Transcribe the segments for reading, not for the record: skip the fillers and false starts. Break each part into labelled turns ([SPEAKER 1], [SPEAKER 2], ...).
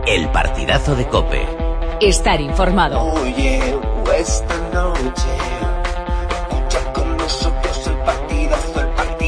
[SPEAKER 1] El partidazo de COPE.
[SPEAKER 2] Estar informado.
[SPEAKER 3] Oye, esta noche escucha con nosotros el partidazo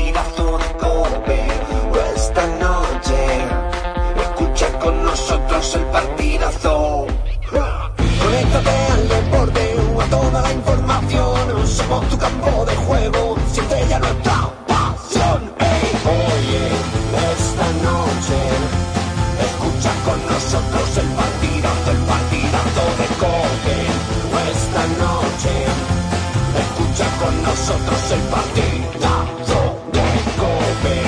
[SPEAKER 3] de COPE. Esta noche escucha con nosotros el partidazo. Conéctate al deporte, a toda la información. Somos tu campo de juego, siempre ya nuestra pasión. Hey, oye, esta noche escucha con nosotros el partidazo de COPE. Esta noche escucha con nosotros el partidazo de COPE.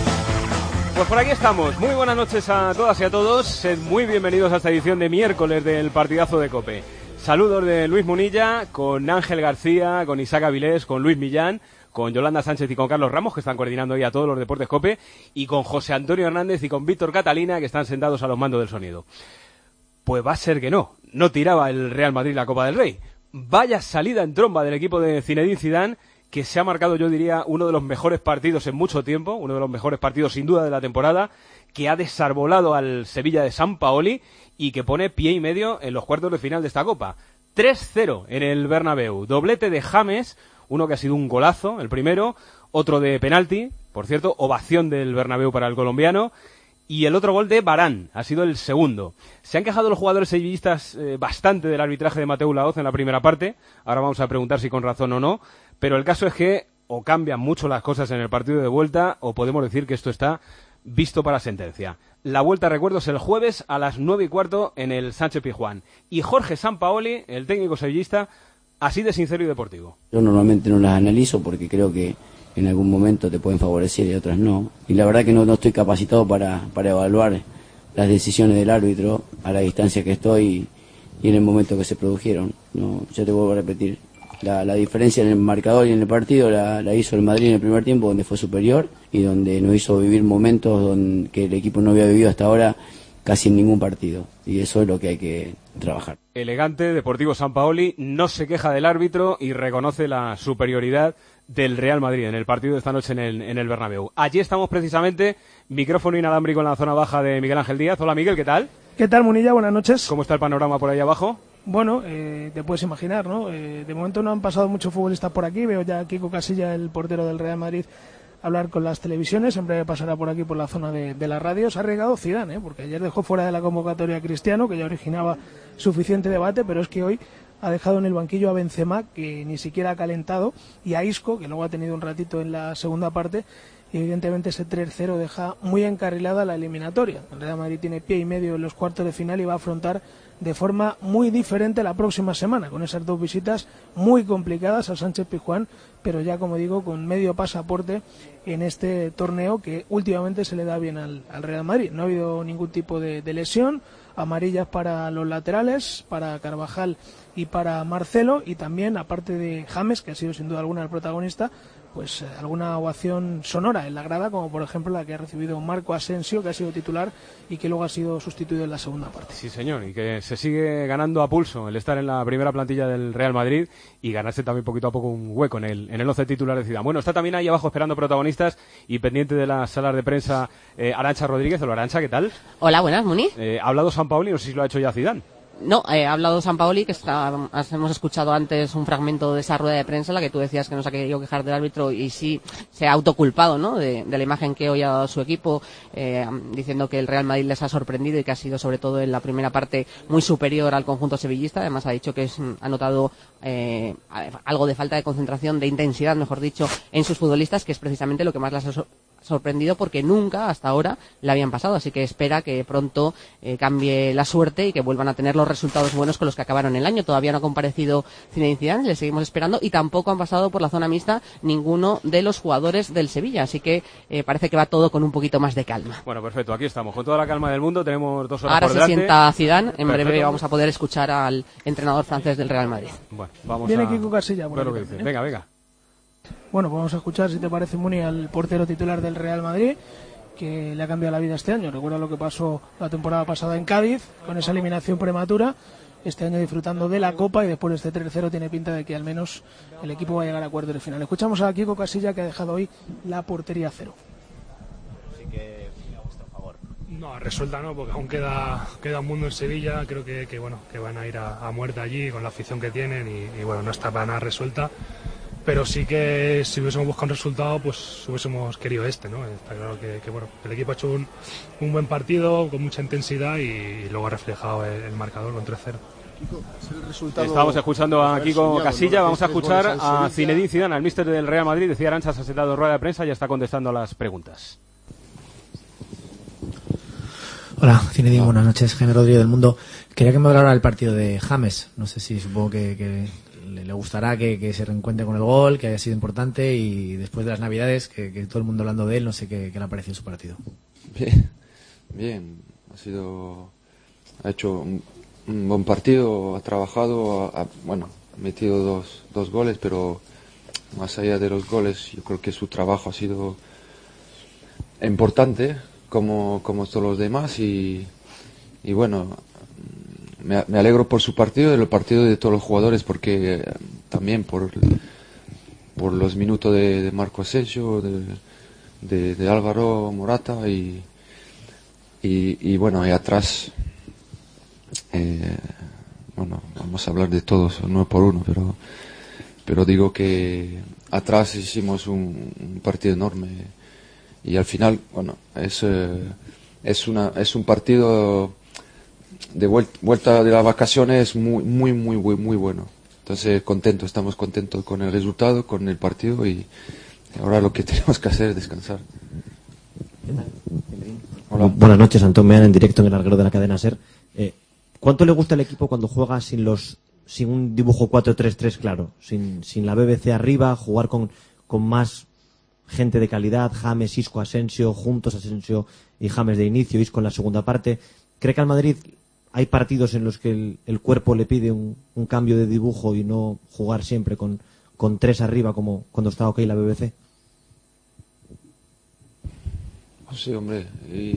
[SPEAKER 4] Pues por aquí estamos. Muy buenas noches a todas y a todos. Sed muy bienvenidos a esta edición de miércoles del partidazo de COPE. Saludos de Luis Munilla, con Ángel García, con Isaac Avilés, con Luis Millán, con Yolanda Sánchez y con Carlos Ramos, que están coordinando hoy a todos los deportes COPE, y con José Antonio Hernández y con Víctor Catalina, que están sentados a los mandos del sonido. Pues va a ser que no tiraba el Real Madrid la Copa del Rey. Vaya salida en tromba del equipo de Zinedine Zidane, que se ha marcado, yo diría, uno de los mejores partidos en mucho tiempo, uno de los mejores partidos sin duda de la temporada, que ha desarbolado al Sevilla de Sampaoli y que pone pie y medio en los cuartos de final de esta Copa. 3-0 en el Bernabéu, doblete de James, uno que ha sido un golazo, el primero, otro de penalti, por cierto, ovación del Bernabéu para el colombiano, y el otro gol de Varane, ha sido el segundo. Se han quejado los jugadores sevillistas bastante del arbitraje de Mateu Laoz en la primera parte, ahora vamos a preguntar si con razón o no, pero el caso es que o cambian mucho las cosas en el partido de vuelta, o podemos decir que esto está visto para sentencia. La vuelta, recuerdo, es el jueves a las 9:15 en el Sánchez Pizjuán. Y Jorge Sampaoli, el técnico sevillista, así de sincero y deportivo.
[SPEAKER 5] Yo normalmente no las analizo porque creo que en algún momento te pueden favorecer y otras no. Y la verdad que no estoy capacitado para evaluar las decisiones del árbitro a la distancia que estoy y en el momento que se produjeron. No, ya te vuelvo a repetir. La diferencia en el marcador y en el partido la hizo el Madrid en el primer tiempo, donde fue superior y donde nos hizo vivir momentos que el equipo no había vivido hasta ahora casi en ningún partido. Y eso es lo que hay que trabajar.
[SPEAKER 4] Elegante, Deportivo Sampaoli, no se queja del árbitro y reconoce la superioridad del Real Madrid en el partido de esta noche en el Bernabéu. Allí estamos precisamente, micrófono inalámbrico en la zona baja de Miguel Ángel Díaz. Hola Miguel, ¿qué tal?
[SPEAKER 6] ¿Qué tal, Munilla? Buenas noches.
[SPEAKER 4] ¿Cómo está el panorama por ahí abajo?
[SPEAKER 6] Bueno, te puedes imaginar, ¿no? De momento no han pasado muchos futbolistas por aquí. Veo ya a Kiko Casilla, el portero del Real Madrid, hablar con las televisiones. En breve pasará por aquí, por la zona de las radios. Ha arriesgado Zidane, porque ayer dejó fuera de la convocatoria a Cristiano, que ya originaba suficiente debate, pero es que hoy ha dejado en el banquillo a Benzema, que ni siquiera ha calentado, y a Isco, que luego ha tenido un ratito en la segunda parte. Y evidentemente ese 3-0 deja muy encarrilada la eliminatoria. El Real Madrid tiene pie y medio en los cuartos de final y va a afrontar de forma muy diferente la próxima semana, con esas dos visitas muy complicadas al Sánchez Pizjuán, pero ya, como digo, con medio pasaporte en este torneo que últimamente se le da bien al Real Madrid. No ha habido ningún tipo de lesión, amarillas para los laterales, para Carvajal y para Marcelo, y también, aparte de James, que ha sido sin duda alguna el protagonista, pues alguna ovación sonora en la grada, como por ejemplo la que ha recibido Marco Asensio, que ha sido titular y que luego ha sido sustituido en la segunda parte.
[SPEAKER 4] Sí, señor, y que se sigue ganando a pulso el estar en la primera plantilla del Real Madrid y ganarse también poquito a poco un hueco en el 11 titular de Zidane. Bueno, está también ahí abajo esperando protagonistas y pendiente de las salas de prensa Arantxa Rodríguez. Hola, Arantxa, ¿qué tal?
[SPEAKER 7] Hola, buenas, Muni.
[SPEAKER 4] Ha hablado Sampaoli, no sé si lo ha hecho ya Zidane.
[SPEAKER 7] No, ha hablado Sampaoli, que hemos escuchado antes un fragmento de esa rueda de prensa, la que tú decías que no se ha querido quejar del árbitro y sí se ha autoculpado, ¿no?, de la imagen que hoy ha dado su equipo, diciendo que el Real Madrid les ha sorprendido y que ha sido, sobre todo en la primera parte, muy superior al conjunto sevillista. Además ha dicho que ha notado algo de falta de concentración, de intensidad, mejor dicho, en sus futbolistas, que es precisamente lo que más les ha sorprendido, porque nunca hasta ahora le habían pasado, así que espera que pronto cambie la suerte y que vuelvan a tener los resultados buenos con los que acabaron el año. Todavía no ha comparecido Zinedine Zidane, le seguimos esperando, y tampoco han pasado por la zona mixta ninguno de los jugadores del Sevilla, así que parece que va todo con un poquito más de calma.
[SPEAKER 4] Bueno, perfecto, aquí estamos, con toda la calma del mundo, tenemos 2 horas
[SPEAKER 7] ahora
[SPEAKER 4] por delante.
[SPEAKER 7] Se sienta Zidane, en breve vamos a poder escuchar al entrenador francés del Real Madrid.
[SPEAKER 4] Bueno, vamos
[SPEAKER 6] Viene Kiko Casilla por
[SPEAKER 4] aquí,
[SPEAKER 6] también,
[SPEAKER 4] Venga.
[SPEAKER 6] Bueno, pues vamos a escuchar, si te parece, Muni, al portero titular del Real Madrid, que le ha cambiado la vida este año. Recuerda lo que pasó la temporada pasada en Cádiz, con esa eliminación prematura. Este año disfrutando de la Copa, y después de este 3-0 tiene pinta de que al menos el equipo va a llegar a cuartos de final. Escuchamos a Kiko Casilla, que ha dejado hoy la portería a cero.
[SPEAKER 8] Sí que a vuestro favor.
[SPEAKER 1] No, resuelta no, porque aún queda un mundo en Sevilla. Creo que van a ir a muerte allí con la afición que tienen y bueno, no está para nada resuelta. Pero sí que si hubiésemos buscado un resultado, pues hubiésemos querido ¿no? Está claro que bueno, el equipo ha hecho un buen partido con mucha intensidad y luego ha reflejado el marcador con 3-0.
[SPEAKER 4] Estamos escuchando a Kiko Casilla, vamos a escuchar a Zinedine Zidane, al míster del Real Madrid. Decía Arantxa, se ha sentado rueda de prensa y ya está contestando a las preguntas.
[SPEAKER 8] Hola, Zinedine, buenas noches. Jaime Rodríguez del Mundo. Quería que me hablara del partido de James. No sé si supongo que le gustará que se reencuentre con el gol, que haya sido importante, y después de las Navidades, que todo el mundo hablando de él, no sé qué le ha parecido su partido.
[SPEAKER 9] Bien. Ha hecho un buen partido, ha trabajado, ha metido dos goles, pero más allá de los goles, yo creo que su trabajo ha sido importante, como todos los demás, y bueno, me alegro por su partido y el partido de todos los jugadores, porque también por los minutos de Marco Asensio, de Álvaro Morata y bueno, y atrás vamos a hablar de todos uno por uno, pero digo que atrás hicimos un partido enorme y al final, bueno, es un partido de vuelta de las vacaciones muy bueno. Entonces estamos contentos con el resultado, con el partido, y ahora lo que tenemos que hacer es descansar.
[SPEAKER 10] Hola. Buenas noches, Antón Meana, en directo en el larguero de la cadena SER. ¿Cuánto le gusta al equipo cuando juega sin un dibujo 4-3-3 claro? Sin la BBC arriba, jugar con más gente de calidad, James, Isco, Asensio, juntos Asensio y James de inicio, Isco en la segunda parte. ¿Cree que al Madrid hay partidos en los que el cuerpo le pide un cambio de dibujo y no jugar siempre con 3 arriba como cuando estaba OK la BBC?
[SPEAKER 9] Sí, hombre.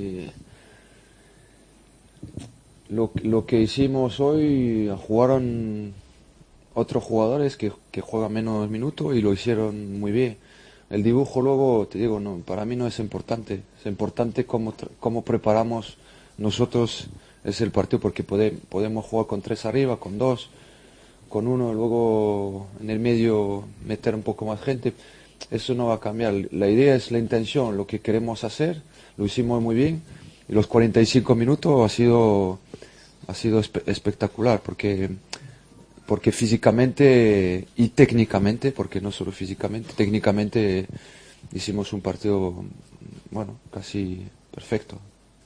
[SPEAKER 9] Lo que hicimos hoy, jugaron otros jugadores que juegan menos minutos y lo hicieron muy bien. El dibujo luego, te digo, no, para mí no es importante. Es importante cómo preparamos nosotros es el partido, porque podemos jugar con 3 arriba, con 2, con 1, luego en el medio meter un poco más gente. Eso no va a cambiar. La idea es la intención, lo que queremos hacer, lo hicimos muy bien y los 45 minutos ha sido espectacular, porque físicamente y técnicamente, porque no solo físicamente, técnicamente hicimos un partido, bueno, casi perfecto.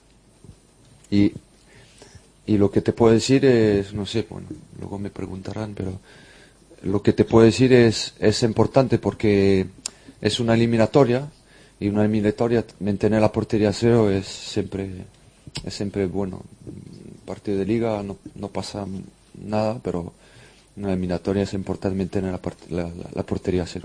[SPEAKER 9] Y lo que te puedo decir es, no sé, bueno, luego me preguntarán, pero lo que te puedo decir es importante, porque es una eliminatoria, y una eliminatoria, mantener la portería a cero es siempre bueno. Partido de liga no pasa nada, pero en una eliminatoria es importante mantener la portería a cero.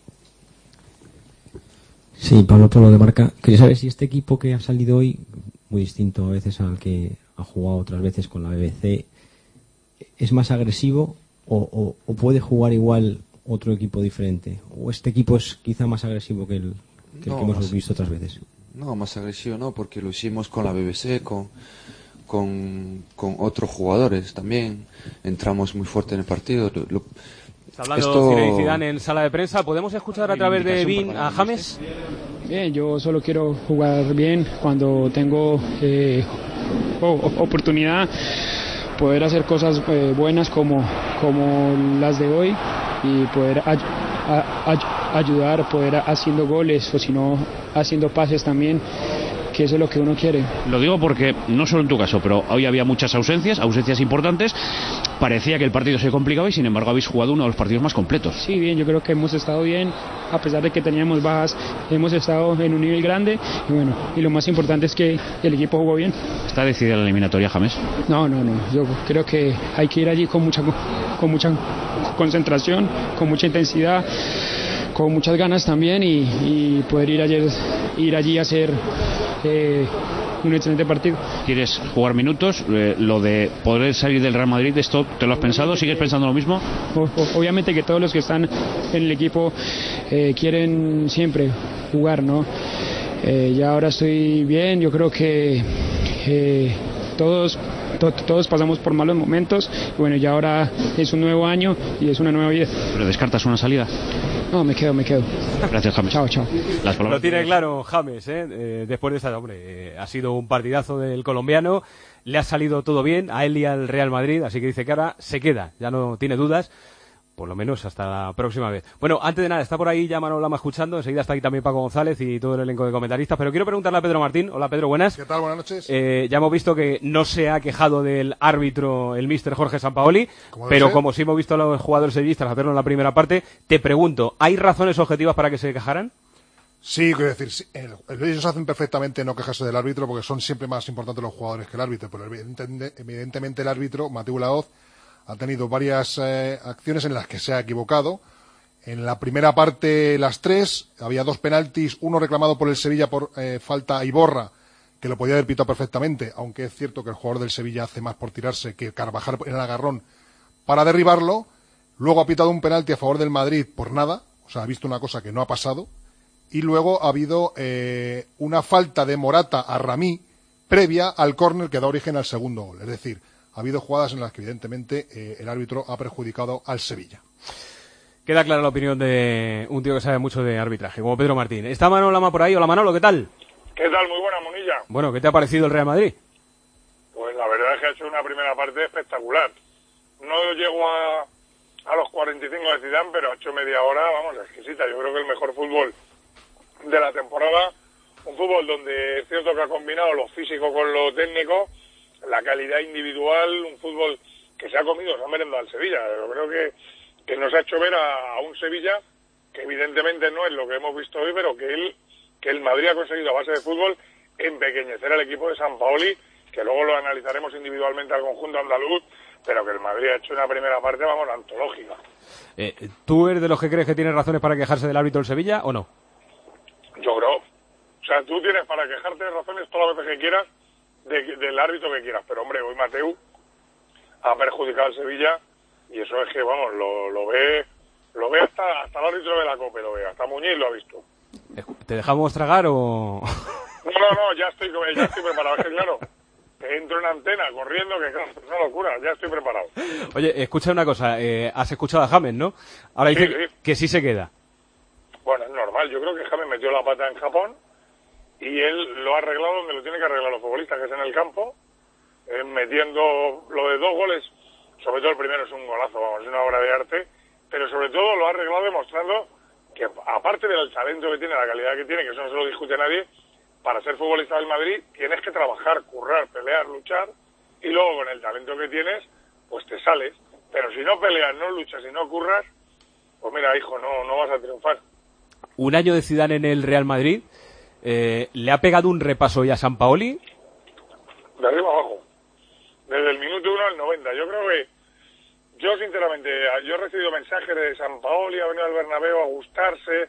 [SPEAKER 10] Sí, Pablo de Marca. Quería saber si este equipo que ha salido hoy, muy distinto a veces al que ha jugado otras veces con la BBC, es más agresivo o puede jugar igual otro equipo diferente, o este equipo es quizá más agresivo que el que hemos visto otras veces.
[SPEAKER 9] No, más agresivo no, porque lo hicimos con la BBC, con otros jugadores también, entramos muy fuerte en el partido.
[SPEAKER 4] Está hablando Zinedine Zidane en sala de prensa. ¿Podemos escuchar a través de BIN a James?
[SPEAKER 11] Bien, yo solo quiero jugar bien cuando tengo oportunidad, poder hacer cosas buenas como las de hoy, y poder ayudar, poder haciendo goles, o si no haciendo pases también, que eso es lo que uno quiere.
[SPEAKER 12] Lo digo porque no solo en tu caso, pero hoy había muchas ausencias importantes. Parecía que el partido se complicaba y sin embargo habéis jugado uno de los partidos más completos.
[SPEAKER 11] Sí, bien, yo creo que hemos estado bien, a pesar de que teníamos bajas, hemos estado en un nivel grande, y bueno, y lo más importante es que el equipo jugó bien.
[SPEAKER 12] ¿Está decidida la eliminatoria, James?
[SPEAKER 11] No, yo creo que hay que ir allí con mucha concentración, con mucha intensidad, con muchas ganas también, y poder ir allí a hacer un excelente partido.
[SPEAKER 12] ¿Quieres jugar minutos? Lo de poder salir del Real Madrid, ¿esto te lo has pensado? ¿Sigues pensando lo mismo?
[SPEAKER 11] Obviamente que todos los que están en el equipo quieren siempre jugar, ¿no? Ya ahora estoy bien, yo creo que todos pasamos por malos momentos, y bueno, ya ahora es un nuevo año y es una nueva vida.
[SPEAKER 12] ¿Pero descartas una salida?
[SPEAKER 11] No, me quedo.
[SPEAKER 12] Gracias, James.
[SPEAKER 11] Chao.
[SPEAKER 4] Lo tiene claro James, después de esta, hombre, ha sido un partidazo del colombiano, le ha salido todo bien a él y al Real Madrid, así que dice que ahora se queda, ya no tiene dudas, por lo menos hasta la próxima vez. Bueno, antes de nada, está por ahí ya Manolo Lama escuchando, enseguida está aquí también Paco González y todo el elenco de comentaristas, pero quiero preguntarle a Pedro Martín. Hola Pedro, buenas.
[SPEAKER 13] ¿Qué tal? Buenas noches.
[SPEAKER 4] Ya hemos visto que no se ha quejado del árbitro el míster Jorge Sampaoli, pero como sí hemos visto a los jugadores sevillistas hacerlo en la primera parte, te pregunto, ¿hay razones objetivas para que se quejaran?
[SPEAKER 13] Sí, quiero decir, ellos hacen perfectamente no quejarse del árbitro porque son siempre más importantes los jugadores que el árbitro, pero evidentemente el árbitro, Mateu Laoz, ha tenido varias acciones en las que se ha equivocado. En la primera parte, las tres, había 2 penaltis, uno reclamado por el Sevilla por falta a Iborra, que lo podía haber pitado perfectamente, aunque es cierto que el jugador del Sevilla hace más por tirarse que Carvajal en el agarrón para derribarlo. Luego ha pitado un penalti a favor del Madrid por nada, o sea, ha visto una cosa que no ha pasado. Y luego ha habido una falta de Morata a Ramí previa al córner que da origen al segundo gol. Es decir, ha habido jugadas en las que evidentemente el árbitro ha perjudicado al Sevilla.
[SPEAKER 4] Queda clara la opinión de un tío que sabe mucho de arbitraje, como Pedro Martín. ¿Está Manolo Lama por ahí? Hola Manolo, ¿qué tal?
[SPEAKER 14] ¿Qué tal? Muy buena, Monilla.
[SPEAKER 4] Bueno, ¿qué te ha parecido el Real Madrid?
[SPEAKER 14] Pues la verdad es que ha hecho una primera parte espectacular. No llego a los 45 de Zidane, pero ha hecho media hora, vamos, exquisita. Yo creo que el mejor fútbol de la temporada, un fútbol donde es cierto que ha combinado lo físico con lo técnico, la calidad individual, un fútbol que se ha comido, se ha merendado al Sevilla. Yo creo que nos ha hecho ver a un Sevilla que evidentemente no es lo que hemos visto hoy, pero que el Madrid ha conseguido a base de fútbol empequeñecer al equipo de Sampaoli, que luego lo analizaremos individualmente al conjunto andaluz, pero que el Madrid ha hecho una primera parte, vamos, antológica.
[SPEAKER 4] ¿Tú eres de los que crees que tiene razones para quejarse del árbitro del Sevilla o no?
[SPEAKER 14] Yo creo. O sea, tú tienes para quejarte de razones todas las veces que quieras, del árbitro que quieras, pero hombre, hoy Mateu ha perjudicado al Sevilla y eso es que, vamos, lo ve hasta el árbitro de la COPE, lo ve, hasta Muñiz lo ha visto.
[SPEAKER 4] ¿Te dejamos tragar o...?
[SPEAKER 14] No, ya estoy preparado, es que claro, que entro en antena corriendo, que claro, es una locura, ya estoy preparado.
[SPEAKER 4] Oye, escucha una cosa, has escuchado a James, ¿no? Ahora dice que sí se queda.
[SPEAKER 14] Bueno, es normal, yo creo que James metió la pata en Japón y él lo ha arreglado donde lo tiene que arreglar los futbolistas, que es en el campo, metiendo lo de 2 goles, sobre todo el primero es un golazo, vamos, es una obra de arte, pero sobre todo lo ha arreglado demostrando que aparte del talento que tiene, la calidad que tiene, que eso no se lo discute nadie, para ser futbolista del Madrid tienes que trabajar, currar, pelear, luchar, y luego con el talento que tienes, pues te sales, pero si no peleas, no luchas y no curras, pues mira, hijo, no vas a triunfar.
[SPEAKER 4] Un año de Zidane en el Real Madrid, ¿le ha pegado un repaso ya a Sampaoli?
[SPEAKER 14] De arriba abajo, desde el minuto 1 al 90. Yo creo que, yo sinceramente, yo he recibido mensajes de Sampaoli, ha venido al Bernabéu a gustarse,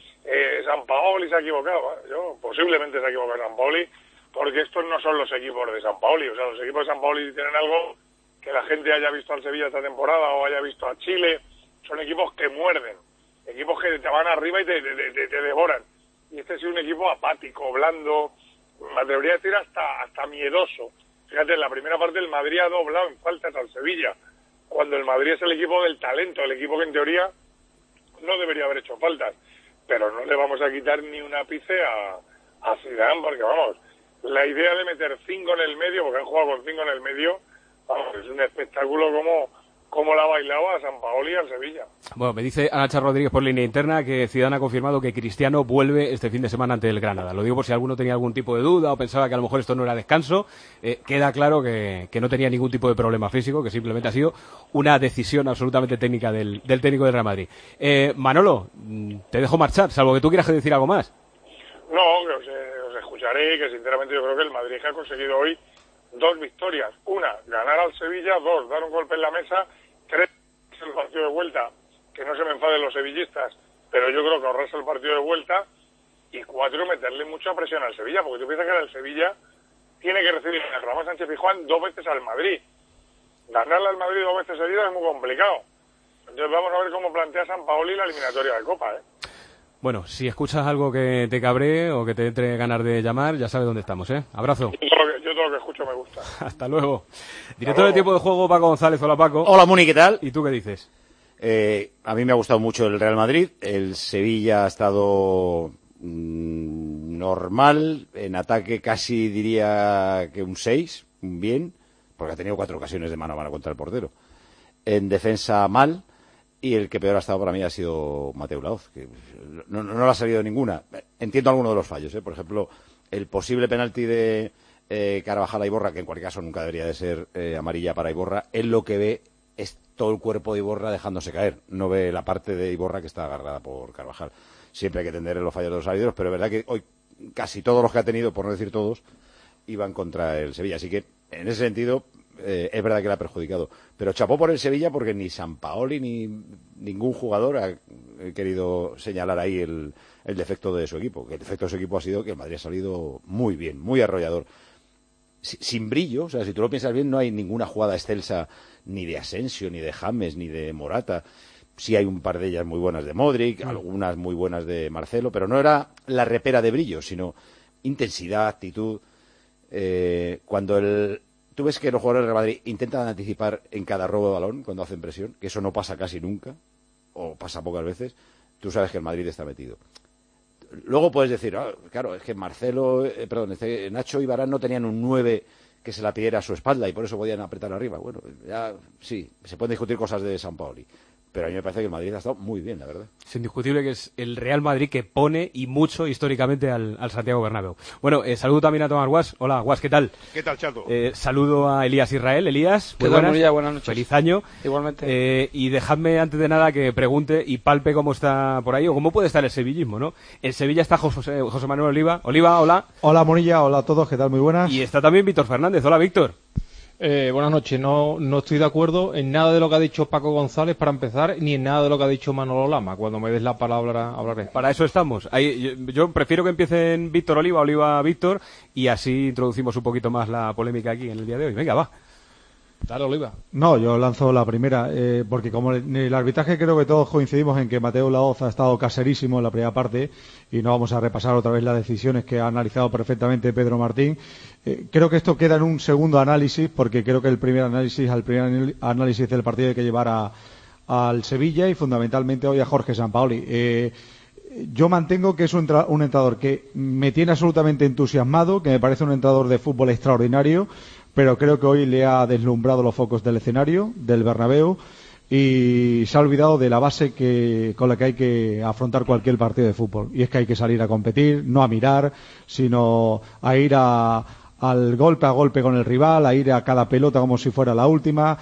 [SPEAKER 14] Sampaoli se ha equivocado. Yo posiblemente se ha equivocado Sampaoli, porque estos no son los equipos de Sampaoli. O sea, los equipos de Sampaoli tienen algo que la gente haya visto al Sevilla esta temporada o haya visto a Chile. Son equipos que muerden, equipos que te van arriba y te devoran. Y este ha sido un equipo apático, blando, me atrevería a decir hasta miedoso. Fíjate, en la primera parte el Madrid ha doblado en faltas al Sevilla, cuando el Madrid es el equipo del talento, el equipo que en teoría no debería haber hecho faltas. Pero no le vamos a quitar ni un ápice a Zidane, porque vamos, la idea de meter 5 en el medio, porque han jugado con 5 en el medio, vamos, es un espectáculo como la bailaba a Sampaoli y al Sevilla.
[SPEAKER 4] Bueno, me dice Nacha Rodríguez por línea interna que Zidane ha confirmado que Cristiano vuelve este fin de semana ante el Granada. Lo digo por si alguno tenía algún tipo de duda o pensaba que a lo mejor esto no era descanso. Queda claro que no tenía ningún tipo de problema físico, que simplemente ha sido una decisión absolutamente técnica del técnico del Real Madrid. Manolo, te dejo marchar, salvo que tú quieras decir algo más.
[SPEAKER 14] No, que os escucharé, que sinceramente yo creo que el Madrid ha conseguido hoy 2 victorias. 1, ganar al Sevilla. 2, dar un golpe en la mesa. 3, el partido de vuelta, que no se me enfaden los sevillistas, pero yo creo que ahorrarse el partido de vuelta. Y 4, meterle mucha presión al Sevilla, porque tú piensas que el Sevilla tiene que recibir en el Ramón Sánchez Pizjuán 2 veces al Madrid. Ganarle al Madrid 2 veces seguidas es muy complicado. Entonces vamos a ver cómo plantea Sampaoli la eliminatoria de Copa,
[SPEAKER 4] Bueno, si escuchas algo que te cabree o que te entre ganas de llamar, ya sabes dónde estamos, Abrazo.
[SPEAKER 14] Yo todo todo lo que escucho me gusta.
[SPEAKER 4] Hasta luego. Director de tiempo de juego, Paco González. Hola, Paco.
[SPEAKER 15] Hola, Muni, ¿qué tal?
[SPEAKER 4] ¿Y tú qué dices?
[SPEAKER 15] A mí me ha gustado mucho el Real Madrid. El Sevilla ha estado normal. En ataque casi diría que un 6, un bien, porque ha tenido 4 ocasiones de mano a mano contra el portero. En defensa mal. Y el que peor ha estado para mí ha sido Mateu Laoz, que no le ha salido ninguna. Entiendo algunos de los fallos, por ejemplo, el posible penalti de Carvajal a Iborra, que en cualquier caso nunca debería de ser amarilla para Iborra. Él lo que ve es todo el cuerpo de Iborra dejándose caer, no ve la parte de Iborra que está agarrada por Carvajal. Siempre hay que entender los fallos de los árbitros, pero es verdad que hoy casi todos los que ha tenido, por no decir todos, iban contra el Sevilla. Así que, en ese sentido, es verdad que le ha perjudicado. Pero chapó por el Sevilla porque ni Sampaoli ni ningún jugador ha querido señalar ahí el defecto de su equipo. Que el defecto de su equipo ha sido que el Madrid ha salido muy bien, muy arrollador. Sin brillo, o sea, si tú lo piensas bien, no hay ninguna jugada excelsa ni de Asensio, ni de James, ni de Morata. Sí hay un par de ellas muy buenas de Modric, algunas muy buenas de Marcelo, pero no era la repera de brillo, sino intensidad, actitud. Cuando tú ves que los jugadores del Real Madrid intentan anticipar en cada robo de balón cuando hacen presión, que eso no pasa casi nunca, o pasa pocas veces, tú sabes que el Madrid está metido. Luego puedes decir, claro, es que Nacho y Varane no tenían un 9 que se la pidiera a su espalda y por eso podían apretar arriba. Bueno, ya sí, se pueden discutir cosas de Sampaoli. Pero a mí me parece que el Madrid ha estado muy bien, la verdad.
[SPEAKER 4] Es indiscutible que es el Real Madrid que pone y mucho históricamente al Santiago Bernabéu. Bueno, saludo también a Tomás Guas. Hola, Guas, ¿qué tal?
[SPEAKER 16] ¿Qué tal, Chato?
[SPEAKER 4] Saludo a Elías Israel. Elías,
[SPEAKER 17] ¿qué tal, Murilla? Buenas noches.
[SPEAKER 4] Feliz año.
[SPEAKER 17] Igualmente.
[SPEAKER 4] Y dejadme antes de nada que pregunte y palpe cómo está por ahí o cómo puede estar el sevillismo, ¿no? En Sevilla está José Manuel Oliva. Oliva, hola.
[SPEAKER 18] Hola, Murilla. Hola a todos. ¿Qué tal? Muy buenas.
[SPEAKER 4] Y está también Víctor Fernández. Hola, Víctor.
[SPEAKER 19] Buenas noches. No estoy de acuerdo en nada de lo que ha dicho Paco González para empezar, ni en nada de lo que ha dicho Manolo Lama. Cuando me des la palabra hablaré.
[SPEAKER 4] Para eso estamos. Yo prefiero que empiecen Víctor Oliva Víctor, y así introducimos un poquito más la polémica aquí en el día de hoy. Venga, va.
[SPEAKER 19] Dale, Oliva.
[SPEAKER 18] No, yo lanzo la primera, porque como en el arbitraje creo que todos coincidimos en que Mateu Laoz ha estado caserísimo en la primera parte, y no vamos a repasar otra vez las decisiones que ha analizado perfectamente Pedro Martín. Creo que esto queda en un segundo análisis, porque creo que al primer análisis del partido hay que llevar al Sevilla y fundamentalmente hoy a Jorge Sampaoli. Yo mantengo que es un entrenador que me tiene absolutamente entusiasmado, que me parece un entrenador de fútbol extraordinario, pero creo que hoy le ha deslumbrado los focos del escenario, del Bernabéu, y se ha olvidado de la base con la que hay que afrontar cualquier partido de fútbol. Y es que hay que salir a competir, no a mirar, sino a ir al golpe a golpe con el rival, a ir a cada pelota como si fuera la última,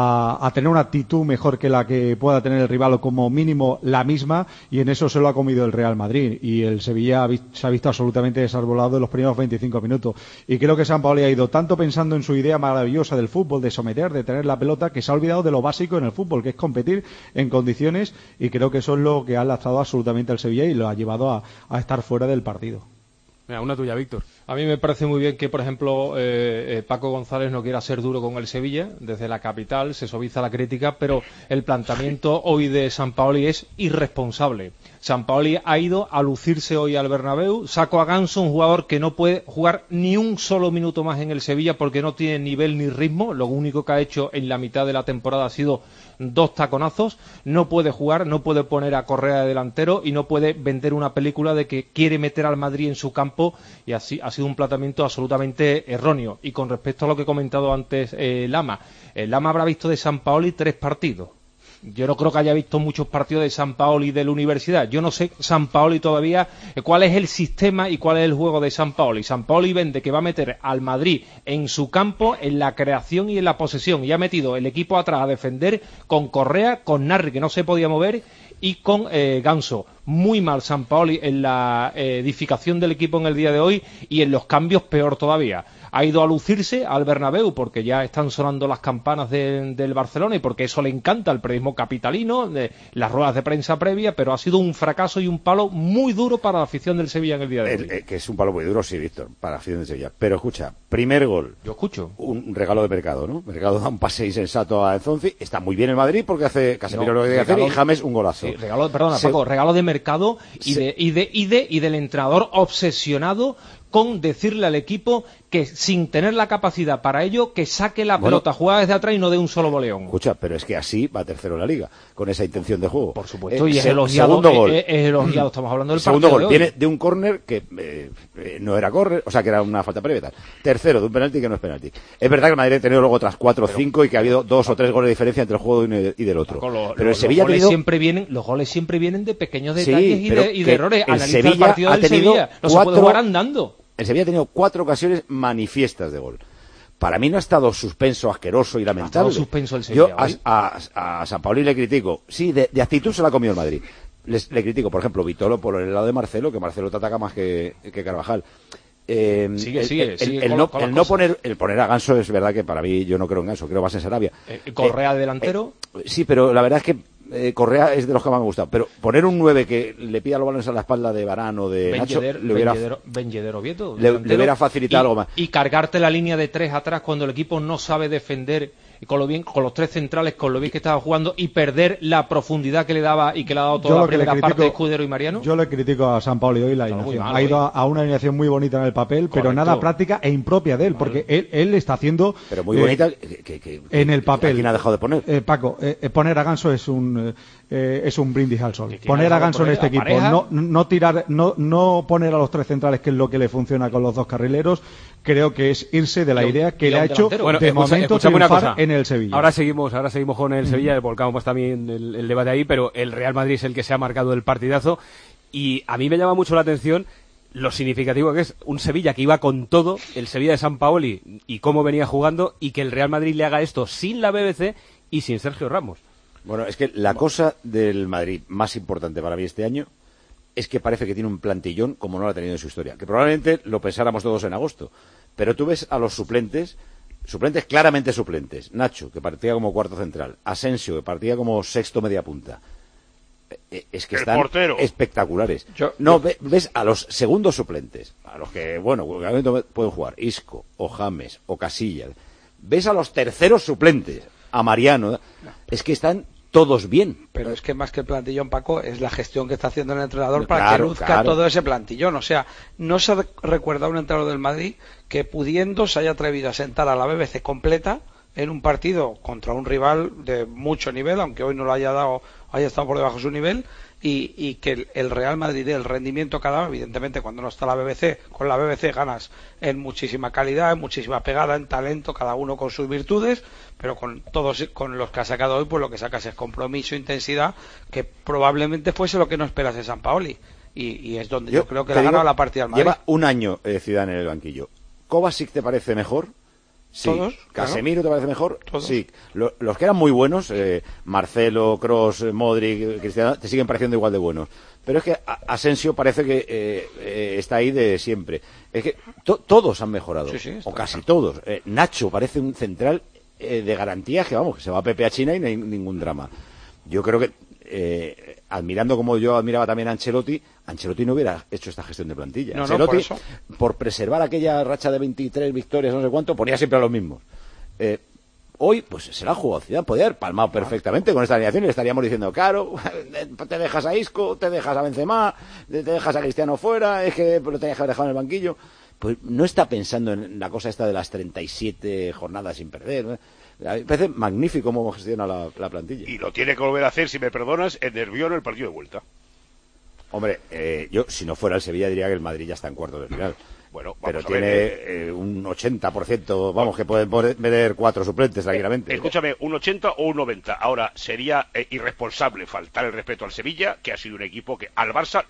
[SPEAKER 18] a tener una actitud mejor que la que pueda tener el rival o como mínimo la misma, y en eso se lo ha comido el Real Madrid, y el Sevilla se ha visto absolutamente desarbolado en los primeros 25 minutos, y creo que Sampaoli ha ido tanto pensando en su idea maravillosa del fútbol, de someter, de tener la pelota, que se ha olvidado de lo básico en el fútbol, que es competir en condiciones, y creo que eso es lo que ha lastrado absolutamente al Sevilla y lo ha llevado a estar fuera del partido.
[SPEAKER 4] Mira, una tuya, Víctor.
[SPEAKER 19] A mí me parece muy bien que, por ejemplo, Paco González no quiera ser duro con el Sevilla. Desde la capital se suaviza la crítica, pero el planteamiento hoy de Sampaoli es irresponsable. Sampaoli ha ido a lucirse hoy al Bernabéu, sacó a Ganso, un jugador que no puede jugar ni un solo minuto más en el Sevilla porque no tiene nivel ni ritmo. Lo único que ha hecho en la mitad de la temporada ha sido 2 taconazos. No puede jugar, no puede poner a Correa de delantero y no puede vender una película de que quiere meter al Madrid en su campo, y así ha sido un planteamiento absolutamente erróneo. Y con respecto a lo que he comentado antes Lama habrá visto de Sampaoli 3 partidos. Yo no creo que haya visto muchos partidos de Sampaoli de la universidad. Yo no sé Sampaoli todavía cuál es el sistema y cuál es el juego de Sampaoli. Sampaoli vende que va a meter al Madrid en su campo, en la creación y en la posesión. Y ha metido el equipo atrás a defender con Correa, con Narri, que no se podía mover, y con Ganso. Muy mal Sampaoli en la edificación del equipo en el día de hoy, y en los cambios peor todavía. Ha ido a lucirse al Bernabéu porque ya están sonando las campanas del Barcelona y porque eso le encanta al periodismo capitalino, las ruedas de prensa previa, pero ha sido un fracaso y un palo muy duro para la afición del Sevilla en el día de hoy.
[SPEAKER 15] Que es un palo muy duro, sí, Víctor, para la afición del Sevilla. Pero escucha, primer gol.
[SPEAKER 19] Yo escucho.
[SPEAKER 15] Un regalo de Mercado, ¿no? Mercado da un pase insensato a Enzonzi. Está muy bien el Madrid porque hace Casemiro lo que tiene que hacer, y James un golazo.
[SPEAKER 19] Sí, regalo de Mercado y del entrenador obsesionado con decirle al equipo que sin tener la capacidad para ello, que saque la pelota, juega desde atrás y no dé un solo boleón.
[SPEAKER 15] Escucha, pero es que así va tercero en la Liga, con esa intención de juego.
[SPEAKER 19] Por supuesto, y es elogiado,
[SPEAKER 15] segundo gol.
[SPEAKER 19] Es elogiado, estamos hablando del
[SPEAKER 15] segundo
[SPEAKER 19] partido
[SPEAKER 15] gol,
[SPEAKER 19] de hoy.
[SPEAKER 15] viene de un córner que no era córner, o sea que era una falta previa y tal. Tercero, de un penalti que no es penalti. Es verdad que el Madrid ha tenido luego otras 4 o 5 y que ha habido 2 o 3 goles de diferencia entre el juego de uno y del otro. Pero el Sevilla ha tenido...
[SPEAKER 19] los goles siempre vienen de pequeños detalles y de errores.
[SPEAKER 15] El
[SPEAKER 19] Analiza el
[SPEAKER 15] Sevilla
[SPEAKER 19] partido
[SPEAKER 15] ha
[SPEAKER 19] del
[SPEAKER 15] tenido
[SPEAKER 19] Sevilla, no se puede jugar andando.
[SPEAKER 15] El Sevilla ha tenido 4 ocasiones manifiestas de gol. Para mí no ha estado suspenso, asqueroso y lamentable.
[SPEAKER 19] Ha estado suspenso el Sevilla.
[SPEAKER 15] Yo a San Paoli le critico. Sí, de actitud se la ha comido el Madrid. Le critico, por ejemplo, Vitolo por el lado de Marcelo, que Marcelo te ataca más que Carvajal. El poner a Ganso es verdad que para mí yo no creo en Ganso, creo más en Sarabia.
[SPEAKER 19] Correa delantero.
[SPEAKER 15] Sí, pero la verdad es que Correa es de los que más me ha gustado. Pero poner un 9 que le pida los balones a la espalda de Varane o de Nacho
[SPEAKER 19] Ben Yedder Oviedo,
[SPEAKER 15] le hubiera facilitado algo más.
[SPEAKER 19] Y cargarte la línea de 3 atrás cuando el equipo no sabe defender, con los 3 centrales, con lo bien que estaba jugando, y perder la profundidad que le daba y que le ha dado toda la primera parte de Escudero y Mariano.
[SPEAKER 18] Yo le critico a San Paoli hoy la alineación. Ha ido a una alineación muy bonita en el papel, pero nada práctica e impropia de él, porque él está haciendo...
[SPEAKER 15] Pero muy bonita
[SPEAKER 18] en el papel.
[SPEAKER 15] ¿Quién ha dejado de poner?
[SPEAKER 18] Paco, poner a Ganso es un brindis al sol. Poner a Ganso en este equipo, no poner a los 3 centrales, que es lo que le funciona con los 2 carrileros, creo que es irse de la idea que le ha hecho de momento triunfar en el Sevilla.
[SPEAKER 4] Ahora seguimos con el Sevilla, volcamos también el debate ahí, pero el Real Madrid es el que se ha marcado el partidazo, y a mí me llama mucho la atención lo significativo que es un Sevilla que iba con todo, el Sevilla de San Paoli, y cómo venía jugando, y que el Real Madrid le haga esto sin la BBC y sin Sergio Ramos.
[SPEAKER 15] Bueno, es que la cosa del Madrid más importante para mí este año es que parece que tiene un plantillón como no lo ha tenido en su historia, que probablemente lo pensáramos todos en agosto, pero tú ves a los suplentes claramente suplentes. Nacho, que partía como cuarto central. Asensio, que partía como sexto media punta. Es que están espectaculares. Ves a los segundos suplentes, a los que, bueno, pueden jugar Isco, o James, o Casillas. Ves a los terceros suplentes, a Mariano. Es que están todos bien.
[SPEAKER 16] Pero es que más que el plantillón, Paco, es la gestión que está haciendo el entrenador para que luzca todo ese plantillón. O sea, no se recuerda a un entrenador del Madrid que pudiendo se haya atrevido a sentar a la BBC completa en un partido contra un rival de mucho nivel, aunque hoy no lo haya estado por debajo de su nivel, y que el Real Madrid, el rendimiento que ha dado, evidentemente cuando no está la BBC, con la BBC ganas en muchísima calidad, en muchísima pegada, en talento, cada uno con sus virtudes, pero con todos, con los que ha sacado hoy, pues lo que sacas es compromiso, intensidad, que probablemente fuese lo que no esperas de San Paoli, y es donde yo creo que le ha ganado la partida al Madrid.
[SPEAKER 15] Lleva un año Zidane en el banquillo. ¿Kovacic te parece mejor? Sí.
[SPEAKER 16] ¿Todos?
[SPEAKER 15] ¿Casemiro te parece mejor?
[SPEAKER 16] ¿Todos?
[SPEAKER 15] Sí. Los que eran muy buenos, Marcelo, Kroos, Modric, Cristiano, te siguen pareciendo igual de buenos. Pero es que Asensio parece que está ahí de siempre. Es que todos han mejorado, o casi todos. Nacho parece un central de garantía que, vamos, que se va a Pepe a China y no hay ningún drama. Yo creo que, admirando como yo admiraba también a Ancelotti no hubiera hecho esta gestión de plantilla. Ancelotti, por preservar aquella racha de 23 victorias, no sé cuánto, ponía siempre a los mismos. Hoy, pues se la ha jugado Zidane, podía haber palmado perfectamente con esta alineación y le estaríamos diciendo, claro, te dejas a Isco, te dejas a Benzema, te dejas a Cristiano fuera, es que lo tenías que haber dejado en el banquillo. Pues no está pensando en la cosa esta de las 37 jornadas sin perder, ¿no? Me parece magnífico cómo gestiona la plantilla.
[SPEAKER 20] Y lo tiene que volver a hacer, si me perdonas, en Nervión el partido de vuelta.
[SPEAKER 15] Hombre, yo si no fuera el Sevilla diría que el Madrid ya está en cuartos de final.
[SPEAKER 20] Bueno,
[SPEAKER 15] pero tiene un 80%, vamos, que pueden meter 4 suplentes tranquilamente.
[SPEAKER 20] Escúchame, un 80 o un 90. Ahora, sería irresponsable faltar el respeto al Sevilla, que ha sido un equipo que al Barça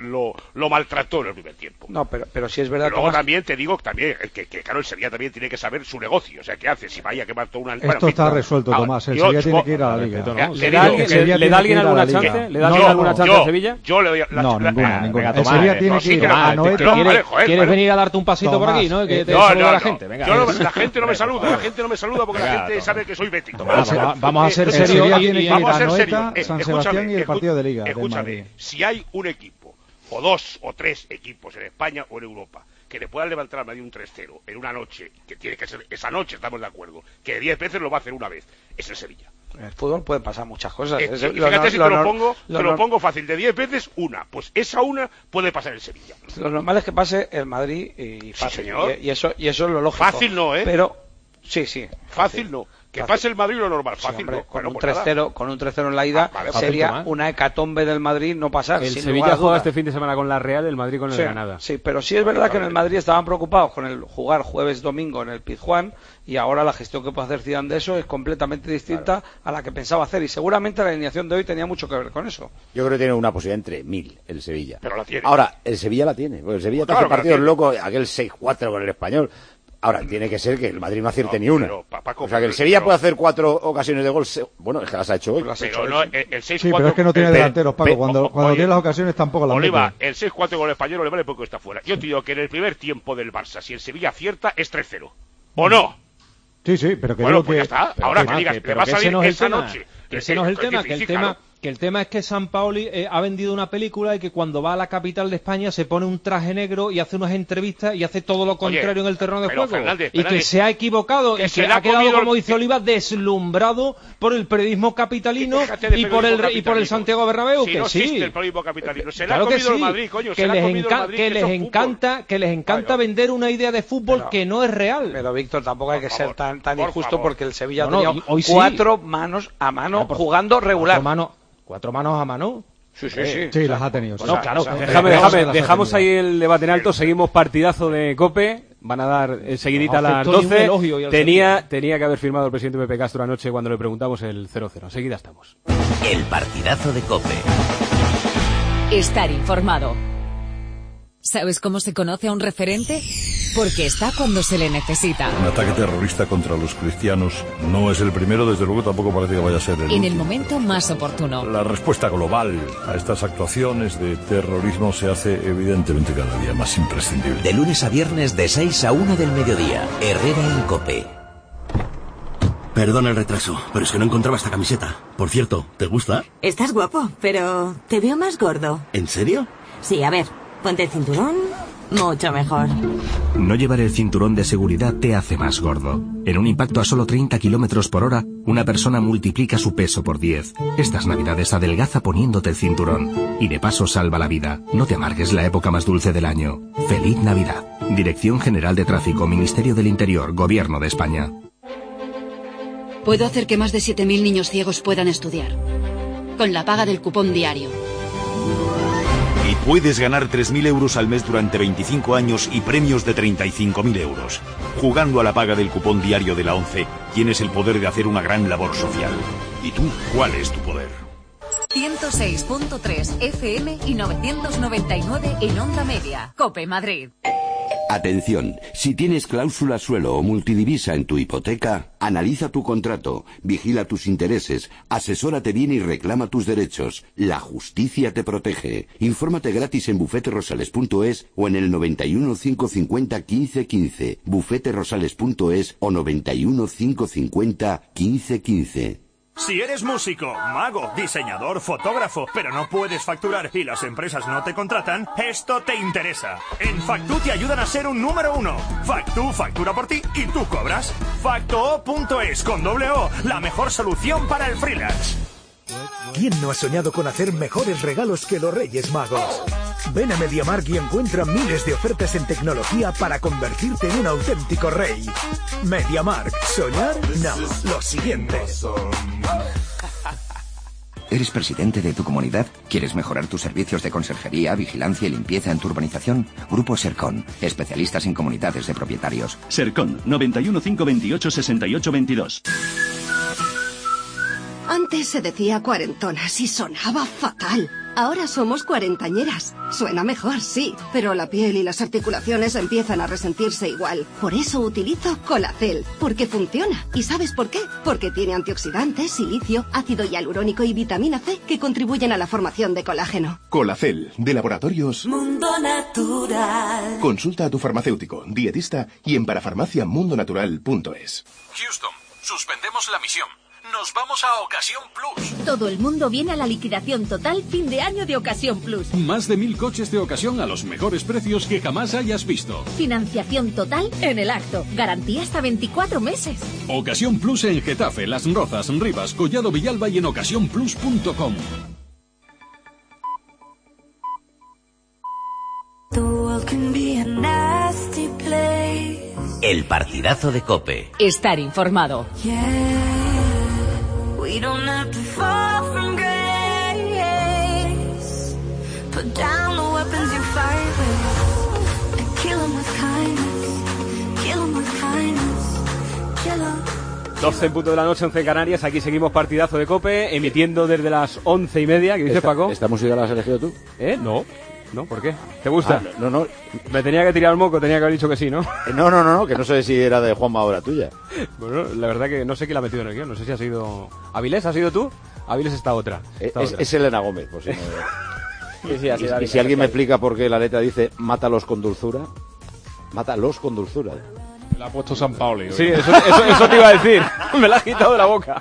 [SPEAKER 20] lo maltrató en el primer tiempo.
[SPEAKER 16] No, pero si es verdad.
[SPEAKER 20] Pero luego también te digo que claro, el Sevilla también tiene que saber su negocio. O sea, ¿qué hace? Si vaya a quemar toda una...
[SPEAKER 18] Esto está resuelto, Tomás. El Sevilla tiene que ir a la Liga.
[SPEAKER 4] ¿Le da alguien alguna chance? ¿Le da alguna chance al Sevilla?
[SPEAKER 20] Yo le doy...
[SPEAKER 18] No, ninguna. El Sevilla tiene que ir a Noeta.
[SPEAKER 19] ¿Quieres venir a darte un pasito por aquí, no? Que te saluda la gente. Venga.
[SPEAKER 20] La gente no me saluda, porque la gente sabe que soy bético.
[SPEAKER 19] Vamos a ser serios
[SPEAKER 18] y vamos a ser serios. San Sebastián y el partido de Liga.
[SPEAKER 20] Escúchame, si hay un equipo, o 2 o 3 equipos en España o en Europa, que le puedan levantar al Madrid un 3-0 en una noche, que tiene que ser esa noche, estamos de acuerdo, que 10 veces lo va a hacer una vez, es el Sevilla.
[SPEAKER 16] En el fútbol pueden pasar muchas cosas.
[SPEAKER 20] Fíjate si te lo pongo fácil, de 10 veces, una. Pues esa una puede pasar en Sevilla.
[SPEAKER 16] Lo normal es que pase el Madrid y fácil.
[SPEAKER 20] Sí, señor.
[SPEAKER 16] Y eso es lo lógico.
[SPEAKER 20] Fácil no, ¿eh?
[SPEAKER 16] Pero, sí.
[SPEAKER 20] Fácil no. Que pase el Madrid lo normal, fácil,
[SPEAKER 16] hombre,
[SPEAKER 20] no.
[SPEAKER 16] con
[SPEAKER 20] Bueno,
[SPEAKER 16] un
[SPEAKER 20] pues
[SPEAKER 16] 3-0, con un 3-0 en la ida, sería una hecatombe del Madrid no pasar.
[SPEAKER 4] El
[SPEAKER 16] sin
[SPEAKER 4] Sevilla
[SPEAKER 16] lugar a
[SPEAKER 4] juega
[SPEAKER 16] dudas.
[SPEAKER 4] este fin de semana con la Real, el Madrid con el Granada.
[SPEAKER 16] Sí, pero sí es verdad que en el Madrid estaban preocupados con el jugar jueves-domingo en el Pizjuán, y ahora la gestión que puede hacer Zidane de eso es completamente distinta a la que pensaba hacer, y seguramente la alineación de hoy tenía mucho que ver con eso.
[SPEAKER 15] Yo creo que tiene una posibilidad entre 1000 el Sevilla.
[SPEAKER 20] Pero la tiene.
[SPEAKER 15] Ahora, el Sevilla la tiene. Porque el Sevilla te hace partidos locos, aquel 6-4 con el Español. Ahora, tiene que ser que el Madrid no acierte ni una.
[SPEAKER 20] Paco,
[SPEAKER 15] o sea, que el Sevilla puede hacer 4 ocasiones de gol. Bueno, es que las ha hecho hoy.
[SPEAKER 20] Pero no, el 6-4...
[SPEAKER 18] Sí, pero es que no tiene delanteros, Paco. Cuando tiene las ocasiones tampoco las mete.
[SPEAKER 20] Oliva, el 6-4 con el Español le vale porque está fuera. Yo te digo que en el primer tiempo del Barça, si el Sevilla acierta, es 3-0. ¿O no?
[SPEAKER 18] Sí, pero que
[SPEAKER 20] bueno,
[SPEAKER 18] digo
[SPEAKER 20] pues
[SPEAKER 18] que...
[SPEAKER 20] ya está. Ahora que digas, te vas a salir esa noche.
[SPEAKER 19] Que ese no es el tema, que el tema es que Sampaoli ha vendido una película y que cuando va a la capital de España se pone un traje negro y hace unas entrevistas y hace todo lo contrario en el terreno de juego.
[SPEAKER 20] Fernández,
[SPEAKER 19] y que se ha equivocado y que ha quedado, como dice Oliva, deslumbrado por el periodismo capitalino y por el Santiago Bernabéu.
[SPEAKER 20] Si
[SPEAKER 19] que
[SPEAKER 20] no
[SPEAKER 19] sí.
[SPEAKER 20] existe el periodismo capitalino. Se
[SPEAKER 19] Claro
[SPEAKER 20] le ha comido
[SPEAKER 19] que
[SPEAKER 20] el Madrid, coño.
[SPEAKER 19] Que les encanta vender una idea de fútbol que no es real.
[SPEAKER 16] Pero Víctor, tampoco hay que ser tan injusto porque el Sevilla ha
[SPEAKER 19] No,
[SPEAKER 16] tenido
[SPEAKER 19] hoy sí.
[SPEAKER 16] 4 manos a mano jugando regular.
[SPEAKER 19] 4 manos a mano.
[SPEAKER 18] Sí, las ha tenido.
[SPEAKER 4] Bueno, claro. Dejamos ahí el debate en alto. Seguimos partidazo de COPE. Van a dar enseguidita a las 12. Tenía que haber firmado el presidente Pepe Castro anoche cuando le preguntamos el 0-0. Enseguida estamos.
[SPEAKER 21] El partidazo de COPE.
[SPEAKER 2] Estar informado. ¿Sabes cómo se conoce a un referente? Porque está cuando se le necesita.
[SPEAKER 22] Un ataque terrorista contra los cristianos no es el primero, desde luego tampoco parece que vaya a ser el
[SPEAKER 2] En
[SPEAKER 22] último.
[SPEAKER 2] el momento más oportuno.
[SPEAKER 22] La respuesta global a estas actuaciones de terrorismo se hace evidentemente cada día más imprescindible.
[SPEAKER 21] De lunes a viernes de 6 a 1 del mediodía. Herrera en COPE.
[SPEAKER 23] Perdona el retraso, pero es que no encontraba esta camiseta. Por cierto, ¿te gusta?
[SPEAKER 24] Estás guapo, pero te veo más gordo.
[SPEAKER 23] ¿En serio?
[SPEAKER 24] Sí, a ver, ponte el cinturón. Mucho mejor.
[SPEAKER 25] No llevar el cinturón de seguridad te hace más gordo. En un impacto a solo 30 km por hora, una persona multiplica su peso por 10. Estas navidades adelgaza poniéndote el cinturón. Y de paso salva la vida. No te amargues la época más dulce del año. ¡Feliz Navidad! Dirección General de Tráfico, Ministerio del Interior, Gobierno de España.
[SPEAKER 26] Puedo hacer que más de 7.000 niños ciegos puedan estudiar. Con la paga del cupón diario.
[SPEAKER 27] Y puedes ganar 3.000 euros al mes durante 25 años y premios de 35.000 euros. Jugando a la paga del cupón diario de la ONCE, tienes el poder de hacer una gran labor social. ¿Y tú, cuál es tu poder?
[SPEAKER 2] 106.3 FM y 999 en Onda Media. COPE Madrid.
[SPEAKER 28] Atención, si tienes cláusula suelo o multidivisa en tu hipoteca, analiza tu contrato, vigila tus intereses, asesórate bien y reclama tus derechos. La justicia te protege. Infórmate gratis en bufeterosales.es o en el 91 550 1515, bufeterosales.es o 91 550 1515.
[SPEAKER 29] Si eres músico, mago, diseñador, fotógrafo, pero no puedes facturar y las empresas no te contratan, esto te interesa. En Factu te ayudan a ser un número 1. Factu factura por ti y tú cobras. Factoo.es con doble O, la mejor solución para el freelance.
[SPEAKER 30] ¿Quién no ha soñado con hacer mejores regalos que los Reyes Magos? Ven a MediaMarkt y encuentra miles de ofertas en tecnología para convertirte en un auténtico rey. MediaMarkt. ¿Soñar? No. Lo siguiente.
[SPEAKER 31] ¿Eres presidente de tu comunidad? ¿Quieres mejorar tus servicios de conserjería, vigilancia y limpieza en tu urbanización? Grupo Sercon, especialistas en comunidades de propietarios.
[SPEAKER 32] Sercon, 91 528 68 22.
[SPEAKER 33] Antes se decía cuarentonas y sonaba fatal. Ahora somos cuarentañeras. Suena mejor, sí, pero la piel y las articulaciones empiezan a resentirse igual. Por eso utilizo Colacel, porque funciona. ¿Y sabes por qué? Porque tiene antioxidantes, silicio, ácido hialurónico y vitamina C que contribuyen a la formación de colágeno.
[SPEAKER 34] Colacel, de Laboratorios
[SPEAKER 33] Mundo Natural.
[SPEAKER 34] Consulta a tu farmacéutico, dietista y en parafarmaciamundonatural.es.
[SPEAKER 35] Houston, suspendemos la misión.
[SPEAKER 1] nos vamos a Ocasión Plus.
[SPEAKER 3] Todo el mundo viene a la liquidación total fin de año de Ocasión Plus.
[SPEAKER 1] Más de 1000 coches de ocasión a los mejores precios que jamás hayas visto.
[SPEAKER 3] Financiación total en el acto. Garantía hasta 24 meses.
[SPEAKER 1] Ocasión Plus en Getafe, Las Rozas, Rivas, Collado Villalba y en ocasiónplus.com.
[SPEAKER 21] El partidazo de COPE.
[SPEAKER 2] Estar informado.
[SPEAKER 5] Put down the weapons you fight with and kill them with kindness. Kill them with kindness. Kill them.
[SPEAKER 4] 12 en punto de la noche, 11 en Canarias. Aquí seguimos partidazo de COPE, emitiendo desde las 11:30. ¿Qué dices, Paco?
[SPEAKER 6] ¿Esta música la has elegido tú?
[SPEAKER 4] No, ¿por qué? ¿Te gusta?
[SPEAKER 6] No.
[SPEAKER 4] Me tenía que tirar el moco, tenía que haber dicho que sí, ¿no?
[SPEAKER 6] No, que no sé si era de Juanma o era tuya.
[SPEAKER 4] Bueno, la verdad que no sé quién la ha metido en el guión. No sé si ha sido... ¿Avilés? ¿Ha sido tú? Avilés está otra.
[SPEAKER 6] Es Elena Gómez, por si no...
[SPEAKER 16] Sí,
[SPEAKER 6] y si alguien me explica por qué la letra dice mátalos con dulzura, mátalos con dulzura.
[SPEAKER 19] Me la ha puesto San Paoli.
[SPEAKER 4] Sí, eso te iba a decir. Me la has quitado de la boca.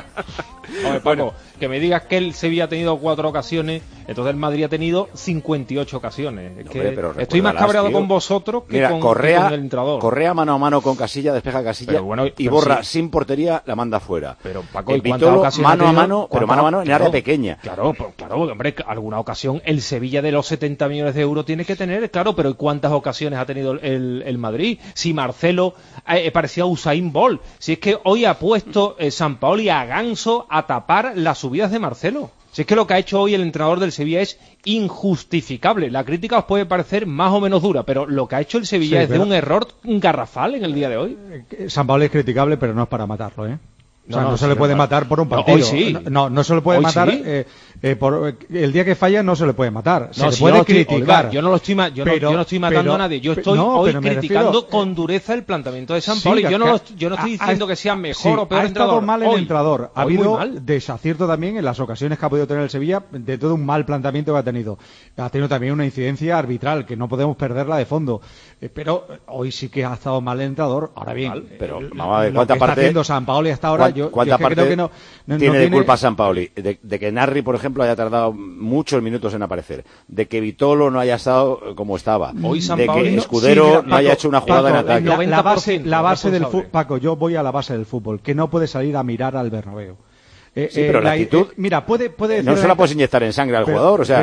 [SPEAKER 19] Hombre, Paco, que me digas que el Sevilla ha tenido 4 ocasiones, entonces el Madrid ha tenido 58 ocasiones. Es que estoy más cabreado con vosotros que con el entrenador.
[SPEAKER 6] Correa mano a mano con Casilla, despeja Casilla y borra sin portería, la manda fuera.
[SPEAKER 19] Pero Paco, ¿y cuántas ocasiones
[SPEAKER 6] mano a mano, pero mano a mano en área pequeña.
[SPEAKER 19] Claro, hombre, alguna ocasión el Sevilla de los 70 millones de euros tiene que tener, claro, pero ¿y cuántas ocasiones ha tenido el Madrid? Si Marcelo parecía Usain Bolt, si es que hoy ha puesto Sampaoli a ganso a tapar las subidas de Marcelo. Si es que lo que ha hecho hoy el entrenador del Sevilla es injustificable. La crítica os puede parecer más o menos dura, pero lo que ha hecho el Sevilla es de un error garrafal en el día de hoy.
[SPEAKER 18] Sampaoli es criticable, pero no es para matarlo, ¿eh? O sea, no se le puede matar por un partido.
[SPEAKER 19] Hoy sí.
[SPEAKER 18] No se le puede matar. Sí. Por el día que falla no se le puede matar. Se le puede criticar.
[SPEAKER 19] Yo no estoy matando a nadie. Yo estoy hoy criticando con dureza el planteamiento de Sampaoli. Yo no estoy diciendo que sea mejor o peor entrenador.
[SPEAKER 18] Ha estado mal el entrenador. Ha habido desacierto también en las ocasiones que ha podido tener el Sevilla, de todo un mal planteamiento que ha tenido. Ha tenido también una incidencia arbitral que no podemos perderla de fondo. Pero hoy sí que ha estado mal el entrenador. Ahora bien,
[SPEAKER 6] pero vamos a ver cuánta parte
[SPEAKER 18] está haciendo Sampaoli hasta ahora.
[SPEAKER 6] ¿Cuánta parte creo que no tiene de culpa Sampaoli? De que Narri, por ejemplo, haya tardado muchos minutos en aparecer, de que Vitolo no haya estado como estaba, de que Escudero no haya hecho una jugada en ataque.
[SPEAKER 18] La base del fútbol, Paco, yo voy a la base del fútbol, que no puede salir a mirar al Bernabéu.
[SPEAKER 6] Sí, pero la actitud
[SPEAKER 18] mira, puede decir,
[SPEAKER 6] no se la puedes inyectar en sangre al jugador, o sea,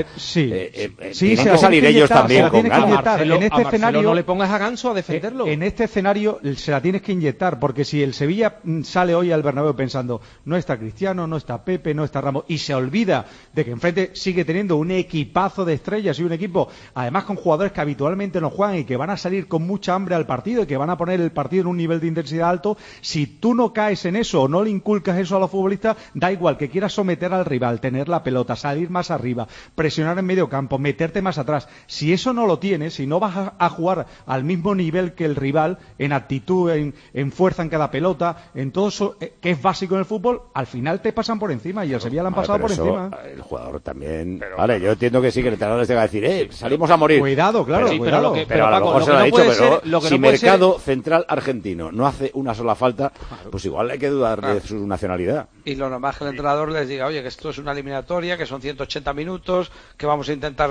[SPEAKER 6] tienen que salir ellos también con ganas.
[SPEAKER 18] En este escenario
[SPEAKER 19] no le pongas a Ganso a defenderlo.
[SPEAKER 18] En este escenario se la tienes que inyectar, porque si el Sevilla sale hoy al Bernabéu pensando no está Cristiano, no está Pepe, no está Ramos, y se olvida de que enfrente sigue teniendo un equipazo de estrellas y un equipo además con jugadores que habitualmente no juegan y que van a salir con mucha hambre al partido y que van a poner el partido en un nivel de intensidad alto, si tú no caes en eso o no le inculcas eso a los futbolistas, da igual que quieras someter al rival, tener la pelota, salir más arriba, presionar en medio campo, meterte más atrás. Si eso no lo tienes, si no vas a jugar al mismo nivel que el rival, en actitud, en fuerza en cada pelota, en todo eso que es básico en el fútbol, al final te pasan por encima y al Sevilla le han pasado por encima.
[SPEAKER 6] El jugador también... Vale, yo entiendo que sí, que el entrenador les tenga que decir, salimos a morir.
[SPEAKER 18] Cuidado, claro, cuidado.
[SPEAKER 6] Pero a lo mejor se lo ha dicho, pero si Mercado central argentino no hace una sola falta, pues igual hay que dudar de su nacionalidad.
[SPEAKER 16] Y lo normal es que el entrenador les diga, oye, que esto es una eliminatoria, que son 180 minutos, que vamos a intentar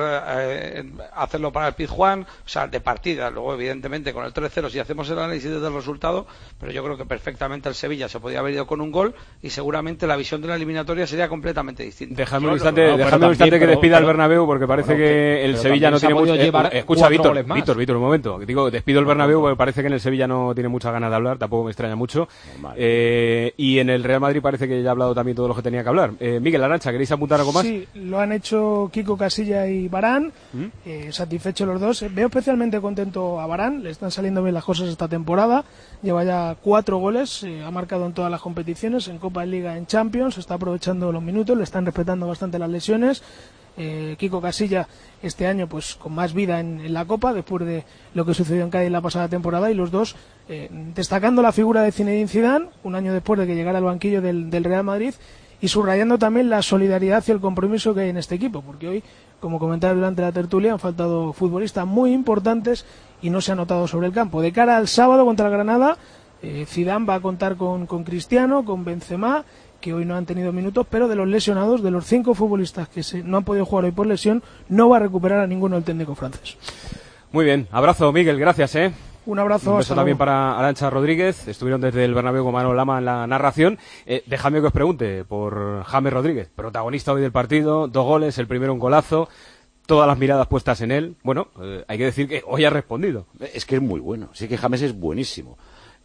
[SPEAKER 16] hacerlo para el Pizjuán, o sea, de partida. Luego, evidentemente, con el 3-0, si hacemos el análisis del resultado, pero yo creo que perfectamente el Sevilla se podía haber ido con un gol y seguramente la visión de la eliminatoria sería completamente distinta.
[SPEAKER 4] Dejadme un instante que despida el Bernabéu, porque parece que el Sevilla no tiene mucho... Escucha, Víctor, un momento. Digo, despido el Bernabéu porque parece que en el Sevilla no tiene muchas ganas de hablar, tampoco me extraña mucho. Y en el Real Madrid parece que ya ha hablado también todo lo que tenía que hablar. Miguel Arantxa, ¿queréis apuntar algo más?
[SPEAKER 7] Sí, lo han hecho Kiko Casilla y Varane, satisfechos los dos. Veo especialmente contento a Varane, le están saliendo bien las cosas esta temporada, lleva ya 4 goles, ha marcado en todas las competiciones, en Copa, en Liga, en Champions, está aprovechando los minutos, le están respetando bastante las lesiones. Kiko Casilla este año pues con más vida en la Copa después de lo que sucedió en Cádiz la pasada temporada, y los dos destacando la figura de Zinedine Zidane un año después de que llegara al banquillo del Real Madrid, y subrayando también la solidaridad y el compromiso que hay en este equipo, porque hoy, como comentaba durante la tertulia, han faltado futbolistas muy importantes y no se ha notado sobre el campo. De cara al sábado contra el Granada, Zidane va a contar con Cristiano, con Benzema, que hoy no han tenido minutos, pero de los lesionados, de los 5 futbolistas que no han podido jugar hoy por lesión, no va a recuperar a ninguno el técnico francés.
[SPEAKER 4] Muy bien, abrazo Miguel, gracias.
[SPEAKER 7] Un abrazo.
[SPEAKER 4] Un beso también para Arantxa Rodríguez. Estuvieron desde el Bernabéu con Manolo Lama en la narración. Dejadme que os pregunte por James Rodríguez, protagonista hoy del partido, 2 goles, el primero un golazo, todas las miradas puestas en él. Bueno, hay que decir que hoy ha respondido.
[SPEAKER 6] Es que es muy bueno, sí que James es buenísimo.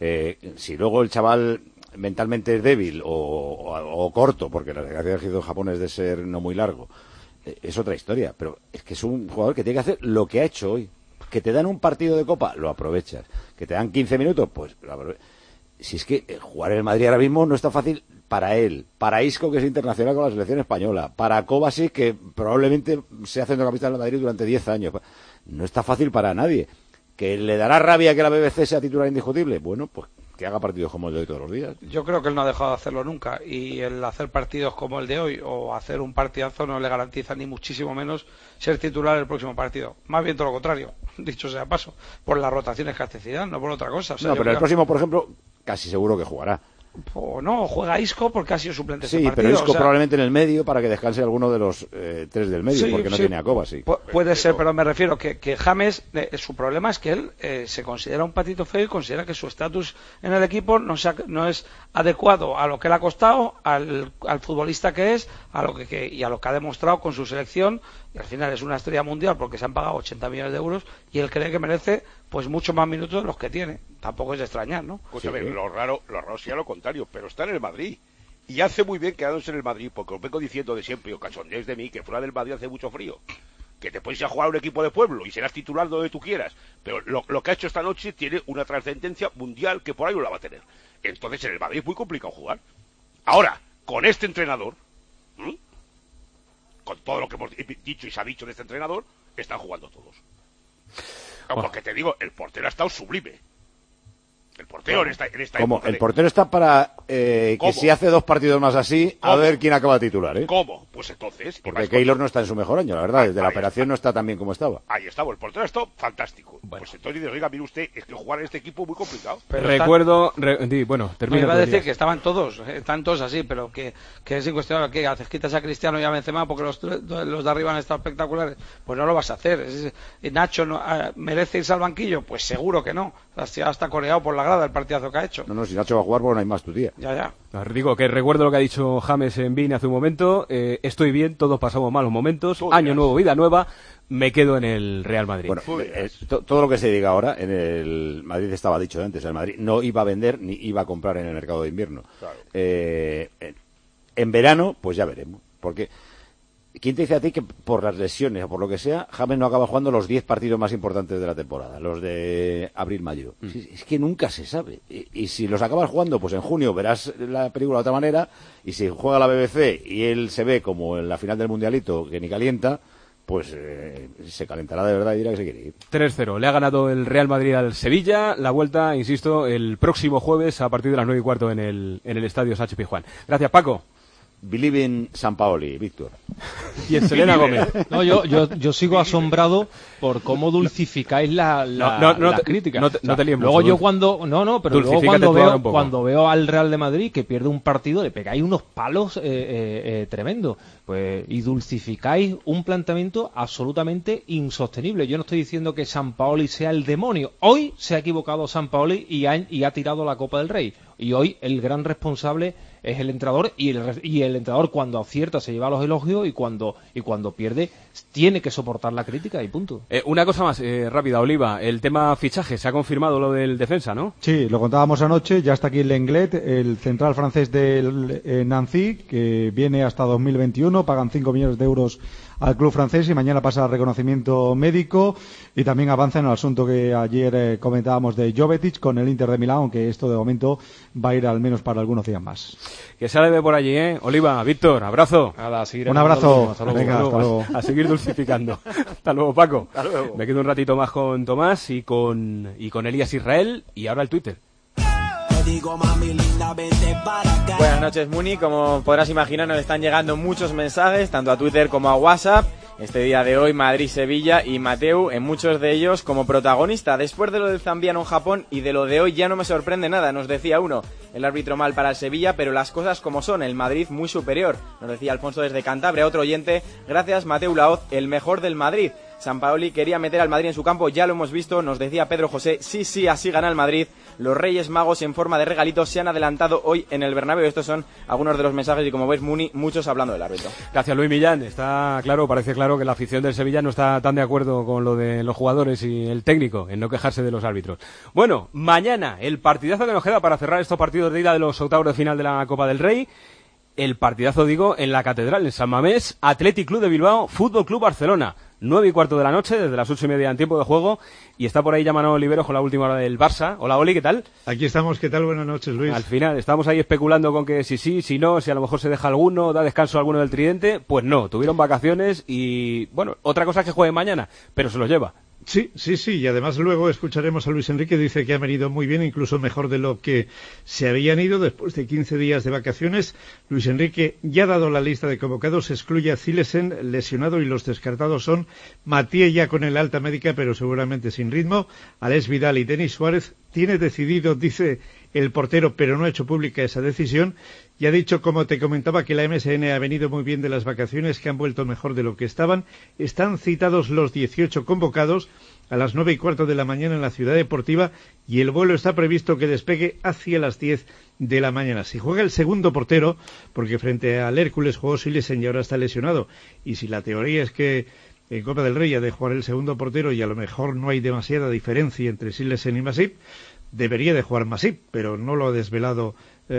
[SPEAKER 6] Si luego el chaval mentalmente es débil o corto, porque la desgracia del ejercicio en Japón es de ser no muy largo, es otra historia, pero es que es un jugador que tiene que hacer lo que ha hecho hoy. Que te dan un partido de Copa, lo aprovechas. Que te dan 15 minutos, pues lo aprovechas. Si es que jugar en el Madrid ahora mismo no está fácil para él, para Isco, que es internacional con la selección española, para Kovacic, que probablemente sea centrocampista del Madrid durante 10 años. No está fácil para nadie. ¿Que le dará rabia que la BBC sea titular indiscutible? Bueno, pues que haga partidos como el de hoy todos los días.
[SPEAKER 16] Yo creo que él no ha dejado de hacerlo nunca, y el hacer partidos como el de hoy o hacer un partidazo no le garantiza ni muchísimo menos ser titular el próximo partido. Más bien todo lo contrario, dicho sea paso, por las rotaciones que hace Zidane, no por otra cosa. O sea,
[SPEAKER 6] no, pero el próximo, por ejemplo, casi seguro que jugará.
[SPEAKER 16] O no, juega Isco porque ha sido suplente
[SPEAKER 6] sí,
[SPEAKER 16] ese partido.
[SPEAKER 6] Sí, pero Isco probablemente en el medio para que descanse alguno de los 3 del medio, porque no tiene a Kovacic.
[SPEAKER 16] Puede ser, pero me refiero que James, su problema es que él se considera un patito feo y considera que su estatus en el equipo no es adecuado a lo que le ha costado, al futbolista que es, y a lo que ha demostrado con su selección, y al final es una estrella mundial porque se han pagado 80 millones de euros y él cree que merece pues mucho más minutos de los que tiene. Tampoco es de extrañar, ¿no?
[SPEAKER 8] Pues a ver, lo raro sería lo contrario, pero está en el Madrid y hace muy bien quedándose en el Madrid, porque os vengo diciendo de siempre, o cachondéis de mí, que fuera del Madrid hace mucho frío, que te puedes ir a jugar a un equipo de pueblo y serás titular donde tú quieras, pero lo que ha hecho esta noche tiene una trascendencia mundial que por ahí no la va a tener. Entonces en el Madrid es muy complicado jugar. Ahora, con este entrenador, con todo lo que hemos dicho y se ha dicho de este entrenador, están jugando todos. Porque te digo, el portero ha estado sublime. El portero en esta
[SPEAKER 6] ¿Cómo?
[SPEAKER 8] época
[SPEAKER 6] El portero está para que si hace 2 partidos más así, a ver quién acaba de titular, ¿eh?
[SPEAKER 8] ¿Cómo? Pues entonces...
[SPEAKER 6] Porque Keylor no está en su mejor año, la verdad. Desde la operación no está tan bien como estaba.
[SPEAKER 8] Ahí está, el portero ha estado fantástico. Bueno. Pues entonces dices, oiga, mire usted, es que jugar en este equipo es muy complicado.
[SPEAKER 4] Pero termino.
[SPEAKER 16] Iba a decir que estaban todos así, pero que es incuestionable que haces, quitas a Cristiano y a Benzema porque los de arriba han estado espectaculares. Pues no lo vas a hacer. Nacho merece irse al banquillo, pues seguro que no. Hasta coreado por la grada el partidazo que ha hecho.
[SPEAKER 6] No, si Nacho va a jugar, pues no hay más tu tía.
[SPEAKER 16] Ya.
[SPEAKER 4] Digo que recuerdo lo que ha dicho James en Vine hace un momento. Estoy bien, todos pasamos malos momentos. Año nuevo, vida nueva. Me quedo en el Real Madrid.
[SPEAKER 6] Bueno, todo lo que se diga ahora, en el Madrid estaba dicho antes, el Madrid no iba a vender ni iba a comprar en el mercado de invierno. Claro. En verano, pues ya veremos. Porque ¿quién te dice a ti que por las lesiones o por lo que sea, James no acaba jugando los 10 partidos más importantes de la temporada, los de abril-mayo? Es que nunca se sabe. Y si los acabas jugando, pues en junio verás la película de otra manera, y si juega la BBC y él se ve como en la final del Mundialito, que ni calienta, pues se calentará de verdad y dirá que se quiere ir.
[SPEAKER 4] 3-0. Le ha ganado el Real Madrid al Sevilla. La vuelta, insisto, el próximo jueves a partir de las 9:15 en el Estadio Sánchez Pizjuán. Gracias, Paco.
[SPEAKER 6] Believe in Sampaoli, Víctor.
[SPEAKER 4] Y en Selena Gómez.
[SPEAKER 19] No, yo sigo asombrado por cómo dulcificáis la crítica.
[SPEAKER 4] No te líes
[SPEAKER 19] luego
[SPEAKER 4] mucho,
[SPEAKER 19] yo cuando veo al Real de Madrid que pierde un partido, le pegáis unos palos tremendos. Pues, y dulcificáis un planteamiento absolutamente insostenible. Yo no estoy diciendo que Sampaoli sea el demonio. Hoy se ha equivocado Sampaoli y ha tirado la Copa del Rey. Y hoy el gran responsable es el entrenador, y el entrenador cuando acierta se lleva los elogios y cuando pierde tiene que soportar la crítica y punto.
[SPEAKER 4] Una cosa más rápida, Oliva, el tema fichaje, se ha confirmado lo del defensa, ¿no?
[SPEAKER 18] Sí, lo contábamos anoche, ya está aquí Lenglet, el central francés del Nancy, que viene hasta 2021, pagan 5 millones de euros al club francés y mañana pasa al reconocimiento médico, y también avanza en el asunto que ayer comentábamos de Jovetic con el Inter de Milán, aunque esto de momento va a ir al menos para algunos días más.
[SPEAKER 4] Que sale de por allí, Oliva, Víctor, abrazo.
[SPEAKER 18] Un abrazo.
[SPEAKER 4] Hasta luego. A seguir dulcificando. Hasta luego, Paco.
[SPEAKER 8] Hasta luego.
[SPEAKER 4] Me quedo un ratito más con Tomás y con Elías Israel, y ahora el Twitter.
[SPEAKER 9] Buenas noches, Muni. Como podrás imaginar, nos están llegando muchos mensajes, tanto a Twitter como a WhatsApp. este día de hoy, Madrid-Sevilla, y Mateu en muchos de ellos como protagonista. Después de lo del zambiano en Japón y de lo de hoy ya no me sorprende nada, nos decía uno, el árbitro mal para el Sevilla, pero las cosas como son, el Madrid muy superior, nos decía Alfonso desde Cantabria, otro oyente, gracias Mateu Laoz, el mejor del Madrid. Sampaoli quería meter al Madrid en su campo, ya lo hemos visto, nos decía Pedro José, sí, así gana el Madrid. Los Reyes Magos en forma de regalitos se han adelantado hoy en el Bernabéu. Estos son algunos de los mensajes y como ves, Muni, muchos hablando del árbitro.
[SPEAKER 4] Gracias, Luis Millán. Está claro, parece claro que la afición del Sevilla no está tan de acuerdo con lo de los jugadores y el técnico en no quejarse de los árbitros. Bueno, mañana el partidazo que nos queda para cerrar estos partidos de ida de los octavos de final de la Copa del Rey. El partidazo, digo, en la Catedral, en San Mamés, Athletic Club de Bilbao, Fútbol Club Barcelona. 9:15 de la noche, desde las 8:30 en tiempo de juego, y está por ahí ya Manolo Oliveros con la última hora del Barça. Hola, Oli, ¿qué tal?
[SPEAKER 18] Aquí estamos, ¿qué tal? Buenas noches, Luis.
[SPEAKER 4] Al final, estamos ahí especulando con que sí, si no, si a lo mejor se deja alguno, da descanso a alguno del tridente. Pues no, tuvieron vacaciones y, bueno, otra cosa es que juegue mañana, pero se los lleva.
[SPEAKER 18] Sí, y además luego escucharemos a Luis Enrique, dice que ha venido muy bien, incluso mejor de lo que se habían ido después de 15 días de vacaciones. Luis Enrique ya ha dado la lista de convocados, excluye a Zilesen, lesionado, y los descartados son Matías ya con el alta médica, pero seguramente sin ritmo, Alex Vidal y Denis Suárez. Tiene decidido, dice el portero, pero no ha hecho pública esa decisión, y ha dicho, como te comentaba, que la MSN ha venido muy bien de las vacaciones, que han vuelto mejor de lo que estaban. Están citados los 18 convocados a las 9:15 de la mañana en la Ciudad Deportiva, y el vuelo está previsto que despegue hacia las 10 de la mañana. Si juega el segundo portero, porque frente al Hércules jugó Silesen y ahora está lesionado, y si la teoría es que en Copa del Rey ha de jugar el segundo portero y a lo mejor no hay demasiada diferencia entre Silesen y Masip, debería de jugar Masip, pero no lo ha desvelado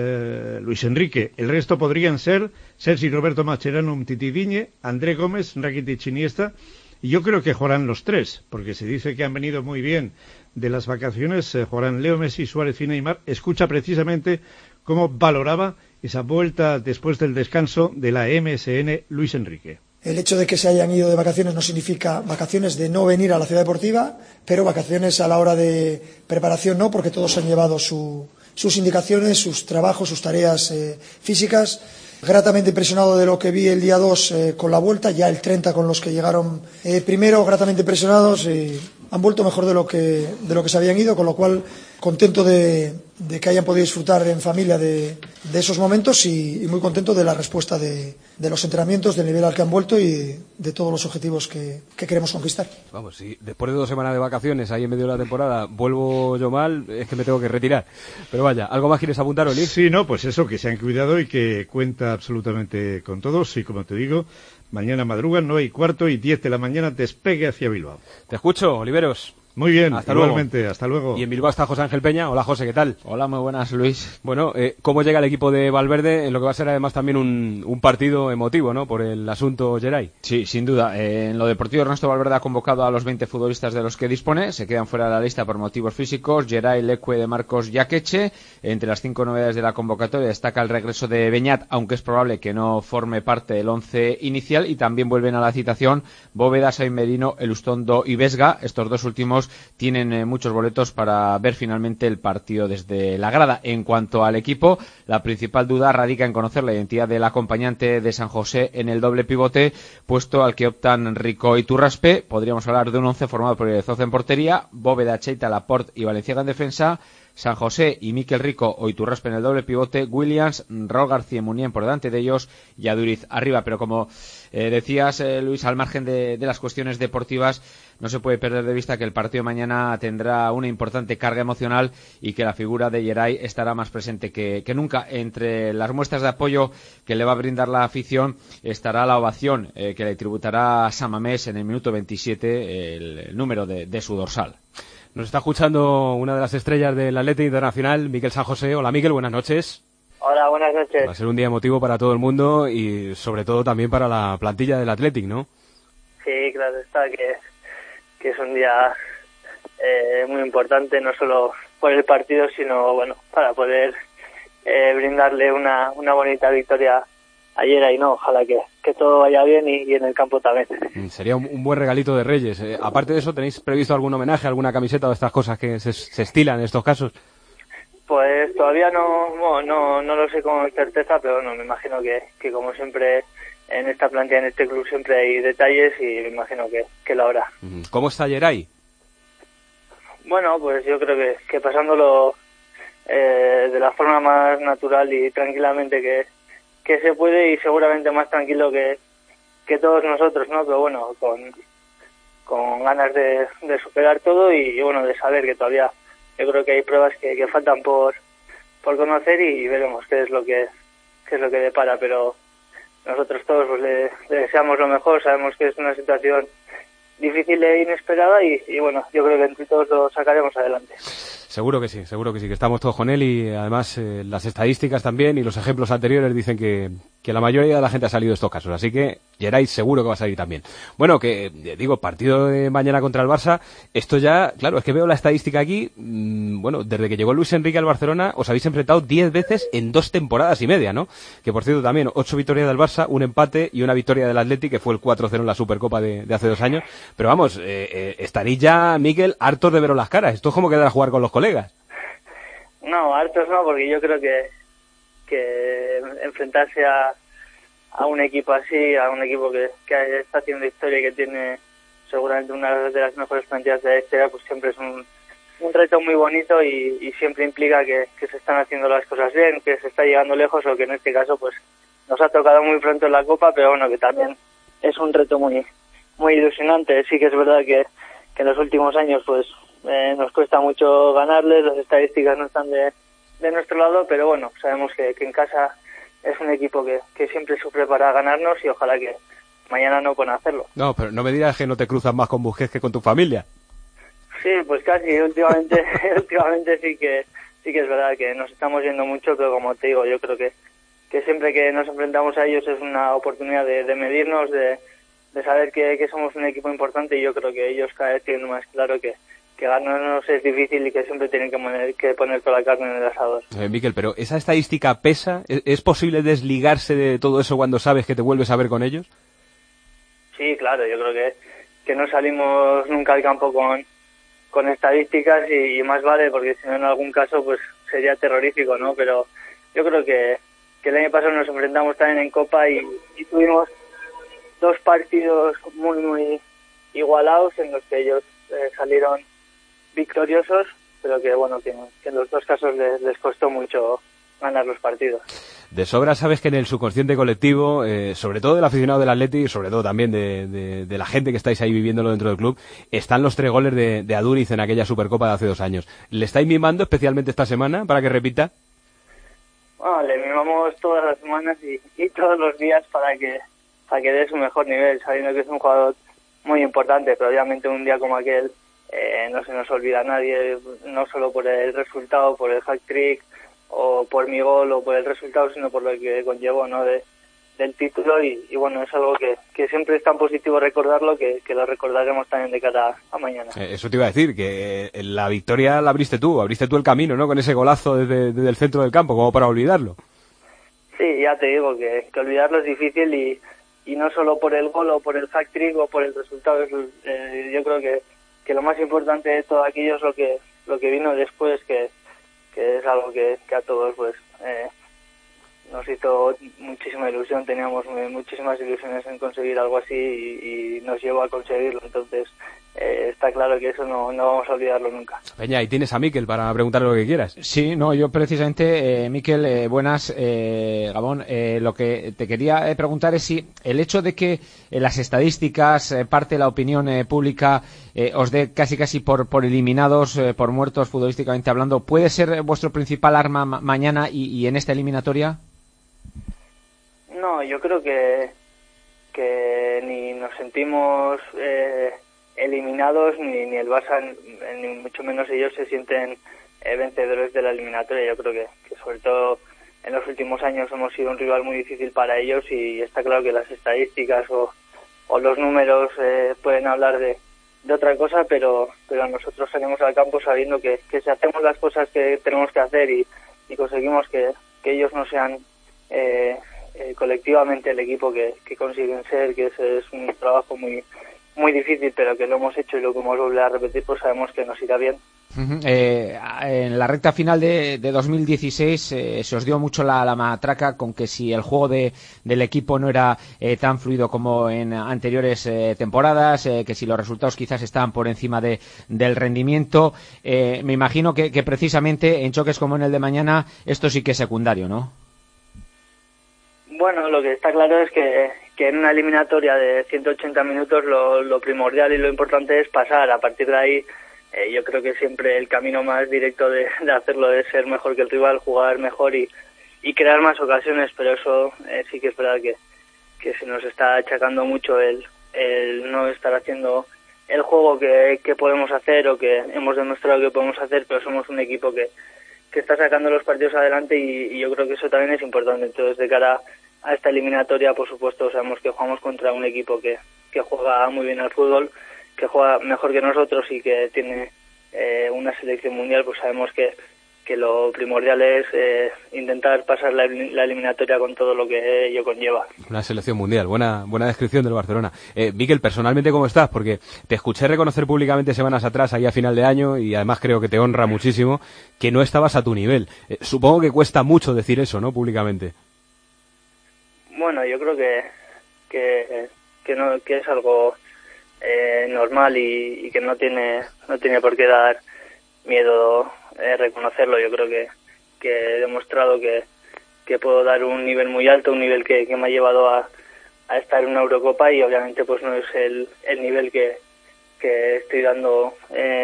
[SPEAKER 18] Luis Enrique. El resto podrían ser Sergi Roberto Mascherano, Umtiti Digne, André Gómez, Rakitic, Iniesta, y yo creo que jugarán los tres, porque se dice que han venido muy bien de las vacaciones. Jugarán Leo Messi, Suárez y Neymar. Escucha precisamente cómo valoraba esa vuelta después del descanso de la MSN Luis Enrique.
[SPEAKER 10] El hecho de que se hayan ido de vacaciones no significa vacaciones de no venir a la ciudad deportiva, pero vacaciones a la hora de preparación no, porque todos han llevado sus indicaciones, sus trabajos, sus tareas físicas. Gratamente impresionado de lo que vi el día 2 con la vuelta, ya el 30 con los que llegaron primero, gratamente impresionados. Han vuelto mejor de lo que se habían ido, con lo cual contento de que hayan podido disfrutar en familia de esos momentos y muy contento de la respuesta de los entrenamientos, del nivel al que han vuelto y de todos los objetivos que queremos conquistar.
[SPEAKER 4] Vamos, si después de 2 semanas de vacaciones ahí en medio de la temporada vuelvo yo mal, es que me tengo que retirar. Pero vaya, ¿algo más quieres apuntar, Oli?
[SPEAKER 18] Sí, no, pues eso, que se han cuidado y que cuenta absolutamente con todos, y como te digo, mañana madrugan 9:15 y 10 de la mañana despegue hacia Bilbao.
[SPEAKER 4] Te escucho, Oliveros.
[SPEAKER 18] Muy bien, igualmente,
[SPEAKER 4] luego.
[SPEAKER 18] Hasta luego.
[SPEAKER 4] Y en Bilbao está José Ángel Peña. Hola, José, ¿qué tal?
[SPEAKER 11] Hola, muy buenas, Luis.
[SPEAKER 4] Bueno, ¿cómo llega el equipo de Valverde en lo que va a ser además también un partido emotivo, ¿no?, por el asunto Geray?
[SPEAKER 11] Sí, sin duda. En lo deportivo, Ernesto Valverde ha convocado a los 20 futbolistas de los que dispone. Se quedan fuera de la lista por motivos físicos. Geray, Leque, De Marcos, Yaqueche. Entre las 5 novedades de la convocatoria destaca el regreso de Beñat, aunque es probable que no forme parte del 11 inicial. Y también vuelven a la citación Bóveda, Sain Merino, Elustondo y Vesga. Estos dos últimos tienen muchos boletos para ver finalmente el partido desde la grada. En cuanto al equipo, la principal duda radica en conocer la identidad del acompañante de San José en el doble pivote, puesto al que optan Rico y Turraspe. Podríamos hablar de un 11 formado por Zoza en portería, Bóveda, Cheita, Laporte y Valenciaga en defensa, San José y Miquel Rico o Iturraspe en el doble pivote, Williams, Raúl García y Munier por delante de ellos y Aduriz arriba. Pero como decías, Luis, al margen de las cuestiones deportivas, no se puede perder de vista que el partido de mañana tendrá una importante carga emocional y que la figura de Geray estará más presente que nunca. Entre las muestras de apoyo que le va a brindar la afición estará la ovación que le tributará a San Mamés en el minuto 27, el número de su dorsal.
[SPEAKER 4] Nos está escuchando una de las estrellas del Athletic Internacional, Miquel San José. Hola, Miquel, buenas noches.
[SPEAKER 12] Hola, buenas noches.
[SPEAKER 4] Va a ser un día emotivo para todo el mundo y sobre todo también para la plantilla del Athletic, ¿no?
[SPEAKER 12] Sí, claro está, que es un día muy importante, no solo por el partido, sino bueno, para poder brindarle una bonita victoria ayer ahí, no, ojalá que todo vaya bien y en el campo también.
[SPEAKER 4] Sería un buen regalito de Reyes. Aparte de eso, ¿tenéis previsto algún homenaje, alguna camiseta o estas cosas que se estilan en estos casos?
[SPEAKER 12] Pues todavía no lo sé con certeza, pero bueno, me imagino que como siempre en esta plantilla, en este club, siempre hay detalles y me imagino que lo habrá.
[SPEAKER 4] ¿Cómo está Geray?
[SPEAKER 12] Bueno, pues yo creo que pasándolo de la forma más natural y tranquilamente que se puede, y seguramente más tranquilo que todos nosotros, ¿no? Pero bueno, con ganas de superar todo y bueno, de saber que todavía yo creo que hay pruebas que faltan por conocer y veremos qué es lo que depara, pero nosotros todos pues le deseamos lo mejor. Sabemos que es una situación difícil e inesperada y bueno, yo creo que entre todos lo sacaremos adelante.
[SPEAKER 4] Seguro que sí, que estamos todos con él y además las estadísticas también y los ejemplos anteriores dicen que la mayoría de la gente ha salido de estos casos, así que Geray seguro que va a salir también. Bueno, que digo, partido de mañana contra el Barça, esto ya, claro, es que veo la estadística aquí, bueno, desde que llegó Luis Enrique al Barcelona os habéis enfrentado 10 veces en 2 temporadas y media, ¿no? Que por cierto también 8 victorias del Barça, un empate y una victoria del Atleti, que fue el 4-0 en la Supercopa de hace 2 años, pero vamos, estaréis ya, Mikel, hartos de veros las caras, esto es como quedar a jugar con los colegas.
[SPEAKER 12] No, hartos no, porque yo creo que enfrentarse a un equipo así, a un equipo que está haciendo historia y que tiene seguramente una de las mejores plantillas de la historia, pues siempre es un reto muy bonito y siempre implica que se están haciendo las cosas bien, que se está llegando lejos, o que en este caso pues nos ha tocado muy pronto en la Copa, pero bueno, que también es un reto muy muy ilusionante. Sí que es verdad que en los últimos años pues nos cuesta mucho ganarles, las estadísticas no están de nuestro lado, pero bueno, sabemos que en casa es un equipo que siempre sufre para ganarnos y ojalá que mañana no puedan hacerlo.
[SPEAKER 4] No, pero no me dirás que no te cruzas más con Busquets que con tu familia.
[SPEAKER 12] Sí, pues casi, últimamente sí que es verdad que nos estamos yendo mucho, pero como te digo, yo creo que siempre que nos enfrentamos a ellos es una oportunidad de medirnos, de saber que somos un equipo importante, y yo creo que ellos cada vez tienen más claro que ganarnos es difícil y que siempre tienen que poner toda la carne en el asador.
[SPEAKER 4] Mikel, pero ¿esa estadística pesa? ¿Es posible desligarse de todo eso cuando sabes que te vuelves a ver con ellos?
[SPEAKER 12] Sí, claro, yo creo que no salimos nunca al campo con estadísticas y más vale, porque si no en algún caso pues sería terrorífico, ¿no? Pero yo creo que el año pasado nos enfrentamos también en Copa y tuvimos 2 partidos muy, muy igualados en los que ellos salieron victoriosos, pero que bueno, que en los 2 casos les costó mucho ganar los partidos.
[SPEAKER 4] De sobra sabes que en el subconsciente colectivo, sobre todo del aficionado del Atleti y sobre todo también de la gente que estáis ahí viviéndolo dentro del club, están los 3 goles de Aduriz en aquella Supercopa de hace 2 años. ¿Le estáis mimando especialmente esta semana para que repita?
[SPEAKER 12] Bueno, le mimamos todas las semanas y todos los días para que dé su mejor nivel, sabiendo que es un jugador muy importante, pero obviamente un día como aquel no se nos olvida a nadie, no solo por el resultado, por el hat-trick o por mi gol o por el resultado, sino por lo que conllevó, ¿no? del título y bueno, es algo que siempre es tan positivo recordarlo que lo recordaremos también de cara a mañana.
[SPEAKER 4] Eso te iba a decir, que la victoria la abriste tú el camino, ¿no? Con ese golazo desde el centro del campo, como para olvidarlo.
[SPEAKER 12] Sí, ya te digo que olvidarlo es difícil y no solo por el gol o por el hat-trick o por el resultado, yo creo que lo más importante de todo aquello es lo que vino después, que es algo que a todos pues nos hizo muchísima ilusión, teníamos muchísimas ilusiones en conseguir algo así y nos llevó a conseguirlo, entonces está claro que eso no vamos a olvidarlo nunca.
[SPEAKER 4] Peña, y tienes a Mikel para preguntarle lo que quieras.
[SPEAKER 11] Sí, no, yo precisamente, Mikel, buenas, Gabón, lo que te quería preguntar es si el hecho de que las estadísticas, parte de la opinión pública os dé casi por eliminados, por muertos futbolísticamente hablando, ¿puede ser vuestro principal arma mañana y en esta eliminatoria?
[SPEAKER 12] No, yo creo que ni nos sentimos eliminados ni el Barça ni mucho menos ellos se sienten vencedores de la eliminatoria. Yo creo que sobre todo en los últimos años hemos sido un rival muy difícil para ellos y está claro que las estadísticas o los números pueden hablar de otra cosa, pero nosotros salimos al campo sabiendo que si hacemos las cosas que tenemos que hacer y conseguimos que ellos no sean colectivamente el equipo que consiguen ser, que ese es un trabajo muy muy difícil, pero que lo hemos hecho y lo que hemos volver a repetir, pues sabemos que nos irá bien.
[SPEAKER 11] En la recta final de 2016 se os dio mucho la matraca con que si el juego del equipo no era tan fluido como en anteriores temporadas, que si los resultados quizás estaban por encima del rendimiento. Me imagino que precisamente en choques como en el de mañana esto sí que es secundario, ¿no?
[SPEAKER 12] Bueno, lo que está claro es que en una eliminatoria de 180 minutos lo primordial y lo importante es pasar. A partir de ahí, yo creo que siempre el camino más directo de hacerlo es ser mejor que el rival, jugar mejor y crear más ocasiones, pero eso sí que es verdad que se nos está achacando mucho el no estar haciendo el juego que podemos hacer o que hemos demostrado que podemos hacer, pero somos un equipo que está sacando los partidos adelante y yo creo que eso también es importante. Entonces, de cara a esta eliminatoria, por supuesto, sabemos que jugamos contra un equipo que juega muy bien al fútbol, que juega mejor que nosotros y que tiene una selección mundial. Pues sabemos que lo primordial es intentar pasar la eliminatoria con todo lo que ello conlleva.
[SPEAKER 4] Una selección mundial, buena descripción del Barcelona. Mikel, personalmente, ¿cómo estás? Porque te escuché reconocer públicamente semanas atrás, ahí a final de año, y además creo que te honra muchísimo, que no estabas a tu nivel. Supongo que cuesta mucho decir eso, ¿no?, públicamente.
[SPEAKER 12] Bueno, yo creo que es algo normal y que no tiene por qué dar miedo reconocerlo. Yo creo que he demostrado que puedo dar un nivel muy alto, un nivel que me ha llevado a estar en una Eurocopa, y obviamente pues no es el nivel que estoy dando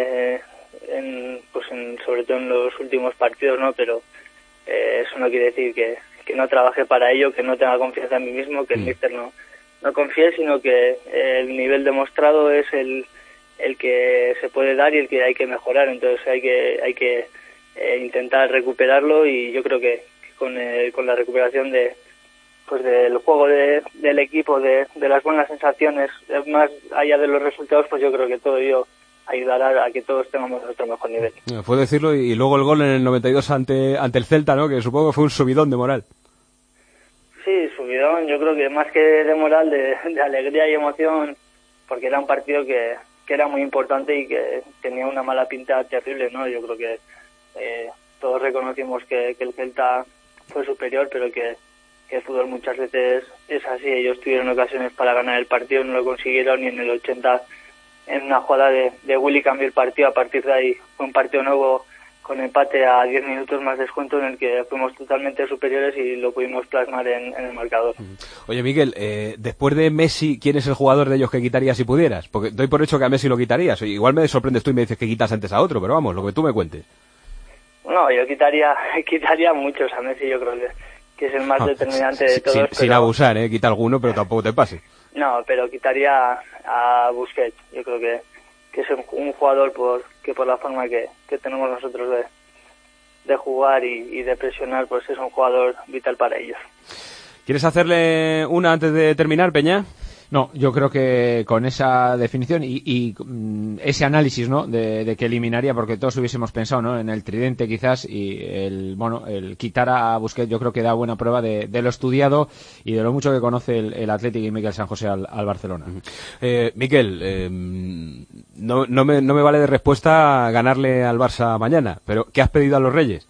[SPEAKER 12] sobre todo en los últimos partidos, ¿no? Pero eso no quiere decir que no trabaje para ello, que no tenga confianza en mí mismo, que el míster no confíe, sino que el nivel demostrado es el que se puede dar y el que hay que mejorar. Entonces hay que intentar recuperarlo, y yo creo que con la recuperación del juego del equipo, de las buenas sensaciones, más allá de los resultados, pues yo creo que todo ello ayudará a que todos tengamos nuestro mejor nivel.
[SPEAKER 4] Fue decirlo, y luego el gol en el 92 ante el Celta, ¿no?, que supongo que fue un subidón de moral.
[SPEAKER 12] Sí, subidón, yo creo que más que de moral, de alegría y emoción, porque era un partido que era muy importante y que tenía una mala pinta terrible, ¿no? Yo creo que todos reconocimos que el Celta fue superior, pero que el fútbol muchas veces es así. Ellos tuvieron ocasiones para ganar el partido, no lo consiguieron, y en el 80, en una jugada de Willy, cambió el partido. A partir de ahí fue un partido nuevo con empate a 10 minutos más descuento, en el que fuimos totalmente superiores y lo pudimos plasmar en el marcador.
[SPEAKER 4] Oye, Miguel, después de Messi, ¿quién es el jugador de ellos que quitarías si pudieras? Porque doy por hecho que a Messi lo quitarías. Igual me sorprendes tú y me dices que quitas antes a otro, pero vamos, lo que tú me cuentes.
[SPEAKER 12] No, yo quitaría muchos. A Messi yo creo que es el más determinante de todos.
[SPEAKER 4] Sin abusar, quita alguno, pero tampoco te pase.
[SPEAKER 12] No, pero quitaría a Busquets. Yo creo que es un jugador que por la forma que tenemos nosotros de jugar y de presionar, pues es un jugador vital para ellos.
[SPEAKER 4] ¿Quieres hacerle una antes de terminar, Peña?
[SPEAKER 11] No, yo creo que con esa definición y ese análisis, ¿no?, de que eliminaría, porque todos hubiésemos pensado, ¿no?, en el tridente quizás, y el quitar a Busquets, yo creo que da buena prueba de lo estudiado y de lo mucho que conoce el Athletic y Mikel San José al Barcelona.
[SPEAKER 4] Mikel, no me vale de respuesta ganarle al Barça mañana, pero ¿qué has pedido a los Reyes?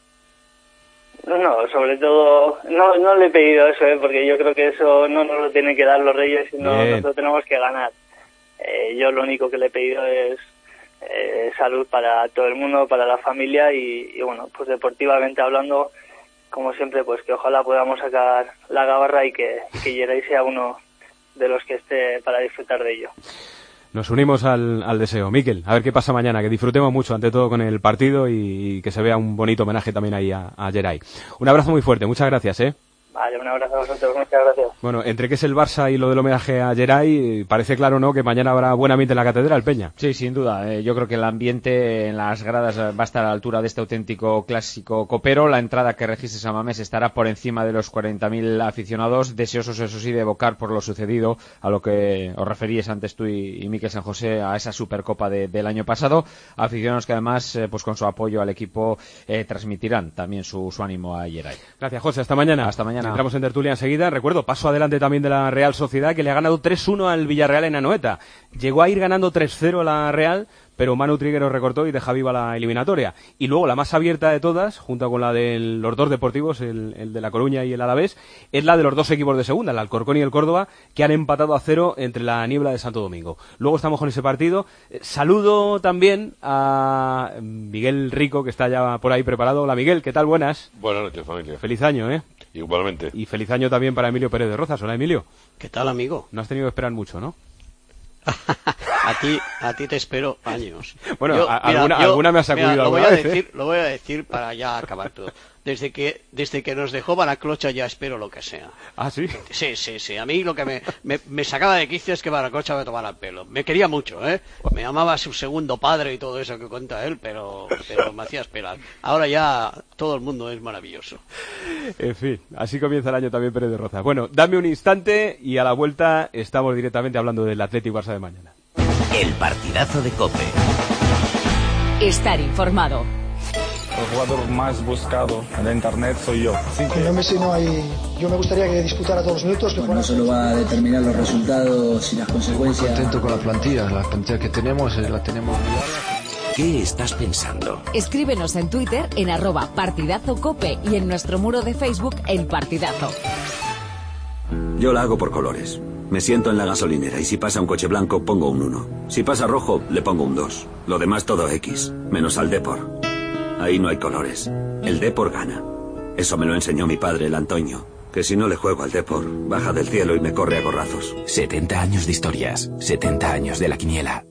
[SPEAKER 12] No, sobre todo, no le he pedido eso, porque yo creo que eso no nos lo tienen que dar los Reyes, sino nosotros tenemos que ganar. Yo lo único que le he pedido es salud para todo el mundo, para la familia, y bueno, pues deportivamente hablando, como siempre, pues que ojalá podamos sacar la gabarra y que Geray sea uno de los que esté para disfrutar de ello.
[SPEAKER 4] Nos unimos al deseo. Mikel, a ver qué pasa mañana, que disfrutemos mucho ante todo con el partido y que se vea un bonito homenaje también ahí a Geray. Un abrazo muy fuerte, muchas gracias,
[SPEAKER 12] Vale, un abrazo a vosotros, muchas gracias.
[SPEAKER 4] Bueno, entre que es el Barça y lo del homenaje a Geray, parece claro, ¿no?, que mañana habrá buen ambiente en la catedral, Peña.
[SPEAKER 11] Sí, sin duda. Yo creo que el ambiente en las gradas va a estar a la altura de este auténtico clásico copero. La entrada que registre San Mamés estará por encima de los 40.000 aficionados, deseosos, eso sí, de evocar por lo sucedido, a lo que os referíais antes tú y Mikel San José, a esa Supercopa del año pasado. Aficionados que además, pues con su apoyo al equipo, transmitirán también su ánimo a Geray.
[SPEAKER 4] Gracias, José. Hasta mañana.
[SPEAKER 11] Hasta mañana.
[SPEAKER 4] Entramos en tertulia enseguida. Recuerdo, paso adelante también de la Real Sociedad, que le ha ganado 3-1 al Villarreal en Anoeta. Llegó a ir ganando 3-0 a la Real, pero Manu Trigueros recortó y deja viva la eliminatoria. Y luego la más abierta de todas, junto con la de los dos deportivos, el de La Coruña y el Alavés, es la de los dos equipos de segunda, el Alcorcón y el Córdoba, que han empatado a 0 entre la Niebla de Santo Domingo. Luego estamos con ese partido. Saludo también a Miguel Rico, que está ya por ahí preparado. Hola Miguel, ¿qué tal? Buenas.
[SPEAKER 13] Buenas noches, familia.
[SPEAKER 4] Feliz año, ¿eh?
[SPEAKER 13] Igualmente.
[SPEAKER 4] Y feliz año también para Emilio Pérez de Rozas. Hola Emilio.
[SPEAKER 14] ¿Qué tal, amigo?
[SPEAKER 4] No has tenido que esperar mucho, ¿no?
[SPEAKER 14] A ti te espero años.
[SPEAKER 4] Bueno, alguna me ha sacudido alguna vez,
[SPEAKER 14] Lo voy a decir para ya acabar todo. Desde que nos dejó Baraclocha ya espero lo que sea.
[SPEAKER 4] ¿Ah, sí?
[SPEAKER 14] Sí. A mí lo que me sacaba de quicio es que Baraclocha me tomara el pelo. Me quería mucho, ¿eh? Me amaba a su segundo padre y todo eso que cuenta él, pero me hacía esperar. Ahora ya todo el mundo es maravilloso.
[SPEAKER 4] En fin, así comienza el año también Pérez de Rozas. Bueno, dame un instante y a la vuelta estamos directamente hablando del Athletic Barça de mañana.
[SPEAKER 21] El partidazo de COPE.
[SPEAKER 2] Estar informado.
[SPEAKER 15] El jugador más buscado en internet soy yo.
[SPEAKER 10] Con Messi no hay. Yo me gustaría que disputara todos los minutos.
[SPEAKER 17] No solo va a determinar los resultados y las consecuencias.
[SPEAKER 20] Contento con la plantilla que tenemos la tenemos.
[SPEAKER 21] ¿Qué estás pensando?
[SPEAKER 2] Escríbenos en Twitter en @partidazocope y en nuestro muro de Facebook El Partidazo.
[SPEAKER 22] Yo la hago por colores. Me siento en la gasolinera y si pasa un coche blanco pongo un 1. Si pasa rojo le pongo un 2. Lo demás todo X, menos al Depor. Ahí no hay colores. El Depor gana. Eso me lo enseñó mi padre, el Antonio. Que si no le juego al Depor, baja del cielo y me corre a gorrazos.
[SPEAKER 21] 70 años de historias, 70 años de la quiniela.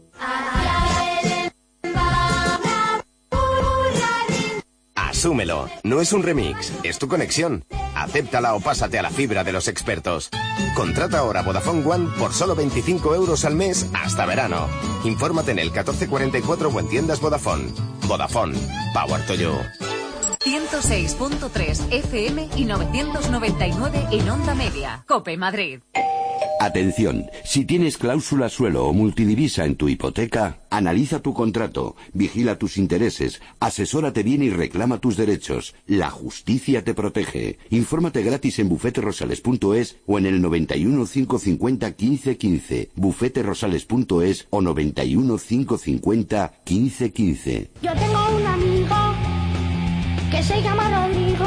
[SPEAKER 23] Asúmelo, no es un remix, es tu conexión. Acéptala o pásate a la fibra de los expertos. Contrata ahora Vodafone One por solo 25 euros al mes hasta verano. Infórmate en el 1444 o en tiendas Vodafone. Vodafone, power to you.
[SPEAKER 2] 106.3 FM y 999 en Onda Media. COPE Madrid.
[SPEAKER 24] Atención, si tienes cláusula suelo o multidivisa en tu hipoteca, analiza tu contrato, vigila tus intereses, asesórate bien y reclama tus derechos. La justicia te protege. Infórmate gratis en bufeterosales.es o en el 91 550 1515, bufeterosales.es o 91 550 1515.
[SPEAKER 25] Yo tengo un amigo que se llama Rodrigo,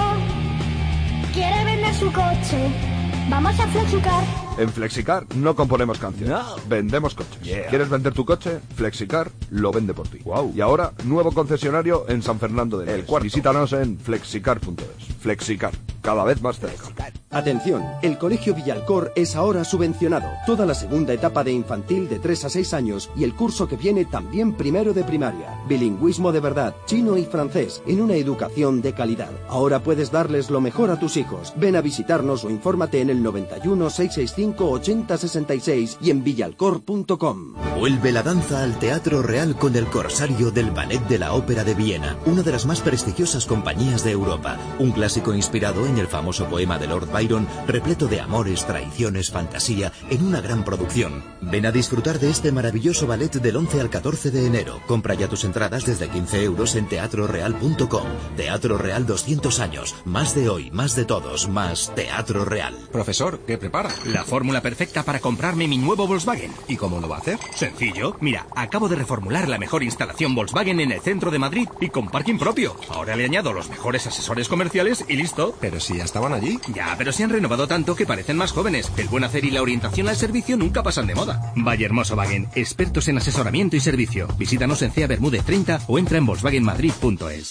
[SPEAKER 25] quiere vender su coche. Vamos a Flexicar.
[SPEAKER 26] En Flexicar no componemos canciones, vendemos coches. ¿Quieres vender tu coche? Flexicar lo vende por ti. Y ahora, nuevo concesionario en San Fernando de Henares. Visítanos en flexicar.es. Flexicar, cada vez más cerca.
[SPEAKER 27] Atención, el Colegio Villalcor es ahora subvencionado. Toda la segunda etapa de infantil de 3 a 6 años y el curso que viene también primero de primaria. Bilingüismo de verdad, chino y francés, en una educación de calidad. Ahora puedes darles lo mejor a tus hijos. Ven a visitarnos o infórmate en el 91 665 8066 y en villalcor.com.
[SPEAKER 21] Vuelve la danza al Teatro Real con El Corsario del Ballet de la Ópera de Viena, una de las más prestigiosas compañías de Europa. Un clásico inspirado en el famoso poema de Lord Byron, repleto de amores, traiciones, fantasía, en una gran producción. Ven a disfrutar de este maravilloso ballet del 11 al 14 de enero. Compra ya tus entradas desde 15 euros en teatroreal.com. Teatro Real 200 años. Más de hoy, más de todos, más Teatro Real.
[SPEAKER 28] Profesor, ¿qué prepara? La fórmula perfecta para comprarme mi nuevo Volkswagen. ¿Y cómo lo va a hacer? Sencillo. Mira, acabo de reformular la mejor instalación Volkswagen en el centro de Madrid y con parking propio. Ahora le añado los mejores asesores comerciales y listo.
[SPEAKER 29] Pero si ya estaban allí.
[SPEAKER 28] Ya, pero se han renovado tanto que parecen más jóvenes. El buen hacer y la orientación al servicio nunca pasan de moda. Valle Hermoso Wagen, expertos en asesoramiento y servicio. Visítanos en CEA Bermúdez 30 o entra en volkswagenmadrid.es.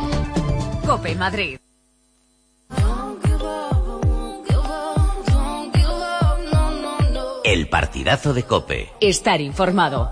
[SPEAKER 2] COPE Madrid.
[SPEAKER 21] El partidazo de COPE.
[SPEAKER 2] Estar informado.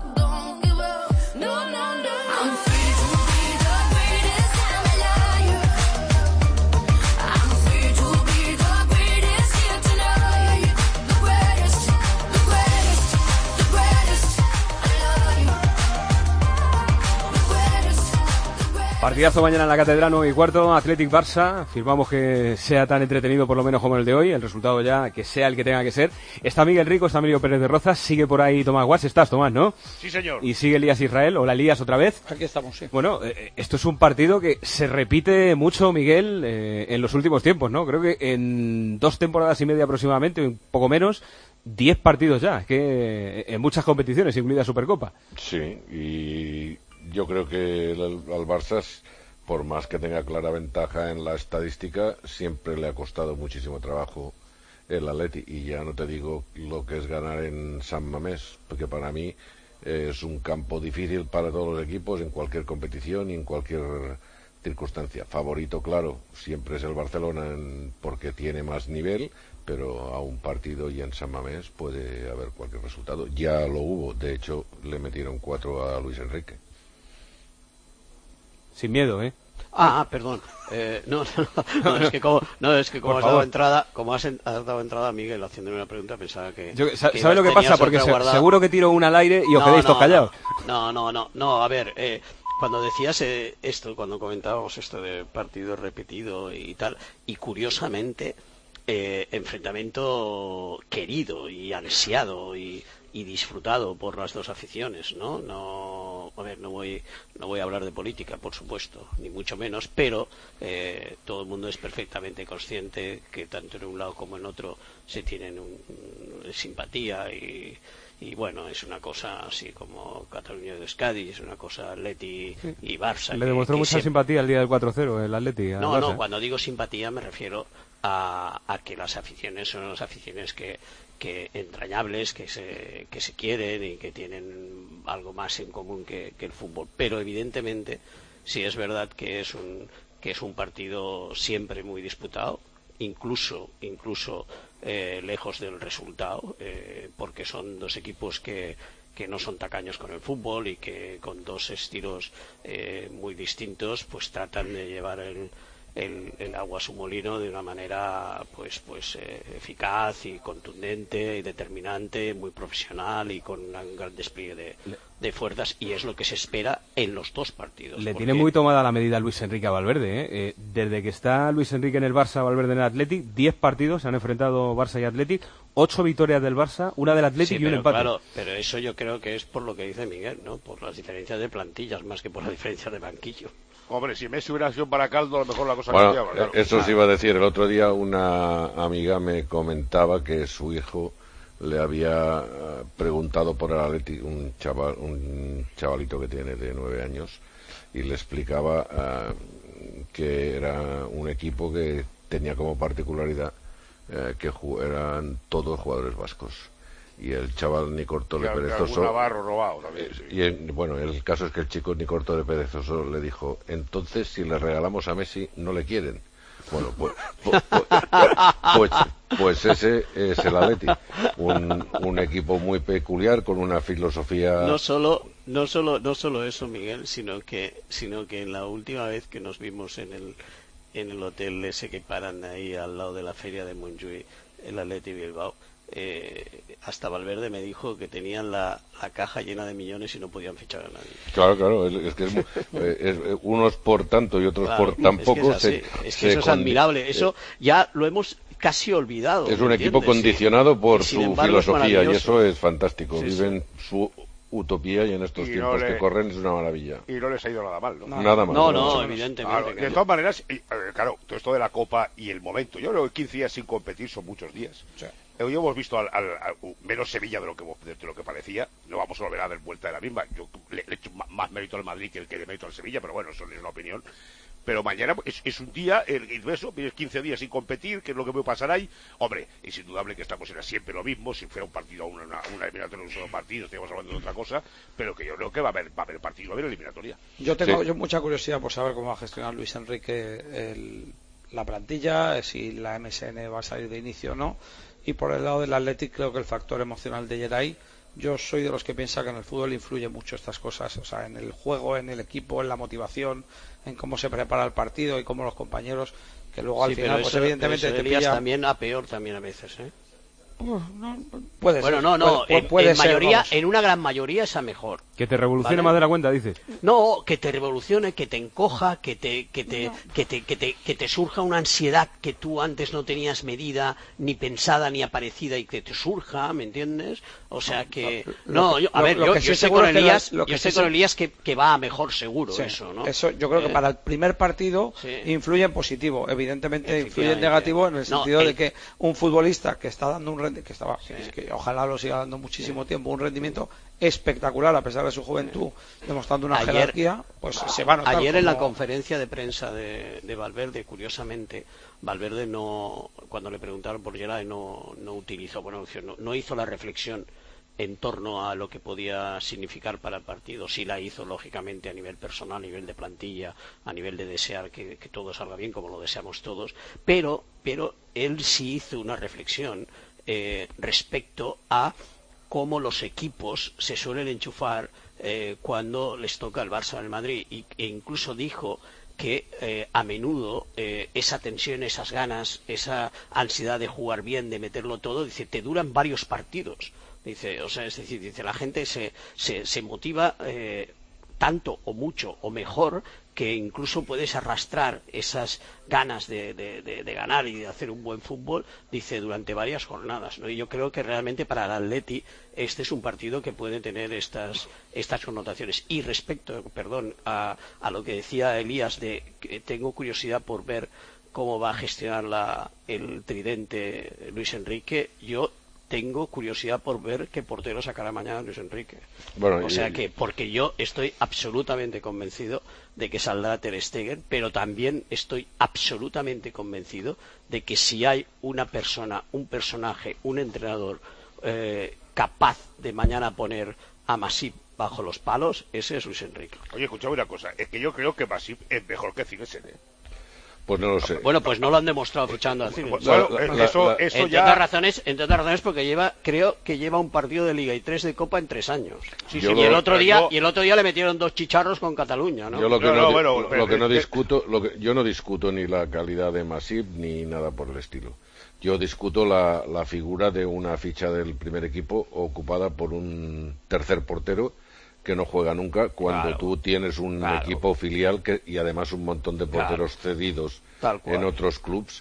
[SPEAKER 4] Partidazo mañana en la Catedral, 9:15, Athletic Barça. Firmamos que sea tan entretenido por lo menos como el de hoy. El resultado ya que sea el que tenga que ser. Está Miguel Rico, está Emilio Pérez de Rozas. Sigue por ahí Tomás Guas. Estás, Tomás, ¿no?
[SPEAKER 8] Sí, señor.
[SPEAKER 4] Y sigue Elías Israel. Hola, Elías, otra vez.
[SPEAKER 16] Aquí estamos, sí.
[SPEAKER 4] Bueno, esto es un partido que se repite mucho, Miguel, en los últimos tiempos, ¿no? Creo que en 2 temporadas y media aproximadamente, un poco menos, 10 partidos ya, que en muchas competiciones, incluida Supercopa.
[SPEAKER 8] Sí, y
[SPEAKER 1] yo creo que al Barça, por más que tenga clara ventaja en la estadística, siempre le ha costado muchísimo trabajo el Atleti, y ya no te digo lo que es ganar en San Mamés, porque para mí es un campo difícil para todos los equipos en cualquier competición y en cualquier circunstancia. Favorito, claro, siempre es el Barcelona porque tiene más nivel, pero a un partido y en San Mamés puede haber cualquier resultado. Ya lo hubo, de hecho le metieron 4 a Luis Enrique.
[SPEAKER 4] Sin miedo, ¿eh?
[SPEAKER 14] Perdón. Es que como has dado entrada, Miguel, haciéndome una pregunta, pensaba que...
[SPEAKER 4] ¿Sabes lo que pasa? Porque seguro que tiro una al aire y os quedéis todos callados.
[SPEAKER 14] No, a ver, cuando decías cuando comentábamos esto de partido repetido y tal, y curiosamente, enfrentamiento querido y ansiado y disfrutado por las dos aficiones, ¿no? No voy a hablar de política, por supuesto, ni mucho menos, pero todo el mundo es perfectamente consciente que tanto en un lado como en otro se tienen simpatía y bueno, es una cosa así como Cataluña de Euskadi, es una cosa Atleti y Barça.
[SPEAKER 4] Le demostró mucha simpatía el día del 4-0 el Atleti.
[SPEAKER 14] No, cuando digo simpatía me refiero a que las aficiones son las aficiones que entrañables, que se quieren y que tienen algo más en común que el fútbol. Pero evidentemente sí es verdad que es un partido siempre muy disputado, incluso lejos del resultado, porque son dos equipos que no son tacaños con el fútbol y que con dos estilos muy distintos pues tratan de llevar el agua a su molino de una manera pues eficaz y contundente y determinante, muy profesional y con un gran despliegue de fuerzas, y es lo que se espera en los dos partidos.
[SPEAKER 4] Tiene muy tomada la medida Luis Enrique a Valverde, ¿eh? Desde que está Luis Enrique en el Barça, Valverde en el Athletic, 10 partidos se han enfrentado Barça y Athletic, 8 victorias del Barça, una del Athletic y un empate.
[SPEAKER 14] Claro, pero eso yo creo que es por lo que dice Miguel, ¿no? Por las diferencias de plantillas más que por la diferencia de banquillo.
[SPEAKER 8] Hombre, si Messi hubiera sido para Caldo, a lo mejor la cosa
[SPEAKER 1] cambiaba.
[SPEAKER 8] Claro.
[SPEAKER 1] Eso os iba a decir. El otro día una amiga me comentaba que su hijo le había preguntado por el Atleti, un chavalito que tiene de 9 años, y le explicaba que era un equipo que tenía como particularidad que eran todos jugadores vascos. Y el chaval Nicortole Perezoso
[SPEAKER 8] robado también, sí.
[SPEAKER 1] Y el caso es que el chico Nicortole Perezoso le dijo: entonces si le regalamos a Messi no le quieren. Bueno, pues ese es el Atleti, un equipo muy peculiar con una filosofía.
[SPEAKER 14] No solo eso, Miguel, sino que en la última vez que nos vimos en el hotel ese que paran ahí al lado de la feria de Montjuïc, el Atleti Bilbao, hasta Valverde me dijo que tenían la caja llena de millones y no podían fichar a nadie.
[SPEAKER 1] Claro, es que es unos por tanto y otros por tan poco.
[SPEAKER 14] Es que eso es admirable, eso ya lo hemos casi olvidado.
[SPEAKER 1] Es un equipo condicionado por su filosofía, y eso es fantástico. Viven su utopía, y en estos tiempos que corren es una maravilla.
[SPEAKER 8] Y no les ha ido nada mal, ¿no?
[SPEAKER 1] Nada mal.
[SPEAKER 14] No, evidentemente.
[SPEAKER 8] Claro, de todas maneras, claro, todo esto de la Copa y el momento. Yo creo que 15 días sin competir son muchos días. O sea, hoy hemos visto al menos Sevilla de lo que parecía. No vamos a volver a dar vuelta de la misma. Yo le echo más mérito al Madrid que el que le mérito al Sevilla, pero bueno, eso es una opinión. Pero mañana es un día, eso, tienes 15 días sin competir, que es lo que puede pasar ahí. Hombre, es indudable que estamos en siempre lo mismo. Si fuera un partido, una eliminatoria, un solo partido, estaríamos hablando de otra cosa, pero que yo creo que va a haber partido, va a haber eliminatoria.
[SPEAKER 16] Yo tengo mucha curiosidad por saber cómo va a gestionar Luis Enrique la plantilla, si la MSN va a salir de inicio o no. Y por el lado del Athletic, creo que el factor emocional de Geray, yo soy de los que piensa que en el fútbol influye mucho estas cosas, o sea, en el juego, en el equipo, en la motivación, en cómo se prepara el partido y cómo los compañeros, que luego al final, pues evidentemente te pilla
[SPEAKER 14] también a peor también a veces, ¿eh?
[SPEAKER 16] No, puede ser.
[SPEAKER 14] En mayoría, en una gran mayoría es a mejor.
[SPEAKER 4] Que te revolucione más de la cuenta, dices.
[SPEAKER 14] No, que te revolucione, que te encoja, que te surja una ansiedad que tú antes no tenías medida, ni pensada, ni aparecida, y que te surja, ¿me entiendes? O sea que... yo sé con Elías que va a mejor seguro, sí, eso, ¿no?
[SPEAKER 16] Eso yo creo que para el primer partido influye en positivo, evidentemente influye en negativo en el sentido de que un futbolista que está dando un que ojalá lo siga dando muchísimo tiempo, un rendimiento espectacular a pesar de su juventud, demostrando una jerarquía, pues se va a notar.
[SPEAKER 14] Ayer en la conferencia de prensa de Valverde, curiosamente, Valverde no, cuando le preguntaron por Geray, no utilizó, no hizo la reflexión en torno a lo que podía significar para el partido. Sí la hizo, lógicamente, a nivel personal, a nivel de plantilla, a nivel de desear que todo salga bien, como lo deseamos todos, pero él sí hizo una reflexión respecto a cómo los equipos se suelen enchufar cuando les toca el Barça o el Madrid, e incluso dijo que a menudo esa tensión, esas ganas, esa ansiedad de jugar bien, de meterlo todo, dice, te duran varios partidos. Dice, o sea, es decir, dice, la gente se motiva tanto o mucho o mejor que incluso puedes arrastrar esas ganas de ganar y de hacer un buen fútbol, dice, durante varias jornadas, ¿no? Y yo creo que realmente para el Atleti este es un partido que puede tener estas connotaciones. Y respecto, a lo que decía Elías, de que tengo curiosidad por ver cómo va a gestionar el tridente Luis Enrique, yo tengo curiosidad por ver qué portero sacará mañana Luis Enrique. Bueno, porque yo estoy absolutamente convencido de que saldrá Ter Stegen, pero también estoy absolutamente convencido de que si hay una persona, un personaje, un entrenador capaz de mañana poner a Masip bajo los palos, ese es Luis Enrique.
[SPEAKER 8] Oye, escuchame una cosa, es que yo creo que Masip es mejor que Zinesen,
[SPEAKER 1] Pues no lo sé.
[SPEAKER 14] Bueno, pues no lo han demostrado fichando a
[SPEAKER 8] Zinesen.
[SPEAKER 14] Entre otras razones porque creo que lleva un partido de Liga y 3 de Copa en 3 años. Y el otro día le metieron 2 chicharros con Cataluña, ¿no?
[SPEAKER 1] Yo no discuto ni la calidad de Masip ni nada por el estilo. Yo discuto la figura de una ficha del primer equipo ocupada por un tercer portero que no juega nunca, cuando tú tienes un equipo filial y además un montón de porteros cedidos en otros clubs,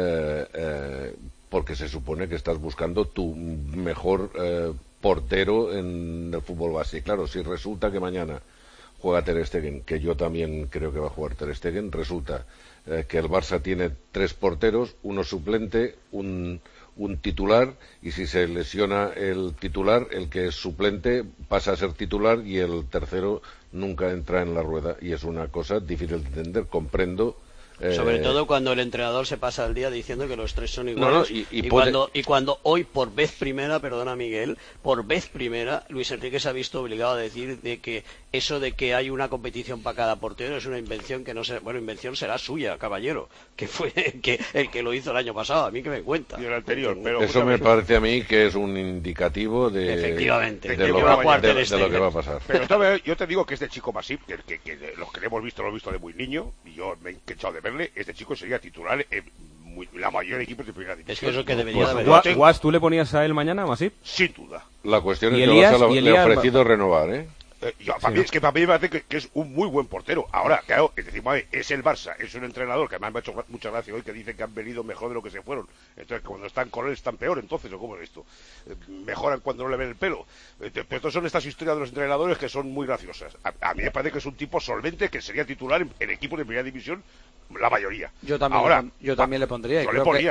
[SPEAKER 1] porque se supone que estás buscando tu mejor portero en el fútbol base. Claro, si resulta que mañana juega Ter Stegen, que yo también creo que va a jugar Ter Stegen, resulta que el Barça tiene 3 porteros, uno suplente, un titular, y si se lesiona el titular, el que es suplente pasa a ser titular y el tercero nunca entra en la rueda, y es una cosa difícil de entender. Comprendo
[SPEAKER 14] sobre todo cuando el entrenador se pasa el día diciendo que los 3 son iguales, y cuando hoy por vez primera, perdona Miguel, por vez primera Luis Enrique se ha visto obligado a decir de que eso de que hay una competición para cada portero es una invención que no sé, invención será suya, caballero, que fue el que lo hizo el año pasado, a mí que me cuenta.
[SPEAKER 8] Y el anterior, pero
[SPEAKER 1] eso me parece a mí que es un indicativo de lo que va a pasar.
[SPEAKER 8] Pero yo te digo que este chico Masip, que los que le hemos visto, lo he visto de muy niño, y yo me he echado de verle, este chico sería titular en la mayoría de equipos de primera división.
[SPEAKER 14] Es que eso que debería de haber.
[SPEAKER 4] Guas, ¿tú le ponías a él mañana, Masip?
[SPEAKER 8] Sin duda.
[SPEAKER 1] La cuestión es que le ha ofrecido renovar, ¿eh?
[SPEAKER 8] Para mí me parece que es un muy buen portero. Ahora, claro, es el Barça, es un entrenador que además me ha hecho mucha gracia hoy, que dice que han venido mejor de lo que se fueron. Entonces, cuando están con él están peor, entonces, ¿o cómo es esto? Mejoran cuando no le ven el pelo. Pero estas son estas historias de los entrenadores que son muy graciosas. A mí me parece que es un tipo solvente que sería titular en equipos de primera división la mayoría.
[SPEAKER 16] Yo también le pondría.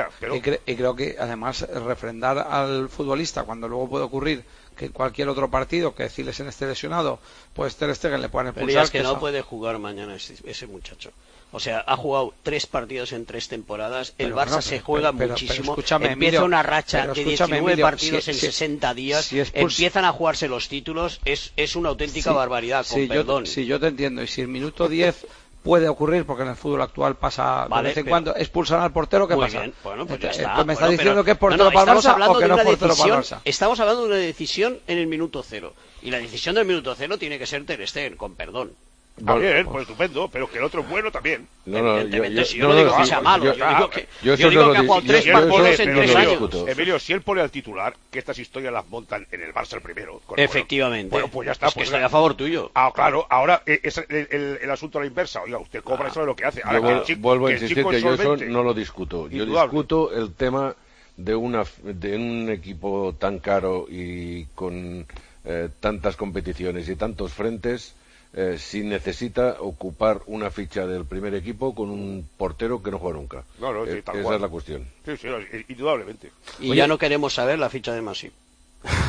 [SPEAKER 16] Y creo que además refrendar al futbolista cuando luego puede ocurrir que en cualquier otro partido que Zinesen esté lesionado, pues Ter Stegen le pueden expulsar.
[SPEAKER 14] Es que no puede jugar mañana ese muchacho. O sea, ha jugado 3 partidos en 3 temporadas. El Barça se juega muchísimo. Empieza una racha de 19 partidos en 60 días. Empiezan a jugarse los títulos. Es una auténtica barbaridad, con perdón.
[SPEAKER 16] Yo te entiendo. Y si el minuto 10 puede ocurrir, porque en el fútbol actual pasa de vez en cuando, expulsan al portero, ¿qué pasa?
[SPEAKER 14] Bien. Bueno, pues ya está.
[SPEAKER 16] ¿Me estás diciendo que es portero para el Barça o que no es portero para el Barça?
[SPEAKER 14] Estamos hablando de una decisión en el minuto 0. Y la decisión del minuto 0 tiene que ser Ter Stegen, con perdón.
[SPEAKER 8] Bien, pues estupendo, pero que el otro es bueno también.
[SPEAKER 14] Yo no digo que sea malo, yo digo que ha jugado 3 partidos en 3 años.
[SPEAKER 8] Emilio, si él pone al titular, que estas historias las montan en el Barça el primero.
[SPEAKER 14] Efectivamente.
[SPEAKER 8] Bueno, pues ya está.
[SPEAKER 14] Es que estoy a favor tuyo.
[SPEAKER 8] Claro, ahora es el asunto a la inversa. Oiga, usted cobra eso de lo que hace. Ahora,
[SPEAKER 1] vuelvo a insistir que yo eso no lo discuto. Yo discuto el tema de un equipo tan caro y con tantas competiciones y tantos frentes, si necesita ocupar una ficha del primer equipo con un portero que no juega nunca. Esa es la cuestión.
[SPEAKER 8] Sí, indudablemente.
[SPEAKER 14] Y ya no queremos saber la ficha de Masip.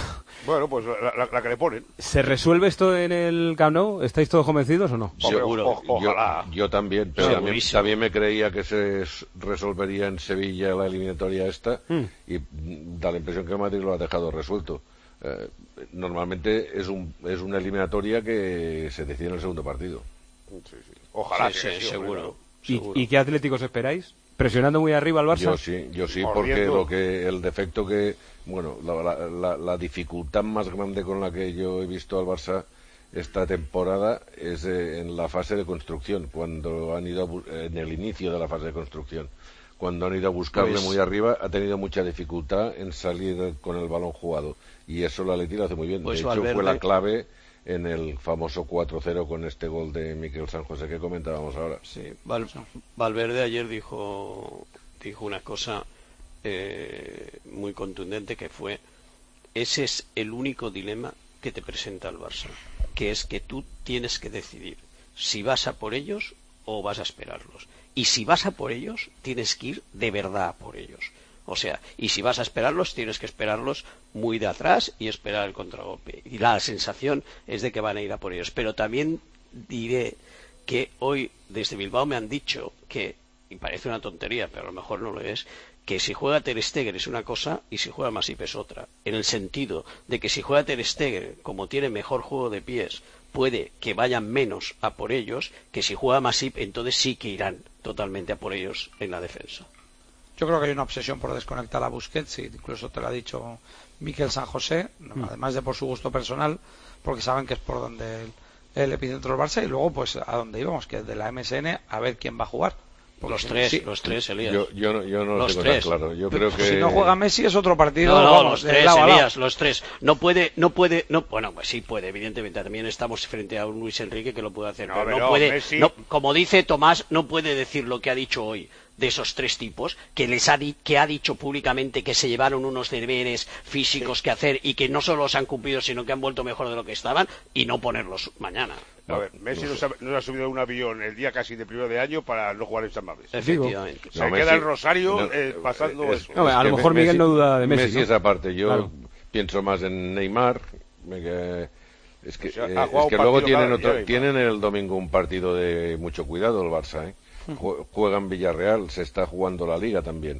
[SPEAKER 8] Bueno, pues la que le ponen.
[SPEAKER 4] ¿Se resuelve esto en el Camp Nou? ¿Estáis todos convencidos o no?
[SPEAKER 8] Ojalá.
[SPEAKER 1] Yo también, pero también me creía que se resolvería en Sevilla la eliminatoria esta y da la impresión que el Madrid lo ha dejado resuelto. Normalmente es una eliminatoria que se decide en el segundo partido.
[SPEAKER 8] Sí. Ojalá,
[SPEAKER 14] sí, seguro.
[SPEAKER 4] ¿Y qué Atléticos esperáis? ¿Presionando muy arriba al Barça?
[SPEAKER 1] Yo sí, porque el defecto que... Bueno, la dificultad más grande con la que yo he visto al Barça esta temporada es en la fase de construcción, cuando han ido en el inicio de la fase de construcción. Cuando han ido a buscarle muy arriba, ha tenido mucha dificultad en salir con el balón jugado. Y eso la Atleti lo hace muy bien. De hecho, Valverde fue la clave en el famoso 4-0 con este gol de Miquel San José que comentábamos ahora.
[SPEAKER 14] Sí, Valverde ayer dijo una cosa muy contundente, que fue: ese es el único dilema que te presenta el Barça, que es que tú tienes que decidir si vas a por ellos o vas a esperarlos. Y si vas a por ellos, tienes que ir de verdad a por ellos. O sea, y si vas a esperarlos, tienes que esperarlos muy de atrás y esperar el contragolpe. Y la sensación es de que van a ir a por ellos. Pero también diré que hoy desde Bilbao me han dicho que, y parece una tontería, pero a lo mejor no lo es, que si juega Ter Stegen es una cosa y si juega Masip es otra. En el sentido de que si juega Ter Stegen, como tiene mejor juego de pies, puede que vayan menos a por ellos, que si juega Masip, entonces sí que irán totalmente a por ellos en la defensa.
[SPEAKER 16] Yo creo que hay una obsesión por desconectar a Busquets, y incluso te lo ha dicho Miquel San José, además de por su gusto personal, porque saben que es por donde el epicentro del Barça, y luego pues a donde íbamos, que es de la MSN, a ver quién va a jugar.
[SPEAKER 14] Los tres, Elías.
[SPEAKER 1] Yo no lo tengo tan claro. Yo creo que
[SPEAKER 16] si no juega Messi es otro partido.
[SPEAKER 14] Los tres, Elías, los tres. No puede. Bueno, pues sí puede, evidentemente. También estamos frente a un Luis Enrique que lo puede hacer. Pero no puede. Messi... como dice Tomás, no puede decir lo que ha dicho hoy de esos tres tipos, que ha dicho públicamente que se llevaron unos deberes físicos que hacer y que no solo los han cumplido, sino que han vuelto mejor de lo que estaban, y no ponerlos mañana.
[SPEAKER 8] A ver, Messi no se ha subido a un avión el día casi de primero de año para no jugar en San Mamés.
[SPEAKER 14] Efectivamente.
[SPEAKER 8] Se queda en Rosario pasando eso.
[SPEAKER 4] A lo mejor Miguel no duda de Messi.
[SPEAKER 1] Messi esa parte. Yo pienso más en Neymar. Es que luego tienen el domingo un partido de mucho cuidado el Barça, ¿eh? Juegan Villarreal, se está jugando la Liga también.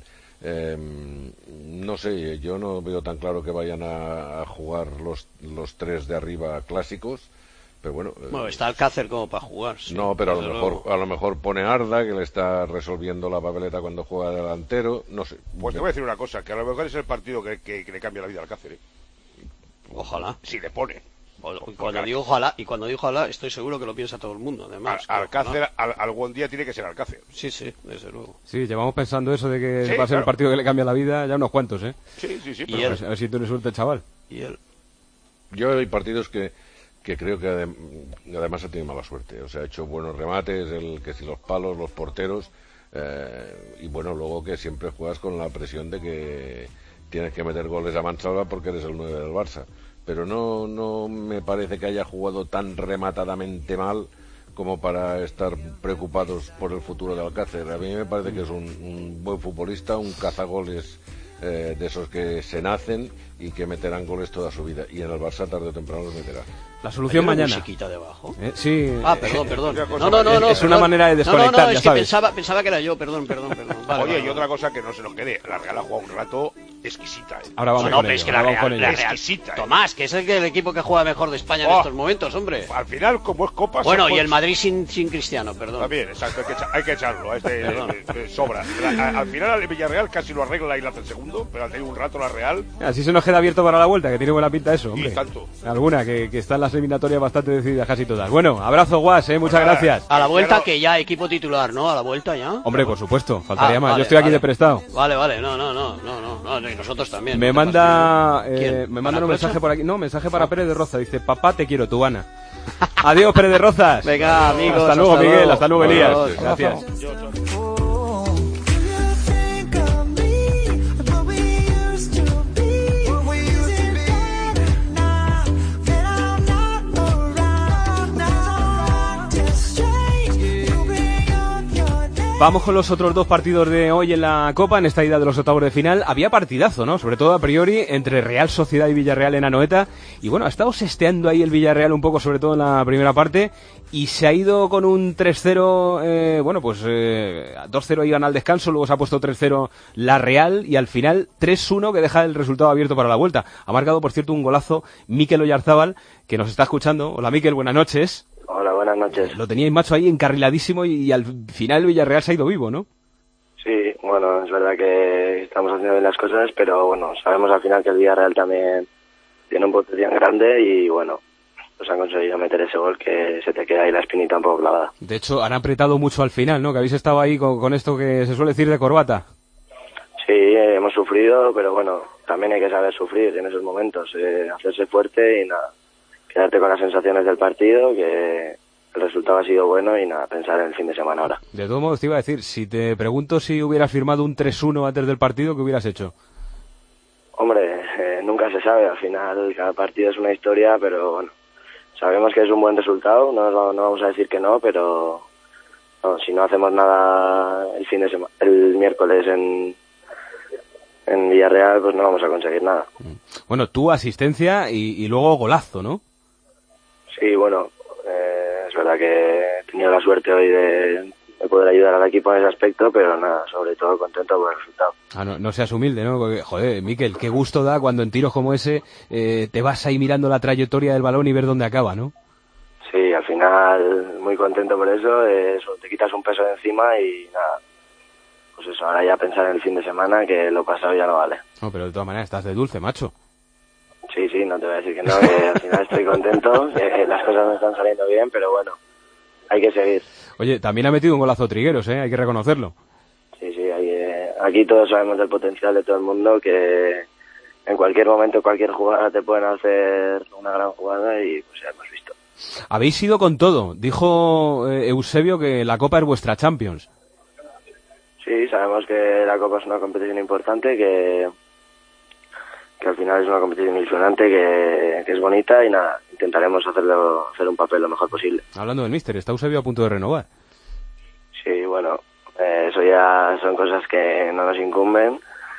[SPEAKER 1] No sé, yo no veo tan claro que vayan a jugar los tres de arriba clásicos, pero bueno.
[SPEAKER 14] Está Alcácer como para jugar. Sí,
[SPEAKER 1] no, pero a lo mejor pone Arda, que le está resolviendo la papeleta cuando juega delantero, no sé.
[SPEAKER 8] Pues te voy a decir una cosa, que a lo mejor es el partido que le cambia la vida a Alcácer, ¿eh?
[SPEAKER 14] Ojalá.
[SPEAKER 8] Si le pone.
[SPEAKER 14] Y cuando digo ojalá, estoy seguro que lo piensa todo el mundo, además.
[SPEAKER 8] Alcácer, algún día tiene que ser Alcácer.
[SPEAKER 14] Sí, desde luego.
[SPEAKER 4] Sí, llevamos pensando eso de que va a ser el partido que le cambia la vida ya unos cuantos, ¿eh?
[SPEAKER 8] Sí.
[SPEAKER 4] Y a ver si tiene suerte el chaval.
[SPEAKER 14] Y él.
[SPEAKER 1] Yo hay partidos que creo que además ha tenido mala suerte. O sea, ha hecho buenos remates, que si los palos, los porteros, y bueno, luego que siempre juegas con la presión de que tienes que meter goles a mansalva porque eres el 9 del Barça. Pero no me parece que haya jugado tan rematadamente mal como para estar preocupados por el futuro de Alcácer. A mí me parece que es un buen futbolista, un cazagoles de esos que se nacen y que meterán goles toda su vida. Y en el Barça tarde o temprano los meterá.
[SPEAKER 4] La solución mañana.
[SPEAKER 14] Musiquita debajo.
[SPEAKER 4] Sí.
[SPEAKER 14] Perdón.
[SPEAKER 4] No. Es una manera de desconectar,
[SPEAKER 14] es que pensaba que era yo, perdón. Vale,
[SPEAKER 8] Oye, y otra cosa que no se nos quede, la Real ha jugado un rato exquisita, ¿eh?
[SPEAKER 4] Ahora vamos con ello. Es que la Real
[SPEAKER 8] exquisita,
[SPEAKER 14] Tomás, que es el equipo que juega mejor de España en estos momentos, hombre.
[SPEAKER 8] Al final, como es Copa...
[SPEAKER 14] Bueno, y el Madrid sin Cristiano, perdón.
[SPEAKER 8] También, exacto, hay que echarlo, sobra. Al final el Villarreal casi lo arregla y lo hace el segundo, pero ha tenido un rato la Real...
[SPEAKER 4] Así se nos queda abierto para la vuelta, que tiene buena pinta eso, hombre.
[SPEAKER 8] Y tanto.
[SPEAKER 4] Alguna, que está en las eliminatorias bastante decididas casi todas. Bueno, abrazo, Guas, muchas gracias.
[SPEAKER 14] A la vuelta que ya equipo titular, ¿no? A la vuelta ya.
[SPEAKER 4] Hombre, por supuesto, faltaría más. Yo estoy aquí de prestado.
[SPEAKER 14] Vale, no, y nosotros también.
[SPEAKER 4] Me manda un mensaje por aquí. No, mensaje para Pérez de Roza. Dice, papá, te quiero, Tubana. Adiós, Pérez de Rozas.
[SPEAKER 14] Venga, amigos.
[SPEAKER 4] Hasta luego, Miguel. Hasta luego, Elías. Gracias. Vamos con los otros dos partidos de hoy en la Copa, en esta ida de los octavos de final. Había partidazo, ¿no? Sobre todo a priori, entre Real Sociedad y Villarreal en Anoeta. Y bueno, ha estado sesteando ahí el Villarreal un poco, sobre todo en la primera parte. Y se ha ido con un 3-0, 2-0 iban al descanso, luego se ha puesto 3-0 la Real. Y al final 3-1 que deja el resultado abierto para la vuelta. Ha marcado, por cierto, un golazo Mikel Oyarzábal, que nos está escuchando. Hola Mikel, buenas noches.
[SPEAKER 3] Hola, buenas noches.
[SPEAKER 4] Lo teníais, macho, ahí encarriladísimo y al final Villarreal se ha ido vivo, ¿no?
[SPEAKER 3] Sí, bueno, es verdad que estamos haciendo bien las cosas, pero bueno, sabemos al final que el Villarreal también tiene un potencial grande y bueno, pues han conseguido meter ese gol que se te queda ahí la espinita un poco clavada.
[SPEAKER 4] De hecho, han apretado mucho al final, ¿no? Que habéis estado ahí con esto que se suele decir de corbata.
[SPEAKER 3] Sí, hemos sufrido, pero bueno, también hay que saber sufrir en esos momentos, hacerse fuerte y nada, quedarte con las sensaciones del partido, que el resultado ha sido bueno y nada, pensar en el fin de semana ahora.
[SPEAKER 4] De todos modos te iba a decir, si te pregunto si hubieras firmado un 3-1 antes del partido, ¿qué hubieras hecho?
[SPEAKER 3] Hombre, nunca se sabe, al final cada partido es una historia, pero bueno, sabemos que es un buen resultado, no vamos a decir que no, pero no, si no hacemos nada el miércoles en Villarreal, pues no vamos a conseguir nada.
[SPEAKER 4] Bueno, tu asistencia y luego golazo, ¿no?
[SPEAKER 3] Sí, bueno, es verdad que he tenido la suerte hoy de poder ayudar al equipo en ese aspecto, pero nada, sobre todo contento por el resultado.
[SPEAKER 4] No seas humilde, ¿no? Porque, joder, Mikel, qué gusto da cuando en tiros como ese te vas ahí mirando la trayectoria del balón y ver dónde acaba, ¿no?
[SPEAKER 3] Sí, al final muy contento por eso, te quitas un peso de encima y nada, pues eso, ahora ya pensar en el fin de semana, que lo pasado ya no vale.
[SPEAKER 4] No, pero de todas maneras estás de dulce, macho.
[SPEAKER 3] Sí, no te voy a decir que no, que al final estoy contento, que las cosas me están saliendo bien, pero bueno, hay que seguir.
[SPEAKER 4] Oye, también ha metido un golazo Trigueros, hay que reconocerlo.
[SPEAKER 3] Sí, aquí todos sabemos del potencial de todo el mundo, que en cualquier momento, cualquier jugada te pueden hacer una gran jugada y pues ya hemos visto.
[SPEAKER 4] Habéis ido con todo, dijo Eusebio que la Copa es vuestra Champions.
[SPEAKER 3] Sí, sabemos que la Copa es una competición importante, que al final es una competición ilusionante, que es bonita y nada, intentaremos hacer un papel lo mejor posible.
[SPEAKER 4] Hablando del míster, está Eusebio a punto de renovar.
[SPEAKER 3] Sí, bueno, eso ya son cosas que no nos incumben.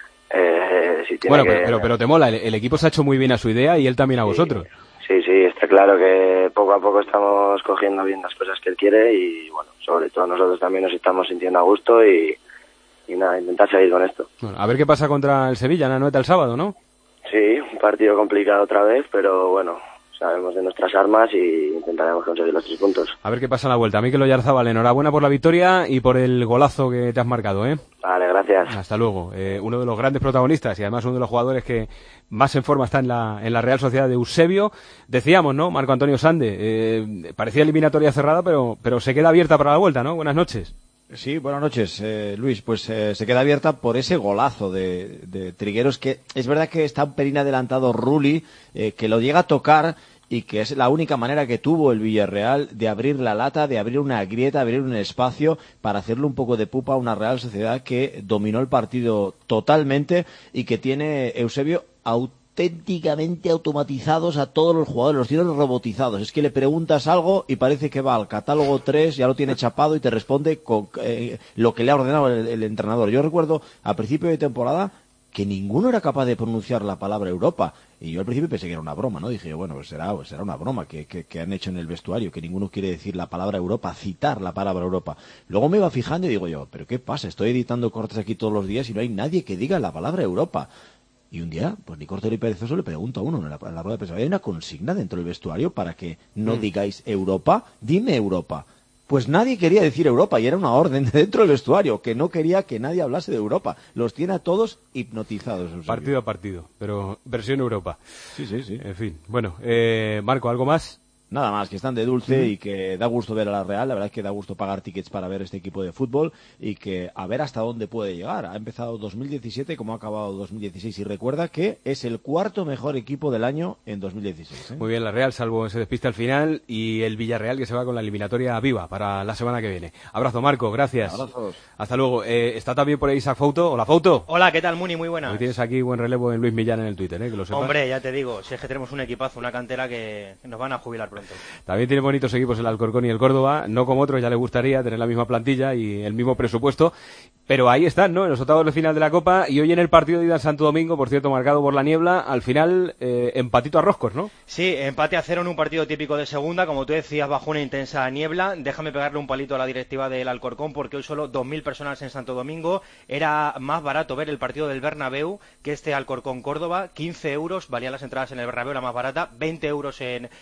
[SPEAKER 4] Pero te mola, el equipo se ha hecho muy bien a su idea y él también a vosotros.
[SPEAKER 3] Sí, está claro que poco a poco estamos cogiendo bien las cosas que él quiere y bueno, sobre todo nosotros también nos estamos sintiendo a gusto y nada, intentar seguir con esto.
[SPEAKER 4] Bueno, a ver qué pasa contra el Sevilla en Anoeta el sábado, ¿no?
[SPEAKER 3] Sí, un partido complicado otra vez, pero bueno, sabemos de nuestras armas y intentaremos conseguir los 3 puntos.
[SPEAKER 4] A ver qué pasa en la vuelta. Mikel Oyarzábal, enhorabuena por la victoria y por el golazo que te has marcado, ¿eh?
[SPEAKER 3] Vale, gracias.
[SPEAKER 4] Hasta luego. Uno de los grandes protagonistas y además uno de los jugadores que más en forma está en la Real Sociedad de Eusebio. Decíamos, ¿no? Marco Antonio Sande, parecía eliminatoria cerrada, pero se queda abierta para la vuelta, ¿no? Buenas noches.
[SPEAKER 5] Sí, buenas noches, Luis. Pues se queda abierta por ese golazo de Trigueros, que es verdad que está un pelín adelantado Rulli, que lo llega a tocar y que es la única manera que tuvo el Villarreal de abrir la lata, de abrir una grieta, abrir un espacio para hacerle un poco de pupa a una Real Sociedad que dominó el partido totalmente y que tiene Eusebio auténticamente automatizados a todos los jugadores, los tiene robotizados. Es que le preguntas algo y parece que va al catálogo 3, ya lo tiene chapado y te responde con lo que le ha ordenado el entrenador. Yo recuerdo a principio de temporada que ninguno era capaz de pronunciar la palabra Europa. Y yo al principio pensé que era una broma, ¿no? Dije, bueno, pues será una broma que han hecho en el vestuario, que ninguno quiere decir la palabra Europa, citar la palabra Europa. Luego me iba fijando y digo yo, ¿pero qué pasa? Estoy editando cortes aquí todos los días y no hay nadie que diga la palabra Europa. Y un día, pues ni corto ni perezoso, le pregunto a uno en la rueda de prensa, ¿hay una consigna dentro del vestuario para que no digáis Europa? Dime Europa. Pues nadie quería decir Europa y era una orden dentro del vestuario, que no quería que nadie hablase de Europa. Los tiene a todos hipnotizados.
[SPEAKER 4] Partido a partido, pero versión Europa.
[SPEAKER 5] Sí.
[SPEAKER 4] En fin, bueno, Marco, ¿algo más?
[SPEAKER 5] Nada más, que están de dulce y que da gusto ver a la Real. La verdad es que da gusto pagar tickets para ver este equipo de fútbol y que a ver hasta dónde puede llegar. Ha empezado 2017 como ha acabado 2016 y recuerda que es el 4º mejor equipo del año en 2016.
[SPEAKER 4] Muy bien la Real, salvo ese despiste al final, y el Villarreal que se va con la eliminatoria viva para la semana que viene. Abrazo, Marco, gracias.
[SPEAKER 5] Abrazos.
[SPEAKER 4] Hasta luego. Está también por ahí Isaac Fouto. Hola, Fouto.
[SPEAKER 6] Hola, ¿qué tal, Muni? Muy buenas.
[SPEAKER 4] Hoy tienes aquí buen relevo en Luis Millán en el Twitter, que lo sepas.
[SPEAKER 6] Hombre, ya te digo, si es que tenemos un equipazo, una cantera que nos van a jubilar pronto.
[SPEAKER 4] También tiene bonitos equipos el Alcorcón y el Córdoba, no como otros, ya le gustaría tener la misma plantilla y el mismo presupuesto, pero ahí están, ¿no? En los octavos de final de la Copa, y hoy en el partido de ida en Santo Domingo, por cierto, marcado por la niebla, al final empatito a roscos, ¿no?
[SPEAKER 6] Sí, empate a 0 en un partido típico de segunda, como tú decías, bajo una intensa niebla. Déjame pegarle un palito a la directiva del Alcorcón, porque hoy solo 2.000 personas en Santo Domingo. Era más barato ver el partido del Bernabéu que este Alcorcón-Córdoba. 15 euros valían las entradas en el Bernabéu, la más barata, 20 euros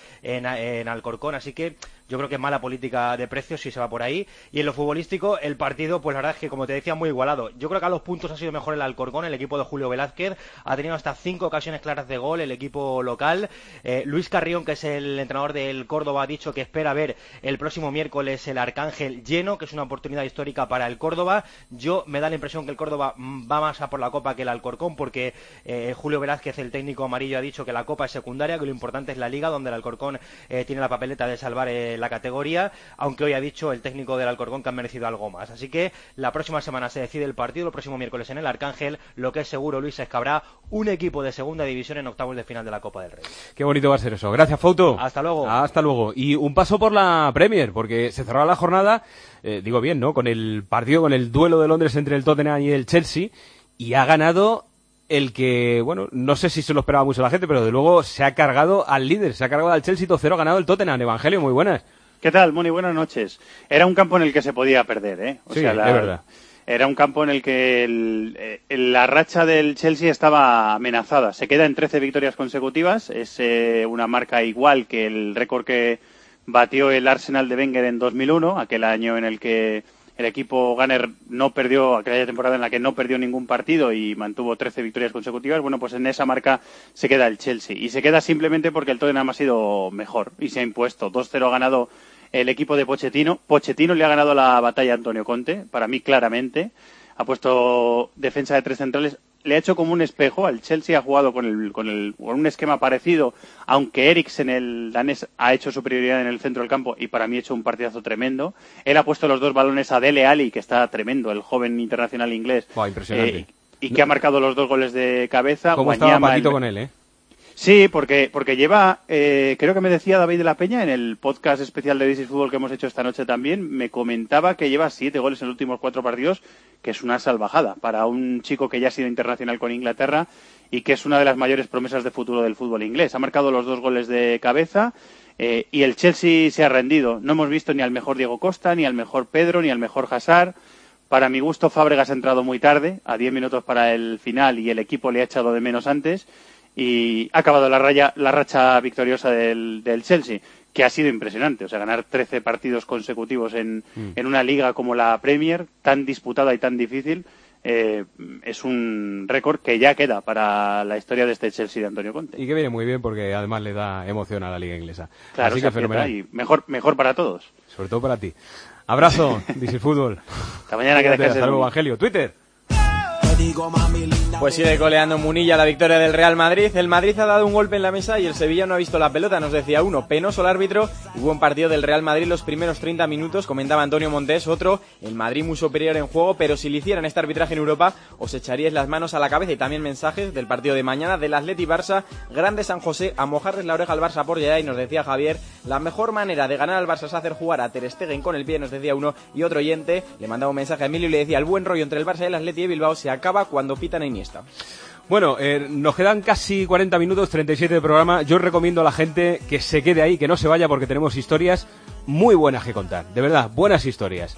[SPEAKER 6] en Alcorcón, así que yo creo que es mala política de precios si se va por ahí. Y en lo futbolístico, el partido, pues la verdad es que, como te decía, muy igualado. Yo creo que a los puntos ha sido mejor el Alcorcón, el equipo de Julio Velázquez. Ha tenido hasta 5 ocasiones claras de gol el equipo local. Luis Carrión, que es el entrenador del Córdoba, ha dicho que espera ver el próximo miércoles el Arcángel lleno, que es una oportunidad histórica para el Córdoba. Yo me da la impresión que el Córdoba va más a por la Copa que el Alcorcón, porque Julio Velázquez, el técnico amarillo, ha dicho que la Copa es secundaria, que lo importante es la Liga, donde el Alcorcón tiene la papeleta de salvar la categoría, aunque hoy ha dicho el técnico del Alcorcón que han merecido algo más. Así que la próxima semana se decide el partido, el próximo miércoles en el Arcángel. Lo que es seguro, Luis, es que habrá un equipo de segunda división en octavos de final de la Copa del Rey.
[SPEAKER 4] Qué bonito va a ser eso. Gracias, Fouto.
[SPEAKER 6] Hasta luego.
[SPEAKER 4] Hasta luego. Y un paso por la Premier, porque se cerraba la jornada, digo bien, ¿no? Con el partido, con el duelo de Londres entre el Tottenham y el Chelsea, y ha ganado el que, bueno, no sé si se lo esperaba mucho la gente, pero de luego se ha cargado al líder, se ha cargado al Chelsea 2-0, ha ganado el Tottenham. Evangelio, muy buenas.
[SPEAKER 7] ¿Qué tal, Moni? Buenas noches. Era un campo en el que se podía perder, ¿eh?
[SPEAKER 4] Sí, es verdad.
[SPEAKER 7] Era un campo en el que la racha del Chelsea estaba amenazada. Se queda en 13 victorias consecutivas. Es una marca igual que el récord que batió el Arsenal de Wenger en 2001, aquel año en el que el equipo Gunner no perdió, aquella temporada en la que no perdió ningún partido y mantuvo 13 victorias consecutivas. Bueno, pues en esa marca se queda el Chelsea. Y se queda simplemente porque el Tottenham ha sido mejor y se ha impuesto. 2-0 ha ganado el equipo de Pochettino. Pochettino le ha ganado la batalla a Antonio Conte, para mí claramente. Ha puesto defensa de 3 centrales. Le ha hecho como un espejo. El Chelsea ha jugado con un esquema parecido, aunque Eriksen, el danés, ha hecho superioridad en el centro del campo y para mí ha hecho un partidazo tremendo. Él ha puesto los 2 balones a Dele Alli, que está tremendo, el joven internacional inglés.
[SPEAKER 4] Impresionante.
[SPEAKER 7] Y que ha marcado los 2 goles de cabeza.
[SPEAKER 4] ¿Cómo estaba Paquito con él, eh?
[SPEAKER 7] Sí, porque lleva, creo que me decía David de la Peña en el podcast especial de This is Football que hemos hecho esta noche también, me comentaba que lleva 7 goles en los últimos 4 partidos, que es una salvajada para un chico que ya ha sido internacional con Inglaterra y que es una de las mayores promesas de futuro del fútbol inglés. Ha marcado los 2 goles de cabeza y el Chelsea se ha rendido. No hemos visto ni al mejor Diego Costa, ni al mejor Pedro, ni al mejor Hazard. Para mi gusto, Fábregas ha entrado muy tarde, a 10 minutos para el final, y el equipo le ha echado de menos antes. Y ha acabado la racha victoriosa del Chelsea, que ha sido impresionante. O sea, ganar 13 partidos consecutivos en una liga como la Premier, tan disputada y tan difícil, es un récord que ya queda para la historia de este Chelsea de Antonio Conte.
[SPEAKER 4] Y que viene muy bien porque además le da emoción a la liga inglesa.
[SPEAKER 7] Claro,
[SPEAKER 4] así que fenomenal.
[SPEAKER 7] Y mejor para todos.
[SPEAKER 4] Sobre todo para ti. Abrazo, This is Fútbol.
[SPEAKER 7] Hasta mañana, que descanses.
[SPEAKER 4] Hasta luego, Evangelio. Twitter.
[SPEAKER 9] Pues sigue coleando Munilla la victoria del Real Madrid. El Madrid ha dado un golpe en la mesa y el Sevilla no ha visto la pelota, nos decía uno. Penoso el árbitro y buen partido del Real Madrid los primeros 30 minutos, comentaba Antonio Montés. Otro, el Madrid muy superior en juego, pero si le hicieran este arbitraje en Europa os echaríais las manos a la cabeza. Y también mensajes del partido de mañana del Atleti Barça, grande San José, a mojarles la oreja al Barça por allá. Y nos decía Javier, la mejor manera de ganar al Barça es hacer jugar a Ter Stegen con el pie, nos decía uno. Y otro oyente le mandaba un mensaje a Emilio y le decía, el buen rollo entre el Barça y el Atleti de Bilbao se acaba cuando pitan a Iniesta.
[SPEAKER 4] Bueno, nos quedan casi 40 minutos, 37 de programa. Yo recomiendo a la gente que se quede ahí, que no se vaya, porque tenemos historias muy buenas que contar. De verdad, buenas historias.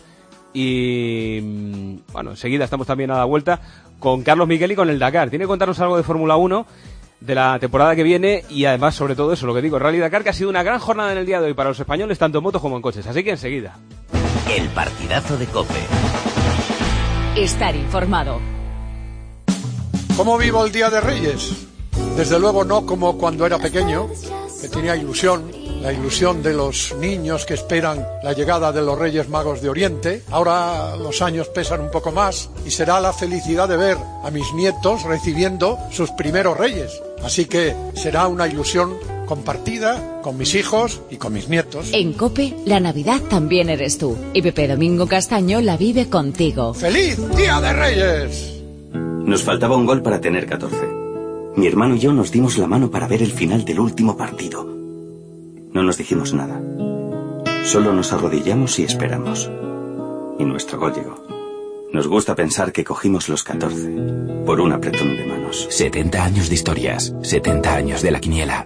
[SPEAKER 4] Y bueno, enseguida estamos también a la vuelta con Carlos Miguel y con el Dakar. Tiene que contarnos algo de Fórmula 1 de la temporada que viene y además, sobre todo eso, lo que digo, el Rally Dakar, que ha sido una gran jornada en el día de hoy para los españoles, tanto en motos como en coches. Así que enseguida.
[SPEAKER 11] El partidazo de COPE.
[SPEAKER 2] Estar informado.
[SPEAKER 12] ¿Cómo vivo el Día de Reyes? Desde luego no como cuando era pequeño, que tenía ilusión, la ilusión de los niños que esperan la llegada de los Reyes Magos de Oriente. Ahora los años pesan un poco más y será la felicidad de ver a mis nietos recibiendo sus primeros Reyes. Así que será una ilusión compartida con mis hijos y con mis nietos.
[SPEAKER 2] En COPE, la Navidad también eres tú. Y Pepe Domingo Castaño la vive contigo.
[SPEAKER 12] ¡Feliz Día de Reyes!
[SPEAKER 22] Nos faltaba un gol para tener 14. Mi hermano y yo nos dimos la mano para ver el final del último partido. No nos dijimos nada. Solo nos arrodillamos y esperamos. Y nuestro gol llegó. Nos gusta pensar que cogimos los 14 por un apretón de manos.
[SPEAKER 28] 70 años de historias, 70 años de la quiniela.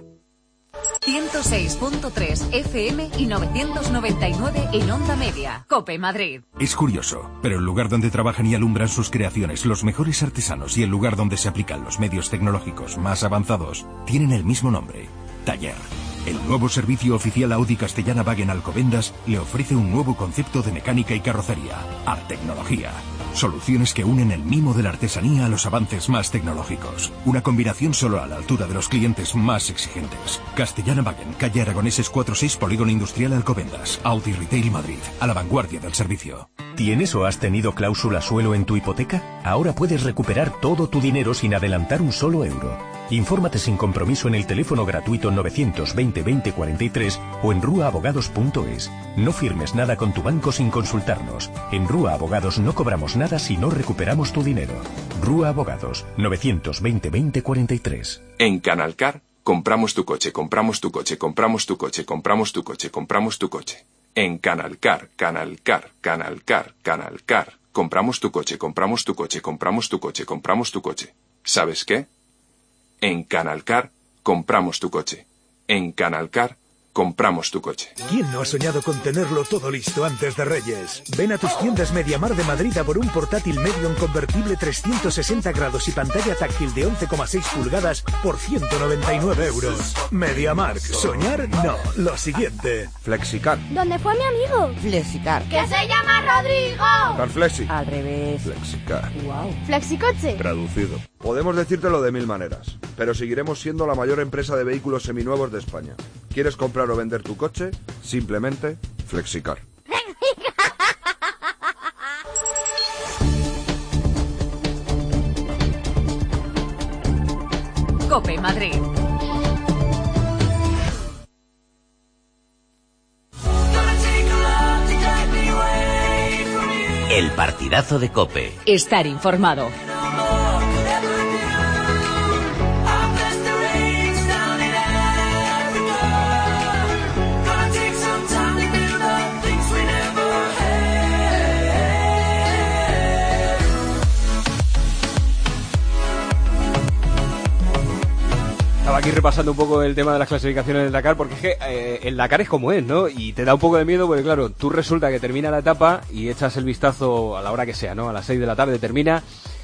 [SPEAKER 2] 106.3 FM y 999 en Onda Media. COPE Madrid.
[SPEAKER 28] Es curioso, pero el lugar donde trabajan y alumbran sus creaciones los mejores artesanos y el lugar donde se aplican los medios tecnológicos más avanzados tienen el mismo nombre: Taller. El nuevo servicio oficial Audi Castellana-Wagen Alcobendas le ofrece un nuevo concepto de mecánica y carrocería: Artecnología. Soluciones que unen el mimo de la artesanía a los avances más tecnológicos. Una combinación solo a la altura de los clientes más exigentes. Castellana-Wagen, calle Aragoneses 46, Polígono Industrial Alcobendas. Audi Retail Madrid, a la vanguardia del servicio. ¿Tienes o has tenido cláusula suelo en tu hipoteca? Ahora puedes recuperar todo tu dinero sin adelantar un solo euro. Infórmate sin compromiso en el teléfono gratuito 920 20 43 o en ruaabogados.es. No firmes nada con tu banco sin consultarnos. En Rúa Abogados no cobramos nada si no recuperamos tu dinero. Rúa Abogados, 920 20 43.
[SPEAKER 10] En Canalcar, compramos tu coche, compramos tu coche, compramos tu coche, compramos tu coche, compramos tu coche. En Canalcar, Canalcar, Canalcar, Canalcar. Compramos tu coche, compramos tu coche, compramos tu coche, compramos tu coche. ¿Sabes qué? En Canalcar, compramos tu coche. En Canalcar, compramos tu coche.
[SPEAKER 13] ¿Quién no ha soñado con tenerlo todo listo antes de Reyes? Ven a tus tiendas Mediamar de Madrid a por un portátil Medium convertible 360 grados y pantalla táctil de 11,6 pulgadas por 199 euros. Mediamark. ¿Soñar? No. Lo siguiente.
[SPEAKER 26] Flexicar.
[SPEAKER 25] ¿Dónde fue mi amigo?
[SPEAKER 15] Flexicar.
[SPEAKER 25] ¡Que se llama Rodrigo!
[SPEAKER 26] Carflexi.
[SPEAKER 15] Al revés.
[SPEAKER 26] Flexicar.
[SPEAKER 15] Wow.
[SPEAKER 25] Flexicoche.
[SPEAKER 26] Traducido. Podemos decírtelo de mil maneras, pero seguiremos siendo la mayor empresa de vehículos seminuevos de España. ¿Quieres comprar o vender tu coche? Simplemente Flexicar.
[SPEAKER 2] COPE Madrid.
[SPEAKER 11] El partidazo de COPE.
[SPEAKER 2] Estar informado.
[SPEAKER 4] Estaba aquí repasando un poco el tema de las clasificaciones del Dakar, porque es que el Dakar es como es, ¿no? Y te da un poco de miedo porque, claro, tú resulta que termina la etapa y echas el vistazo a la hora que sea, ¿no? A las 6 de la tarde termina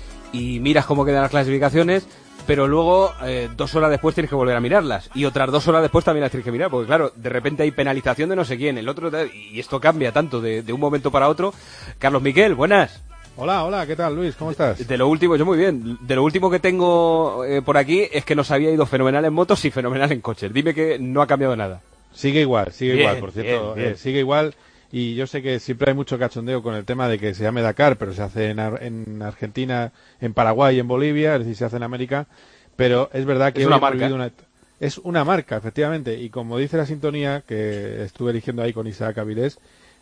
[SPEAKER 4] y miras cómo quedan las clasificaciones, pero luego 2 horas después tienes que volver a mirarlas y otras 2 horas después también las tienes que mirar, porque, claro, de repente hay penalización de no sé quién, el otro, y esto cambia tanto de un momento para otro. Carlos Miquel, buenas.
[SPEAKER 17] Hola, ¿qué tal, Luis? ¿Cómo estás?
[SPEAKER 4] De lo último, yo muy bien. De lo último que tengo por aquí es que nos había ido fenomenal en motos y fenomenal en coches. Dime que no ha cambiado nada.
[SPEAKER 17] Sigue igual,
[SPEAKER 4] bien,
[SPEAKER 17] por cierto.
[SPEAKER 4] Bien.
[SPEAKER 17] Sigue igual, y yo sé que siempre hay mucho cachondeo con el tema de que se llame Dakar, pero se hace en Argentina, en Paraguay, en Bolivia, es decir, se hace en América, pero es verdad que
[SPEAKER 4] es una marca.
[SPEAKER 17] Es una marca, efectivamente, y como dice la sintonía que estuve eligiendo ahí con Isaac Avilés,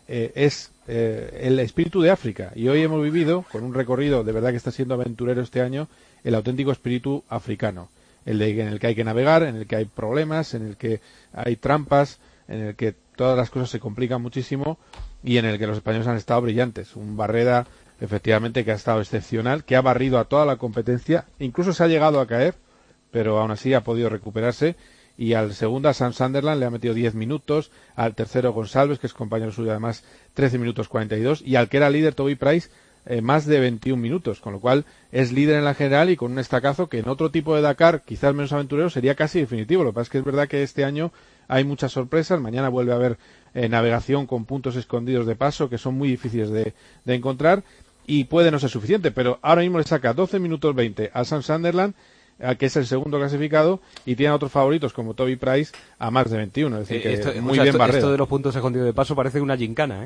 [SPEAKER 17] es el espíritu de África, y hoy hemos vivido con un recorrido de verdad que está siendo aventurero este año, el auténtico espíritu africano, en el que hay que navegar, en el que hay problemas, en el que hay trampas, en el que todas las cosas se complican muchísimo y en el que los españoles han estado brillantes. Un Barreda efectivamente que ha estado excepcional, que ha barrido a toda la competencia, incluso se ha llegado a caer, pero aún así ha podido recuperarse. Y al segundo, a Sam Sunderland, le ha metido 10 minutos, al tercero González, que es compañero suyo además, 13 minutos 42, y al que era líder Toby Price, más de 21 minutos, con lo cual es líder en la general y con un estacazo que en otro tipo de Dakar, quizás menos aventurero, sería casi definitivo. Lo que pasa es que es verdad que este año hay muchas sorpresas, mañana vuelve a haber navegación con puntos escondidos de paso que son muy difíciles de encontrar y puede no ser suficiente, pero ahora mismo le saca 12 minutos 20 a Sam Sunderland, que es el segundo clasificado, y tiene a otros favoritos como Toby Price a más de 21, es decir, que muy bien Barreda.
[SPEAKER 4] Esto de los puntos escondidos de paso parece una gincana, ¿eh?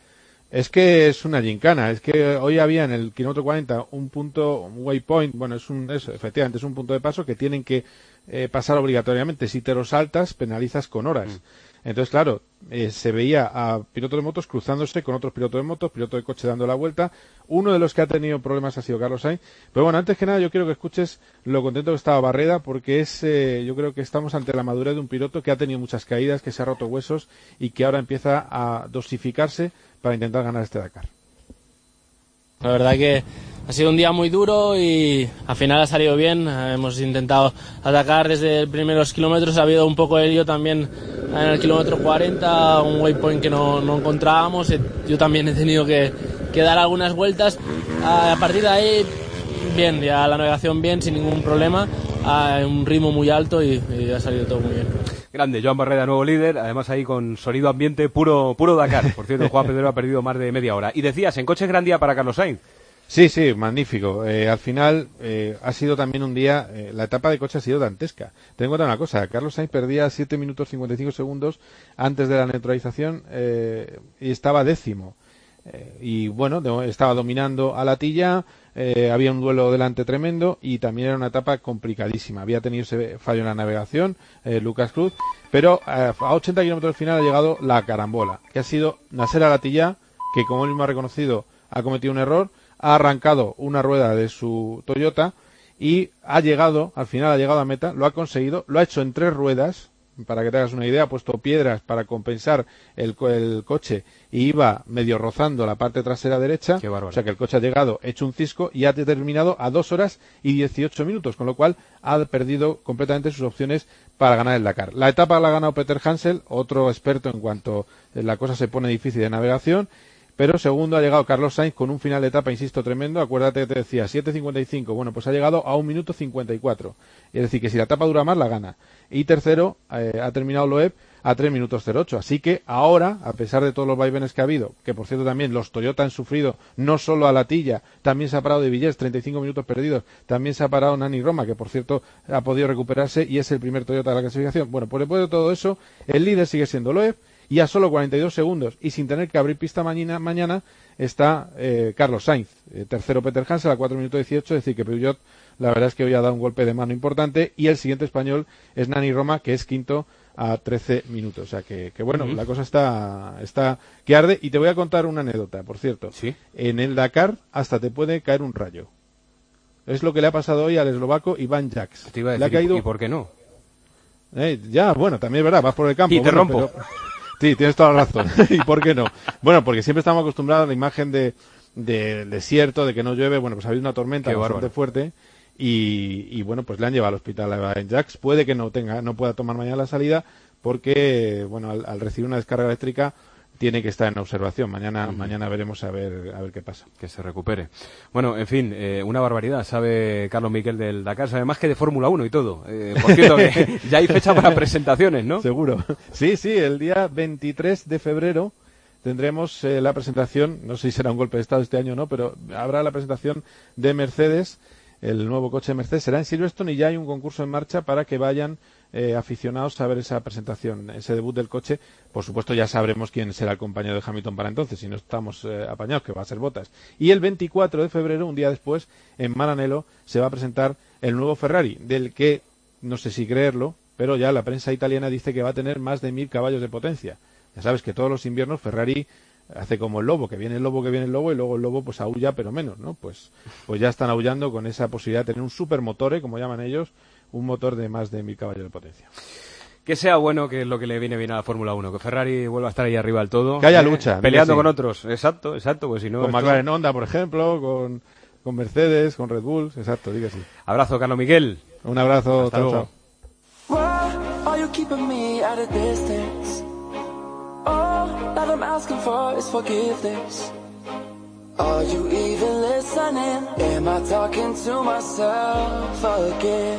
[SPEAKER 17] Es que es una gincana, es que hoy había en el kilómetro 40 un punto, un waypoint, bueno, efectivamente es un punto de paso que tienen que pasar obligatoriamente. Si te lo saltas, penalizas con horas. Entonces, claro, se veía a pilotos de motos cruzándose con otros pilotos de motos, pilotos de coche dando la vuelta. Uno de los que ha tenido problemas ha sido Carlos Sainz. Pero bueno, antes que nada yo quiero que escuches lo contento que estaba Barreda, porque yo creo que estamos ante la madurez de un piloto que ha tenido muchas caídas, que se ha roto huesos y que ahora empieza a dosificarse para intentar ganar este Dakar.
[SPEAKER 15] La verdad que ha sido un día muy duro y al final ha salido bien. Hemos intentado atacar desde los primeros kilómetros. Ha habido un poco de lío también en el kilómetro 40, un waypoint que no encontrábamos. Yo también he tenido que dar algunas vueltas. A partir de ahí, bien, ya la navegación bien, sin ningún problema. A un ritmo muy alto y ha salido todo muy bien.
[SPEAKER 4] Grande, Joan Barreda, nuevo líder, además ahí con sonido ambiente puro Dakar. Por cierto, Juan Pedro ha perdido más de media hora. Y decías, en coche es gran día para Carlos Sainz.
[SPEAKER 17] Sí, magnífico. Al final ha sido también un día, la etapa de coche ha sido dantesca. Ten en cuenta una cosa, Carlos Sainz perdía 7 minutos 55 segundos antes de la neutralización y estaba décimo. Y bueno, estaba dominando a Latilla, había un duelo delante tremendo y también era una etapa complicadísima. Había tenido ese fallo en la navegación, Lucas Cruz, pero a 80 kilómetros del final ha llegado la carambola, que ha sido Nasser Al-Attiyah, que como él mismo ha reconocido ha cometido un error, ha arrancado una rueda de su Toyota y al final ha llegado a meta, lo ha conseguido, lo ha hecho en 3 ruedas, para que te hagas una idea, ha puesto piedras para compensar el coche y iba medio rozando la parte trasera derecha, o sea que el coche ha llegado hecho un cisco y ha terminado a 2 horas y 18 minutos, con lo cual ha perdido completamente sus opciones para ganar el Dakar. La etapa la ha ganado Peter Hansel, otro experto en cuanto la cosa se pone difícil de navegación, pero segundo ha llegado Carlos Sainz con un final de etapa, insisto, tremendo. Acuérdate que te decía 7.55, bueno, pues ha llegado a 1 minuto 54. Es decir, que si la etapa dura más, la gana. Y tercero ha terminado Loeb a 3 minutos 08. Así que ahora, a pesar de todos los vaivenes que ha habido, que por cierto también los Toyota han sufrido, no solo a Latilla, también se ha parado de Villers, 35 minutos perdidos, también se ha parado Nani Roma, que por cierto ha podido recuperarse y es el primer Toyota de la clasificación. Bueno, pues después de todo eso, el líder sigue siendo Loeb, y a solo 42 segundos y sin tener que abrir pista mañana está Carlos Sainz, tercero Peter Hansel a 4 minutos 18, es decir que Peugeot la verdad es que hoy ha dado un golpe de mano importante y el siguiente español es Nani Roma, que es quinto a 13 minutos, o sea que bueno, la cosa está que arde. Y te voy a contar una anécdota, por cierto. ¿Sí? En el Dakar hasta te puede caer un rayo. Es lo que le ha pasado hoy al eslovaco Iván Jaks.
[SPEAKER 4] Te iba a decir,
[SPEAKER 17] le ha caído...
[SPEAKER 4] ¿y por qué no?
[SPEAKER 17] Ya, bueno, también es verdad, vas por el campo.
[SPEAKER 4] Y te rompo.
[SPEAKER 17] Pero... Sí, tienes toda la razón. ¿Y por qué no? Bueno, porque siempre estamos acostumbrados a la imagen del desierto, de que no llueve. Bueno, pues ha habido una tormenta bastante fuerte y bueno, pues le han llevado al hospital a Jacques. Puede que no pueda tomar mañana la salida porque, bueno, al recibir una descarga eléctrica tiene que estar en observación. Mañana veremos a ver qué pasa.
[SPEAKER 4] Que se recupere. Bueno, en fin, una barbaridad. Sabe Carlos Miquel del Dakar, sabe más que de Fórmula 1 y todo. Por cierto, que ya hay fecha para presentaciones, ¿no?
[SPEAKER 17] Seguro. Sí, el día 23 de febrero tendremos la presentación, no sé si será un golpe de estado este año o no, pero habrá la presentación de Mercedes, el nuevo coche de Mercedes. Será en Silverstone y ya hay un concurso en marcha para que vayan aficionados a ver esa presentación, ese debut del coche. Por supuesto ya sabremos quién será el compañero de Hamilton para entonces, si no estamos apañados, que va a ser Bottas. Y el 24 de febrero, un día después, en Maranello, se va a presentar el nuevo Ferrari, del que, no sé si creerlo, pero ya la prensa italiana dice que va a tener más de 1000 caballos de potencia. Ya sabes que todos los inviernos Ferrari hace como el lobo, que viene el lobo, y luego el lobo pues aúlla, pero menos, ¿no? Pues ya están aullando con esa posibilidad de tener un supermotore, como llaman ellos, un motor de más de 1000 caballos de potencia.
[SPEAKER 4] Que sea bueno, que es lo que le viene bien a la Fórmula 1, que Ferrari vuelva a estar ahí arriba del todo.
[SPEAKER 17] Que haya lucha.
[SPEAKER 4] Peleando con otros, exacto, pues si no...
[SPEAKER 17] Con McLaren Honda, por ejemplo, con Mercedes, con Red Bull, exacto, diga sí.
[SPEAKER 4] Abrazo, Carlos Miguel.
[SPEAKER 17] Un abrazo,
[SPEAKER 4] hasta luego.
[SPEAKER 18] Are you even listening? Am I talking to myself again?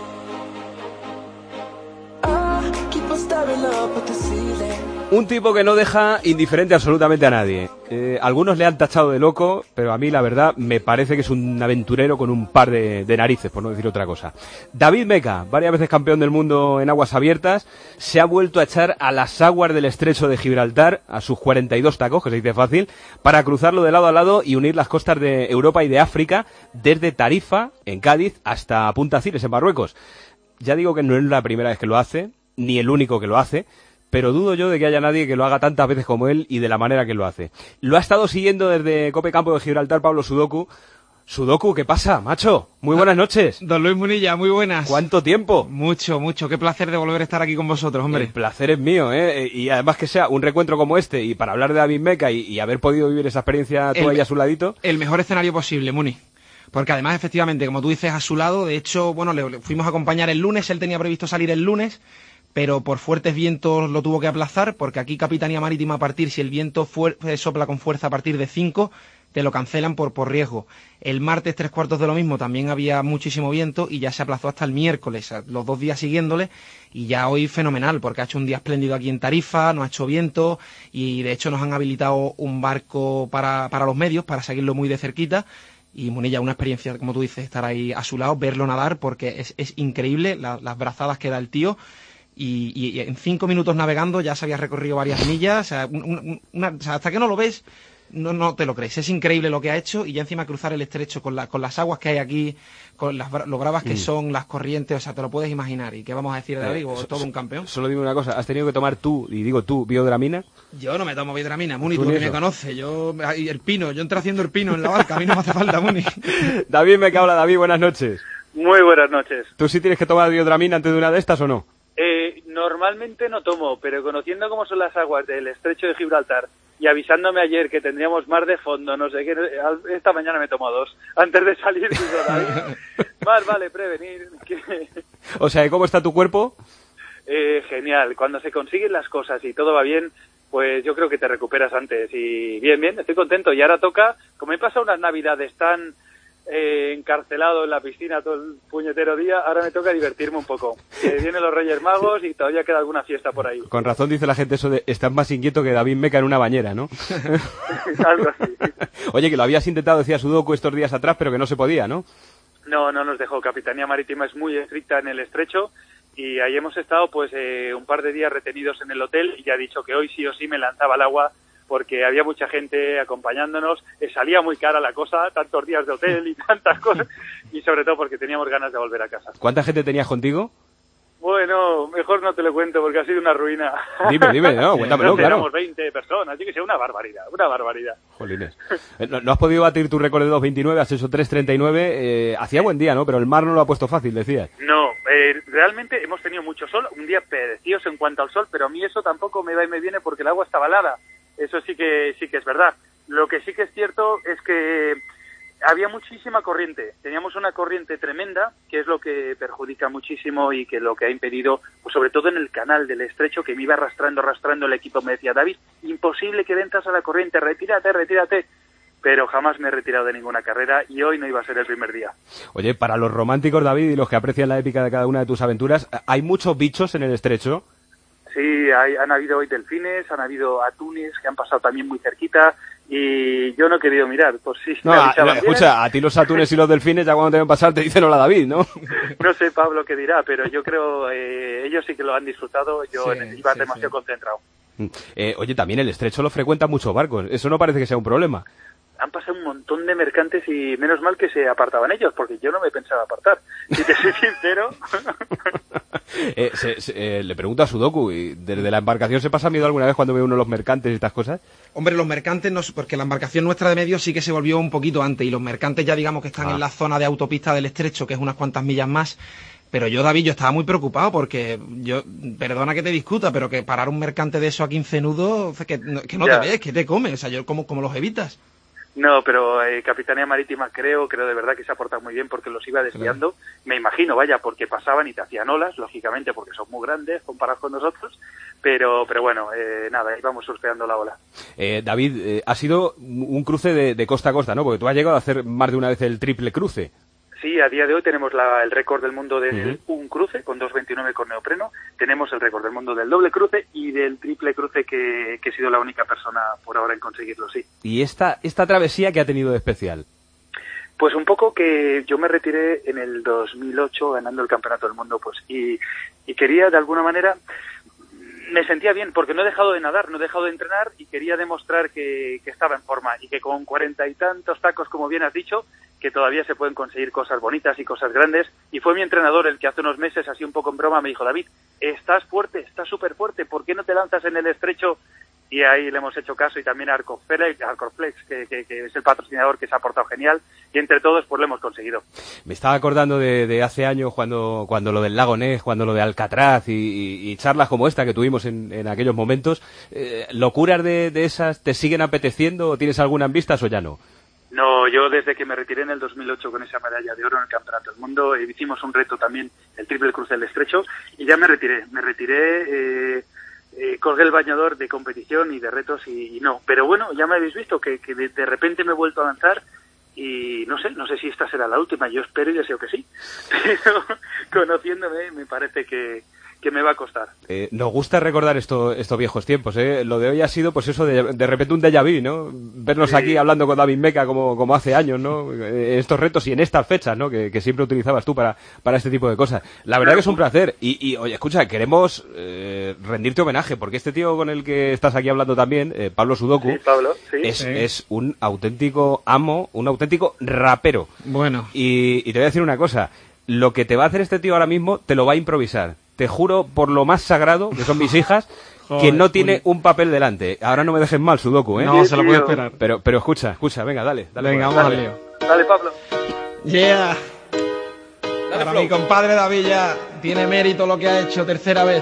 [SPEAKER 18] I keep on staring up at the ceiling.
[SPEAKER 4] Un tipo que no deja indiferente absolutamente a nadie. Algunos le han tachado de loco, pero a mí la verdad me parece que es un aventurero con un par de narices, por no decir otra cosa. David Meca, varias veces campeón del mundo en aguas abiertas, se ha vuelto a echar a las aguas del estrecho de Gibraltar, a sus 42 tacos, que se dice fácil, para cruzarlo de lado a lado y unir las costas de Europa y de África, desde Tarifa, en Cádiz, hasta Punta Cires, en Marruecos. Ya digo que no es la primera vez que lo hace, ni el único que lo hace, pero dudo yo de que haya nadie que lo haga tantas veces como él y de la manera que lo hace. Lo ha estado siguiendo desde Cope Campo de Gibraltar Pablo Sudoku. Sudoku, ¿qué pasa, macho? Muy buenas noches.
[SPEAKER 1] Don Luis Munilla, muy buenas.
[SPEAKER 4] ¿Cuánto tiempo?
[SPEAKER 1] Mucho, mucho. Qué placer de volver a estar aquí con vosotros, hombre.
[SPEAKER 4] El placer es mío, ¿eh? Y además que sea un reencuentro como este y para hablar de David Meca y haber podido vivir esa experiencia tú ahí a su ladito.
[SPEAKER 1] El mejor escenario posible, Muni. Porque además, efectivamente, como tú dices, a su lado, de hecho, bueno, le fuimos a acompañar el lunes, él tenía previsto salir el lunes, pero por fuertes vientos lo tuvo que aplazar, porque aquí Capitanía Marítima a partir, si el viento sopla con fuerza a partir de 5, te lo cancelan por riesgo. El martes 3/4 de lo mismo, también había muchísimo viento y ya se aplazó hasta el miércoles, los 2 días siguiéndole, y ya hoy fenomenal, porque ha hecho un día espléndido aquí en Tarifa, no ha hecho viento, y de hecho nos han habilitado un barco para los medios, para seguirlo muy de cerquita, y Munilla, una experiencia, como tú dices, estar ahí a su lado, verlo nadar, porque es increíble las brazadas que da el tío, y en 5 minutos navegando ya se había recorrido varias millas, o sea, o sea, hasta que no lo ves, no te lo crees. Es increíble lo que ha hecho, y ya encima cruzar el estrecho con las aguas que hay aquí, con lo bravas que son, las corrientes, o sea, te lo puedes imaginar. ¿Y qué vamos a decir de David? Todo un campeón.
[SPEAKER 4] Solo dime una cosa, ¿has tenido que tomar tú, y digo tú, biodramina?
[SPEAKER 1] Yo no me tomo biodramina, Muni, tú que me conoces. Yo entré haciendo el pino en la barca, a mí no me hace falta, Muni.
[SPEAKER 4] David Meca, hola David, buenas noches.
[SPEAKER 16] Muy buenas noches.
[SPEAKER 4] ¿Tú sí tienes que tomar biodramina antes de una de estas o no?
[SPEAKER 16] Normalmente no tomo, pero conociendo cómo son las aguas del estrecho de Gibraltar y avisándome ayer que tendríamos mar de fondo, no sé qué, esta mañana me tomo 2 antes de salir. Digo, David, más vale prevenir.
[SPEAKER 4] O sea, ¿cómo está tu cuerpo?
[SPEAKER 16] Genial, cuando se consiguen las cosas y todo va bien, pues yo creo que te recuperas antes. Y bien, estoy contento. Y ahora toca, como he pasado unas navidades tan encarcelado en la piscina todo el puñetero día, ahora me toca divertirme un poco. Vienen los Reyes Magos y todavía queda alguna fiesta por ahí.
[SPEAKER 4] Con razón dice la gente eso de estás más inquieto que David Meca en una bañera, ¿no?
[SPEAKER 16] Algo así.
[SPEAKER 4] Oye, que lo habías intentado, decía Sudoku estos días atrás, pero que no se podía, ¿no?
[SPEAKER 16] No nos dejó. Capitanía Marítima es muy estricta en el estrecho y ahí hemos estado pues un par de días retenidos en el hotel y ya he dicho que hoy sí o sí me lanzaba al agua porque había mucha gente acompañándonos, salía muy cara la cosa, tantos días de hotel y tantas cosas, y sobre todo porque teníamos ganas de volver a casa.
[SPEAKER 4] ¿Cuánta gente tenías contigo?
[SPEAKER 16] Bueno, mejor no te lo cuento porque ha sido una ruina.
[SPEAKER 4] Dime, no, cuéntamelo, claro.
[SPEAKER 16] Éramos 20 personas, así que sea una barbaridad.
[SPEAKER 4] Jolines. ¿No has podido batir tu récord de 2.29, has hecho 3.39? Hacía buen día, ¿no? Pero el mar no lo ha puesto fácil, decías.
[SPEAKER 16] No, realmente hemos tenido mucho sol, un día precioso en cuanto al sol, pero a mí eso tampoco me va y me viene porque el agua estaba helada. Eso sí que es verdad. Lo que sí que es cierto es que había muchísima corriente. Teníamos una corriente tremenda, que es lo que perjudica muchísimo y que lo que ha impedido, pues sobre todo en el canal del estrecho, que me iba arrastrando el equipo. Me decía, David, imposible que ventas a la corriente, retírate. Pero jamás me he retirado de ninguna carrera y hoy no iba a ser el primer día.
[SPEAKER 4] Oye, para los románticos, David, y los que aprecian la épica de cada una de tus aventuras, ¿hay muchos bichos en el estrecho?
[SPEAKER 16] Sí, han habido hoy delfines, han habido atunes que han pasado también muy cerquita y yo no he querido mirar, pues sí.
[SPEAKER 4] No, escucha, a ti los atunes y los delfines ya cuando te ven pasar te dicen hola David, ¿no?
[SPEAKER 16] No sé Pablo qué dirá, pero yo creo ellos sí que lo han disfrutado, yo iba demasiado concentrado.
[SPEAKER 4] Oye, también el estrecho lo frecuentan muchos barcos, eso no parece que sea un problema.
[SPEAKER 16] Han pasado un montón de mercantes y menos mal que se apartaban ellos, porque yo no me pensaba apartar, si te soy sincero.
[SPEAKER 4] Le pregunto a Sudoku, ¿y desde la embarcación se pasa miedo alguna vez cuando ve uno los mercantes y estas cosas?
[SPEAKER 1] Hombre, los mercantes no, porque la embarcación nuestra de medio sí que se volvió un poquito antes, y los mercantes ya digamos que están en la zona de autopista del estrecho, que es unas cuantas millas más. Pero yo, David, yo estaba muy preocupado porque perdona que te discuta, pero que parar un mercante de eso a 15 nudos, que no te ves, que te come, o sea, ¿cómo los evitas?
[SPEAKER 16] No, pero Capitanía Marítima creo de verdad que se ha portado muy bien porque los iba desviando, me imagino, porque pasaban y te hacían olas, lógicamente porque son muy grandes comparados con nosotros, pero bueno, nada, íbamos surfeando la ola.
[SPEAKER 4] David, ha sido un cruce de costa a costa, ¿no? Porque tú has llegado a hacer más de una vez el triple cruce.
[SPEAKER 16] Sí, a día de hoy tenemos el récord del mundo del un cruce con 2.29 con neopreno, tenemos el récord del mundo del doble cruce y del triple cruce que he sido la única persona por ahora en conseguirlo, sí.
[SPEAKER 4] ¿Y esta travesía qué ha tenido de especial?
[SPEAKER 16] Pues un poco que yo me retiré en el 2008 ganando el campeonato del mundo, pues y quería de alguna manera, me sentía bien porque no he dejado de nadar, no he dejado de entrenar y quería demostrar que estaba en forma y que con 40 y tantos tacos, como bien has dicho, que todavía se pueden conseguir cosas bonitas y cosas grandes, y fue mi entrenador el que hace unos meses, así un poco en broma, me dijo: David, estás fuerte, estás súper fuerte, ¿por qué no te lanzas en el estrecho? Y ahí le hemos hecho caso, y también a Arcorflex, que es el patrocinador que se ha portado genial, y entre todos pues lo hemos conseguido.
[SPEAKER 4] Me estaba acordando de hace años cuando lo del Lago Ness, cuando lo de Alcatraz y charlas como esta que tuvimos en aquellos momentos. ¿Locuras de esas te siguen apeteciendo o tienes alguna en vistas o ya no?
[SPEAKER 16] No, yo desde que me retiré en el 2008 con esa medalla de oro en el Campeonato del Mundo, hicimos un reto también, el Triple Cruz del Estrecho, y ya me retiré, colgué el bañador de competición y de retos y no, pero bueno, ya me habéis visto que de repente me he vuelto a lanzar y no sé si esta será la última, yo espero y deseo que sí, pero conociéndome me parece que me va a costar.
[SPEAKER 4] Nos gusta recordar estos viejos tiempos, ¿eh? Lo de hoy ha sido, pues eso, de repente un déjà vu, ¿no? Vernos aquí hablando con David Meca como hace años, ¿no? Estos retos y en estas fechas, ¿no? Que siempre utilizabas tú para este tipo de cosas. La verdad que es un placer. Y oye, escucha, queremos rendirte homenaje, porque este tío con el que estás aquí hablando también, Pablo Sudoku,
[SPEAKER 16] sí, Pablo, sí.
[SPEAKER 4] Es un auténtico amo, un auténtico rapero.
[SPEAKER 1] Bueno.
[SPEAKER 4] Y te voy a decir una cosa. Lo que te va a hacer este tío ahora mismo, te lo va a improvisar. Te juro por lo más sagrado, que son mis hijas, que no tiene un papel delante. Ahora no me dejes mal, Sudoku, ¿eh?
[SPEAKER 1] No, se lo puedo esperar.
[SPEAKER 4] Pero escucha, venga, dale.
[SPEAKER 1] Venga, vamos al lío.
[SPEAKER 16] Dale, Pablo.
[SPEAKER 1] Yeah. Para mi compadre David ya tiene mérito lo que ha hecho, tercera vez.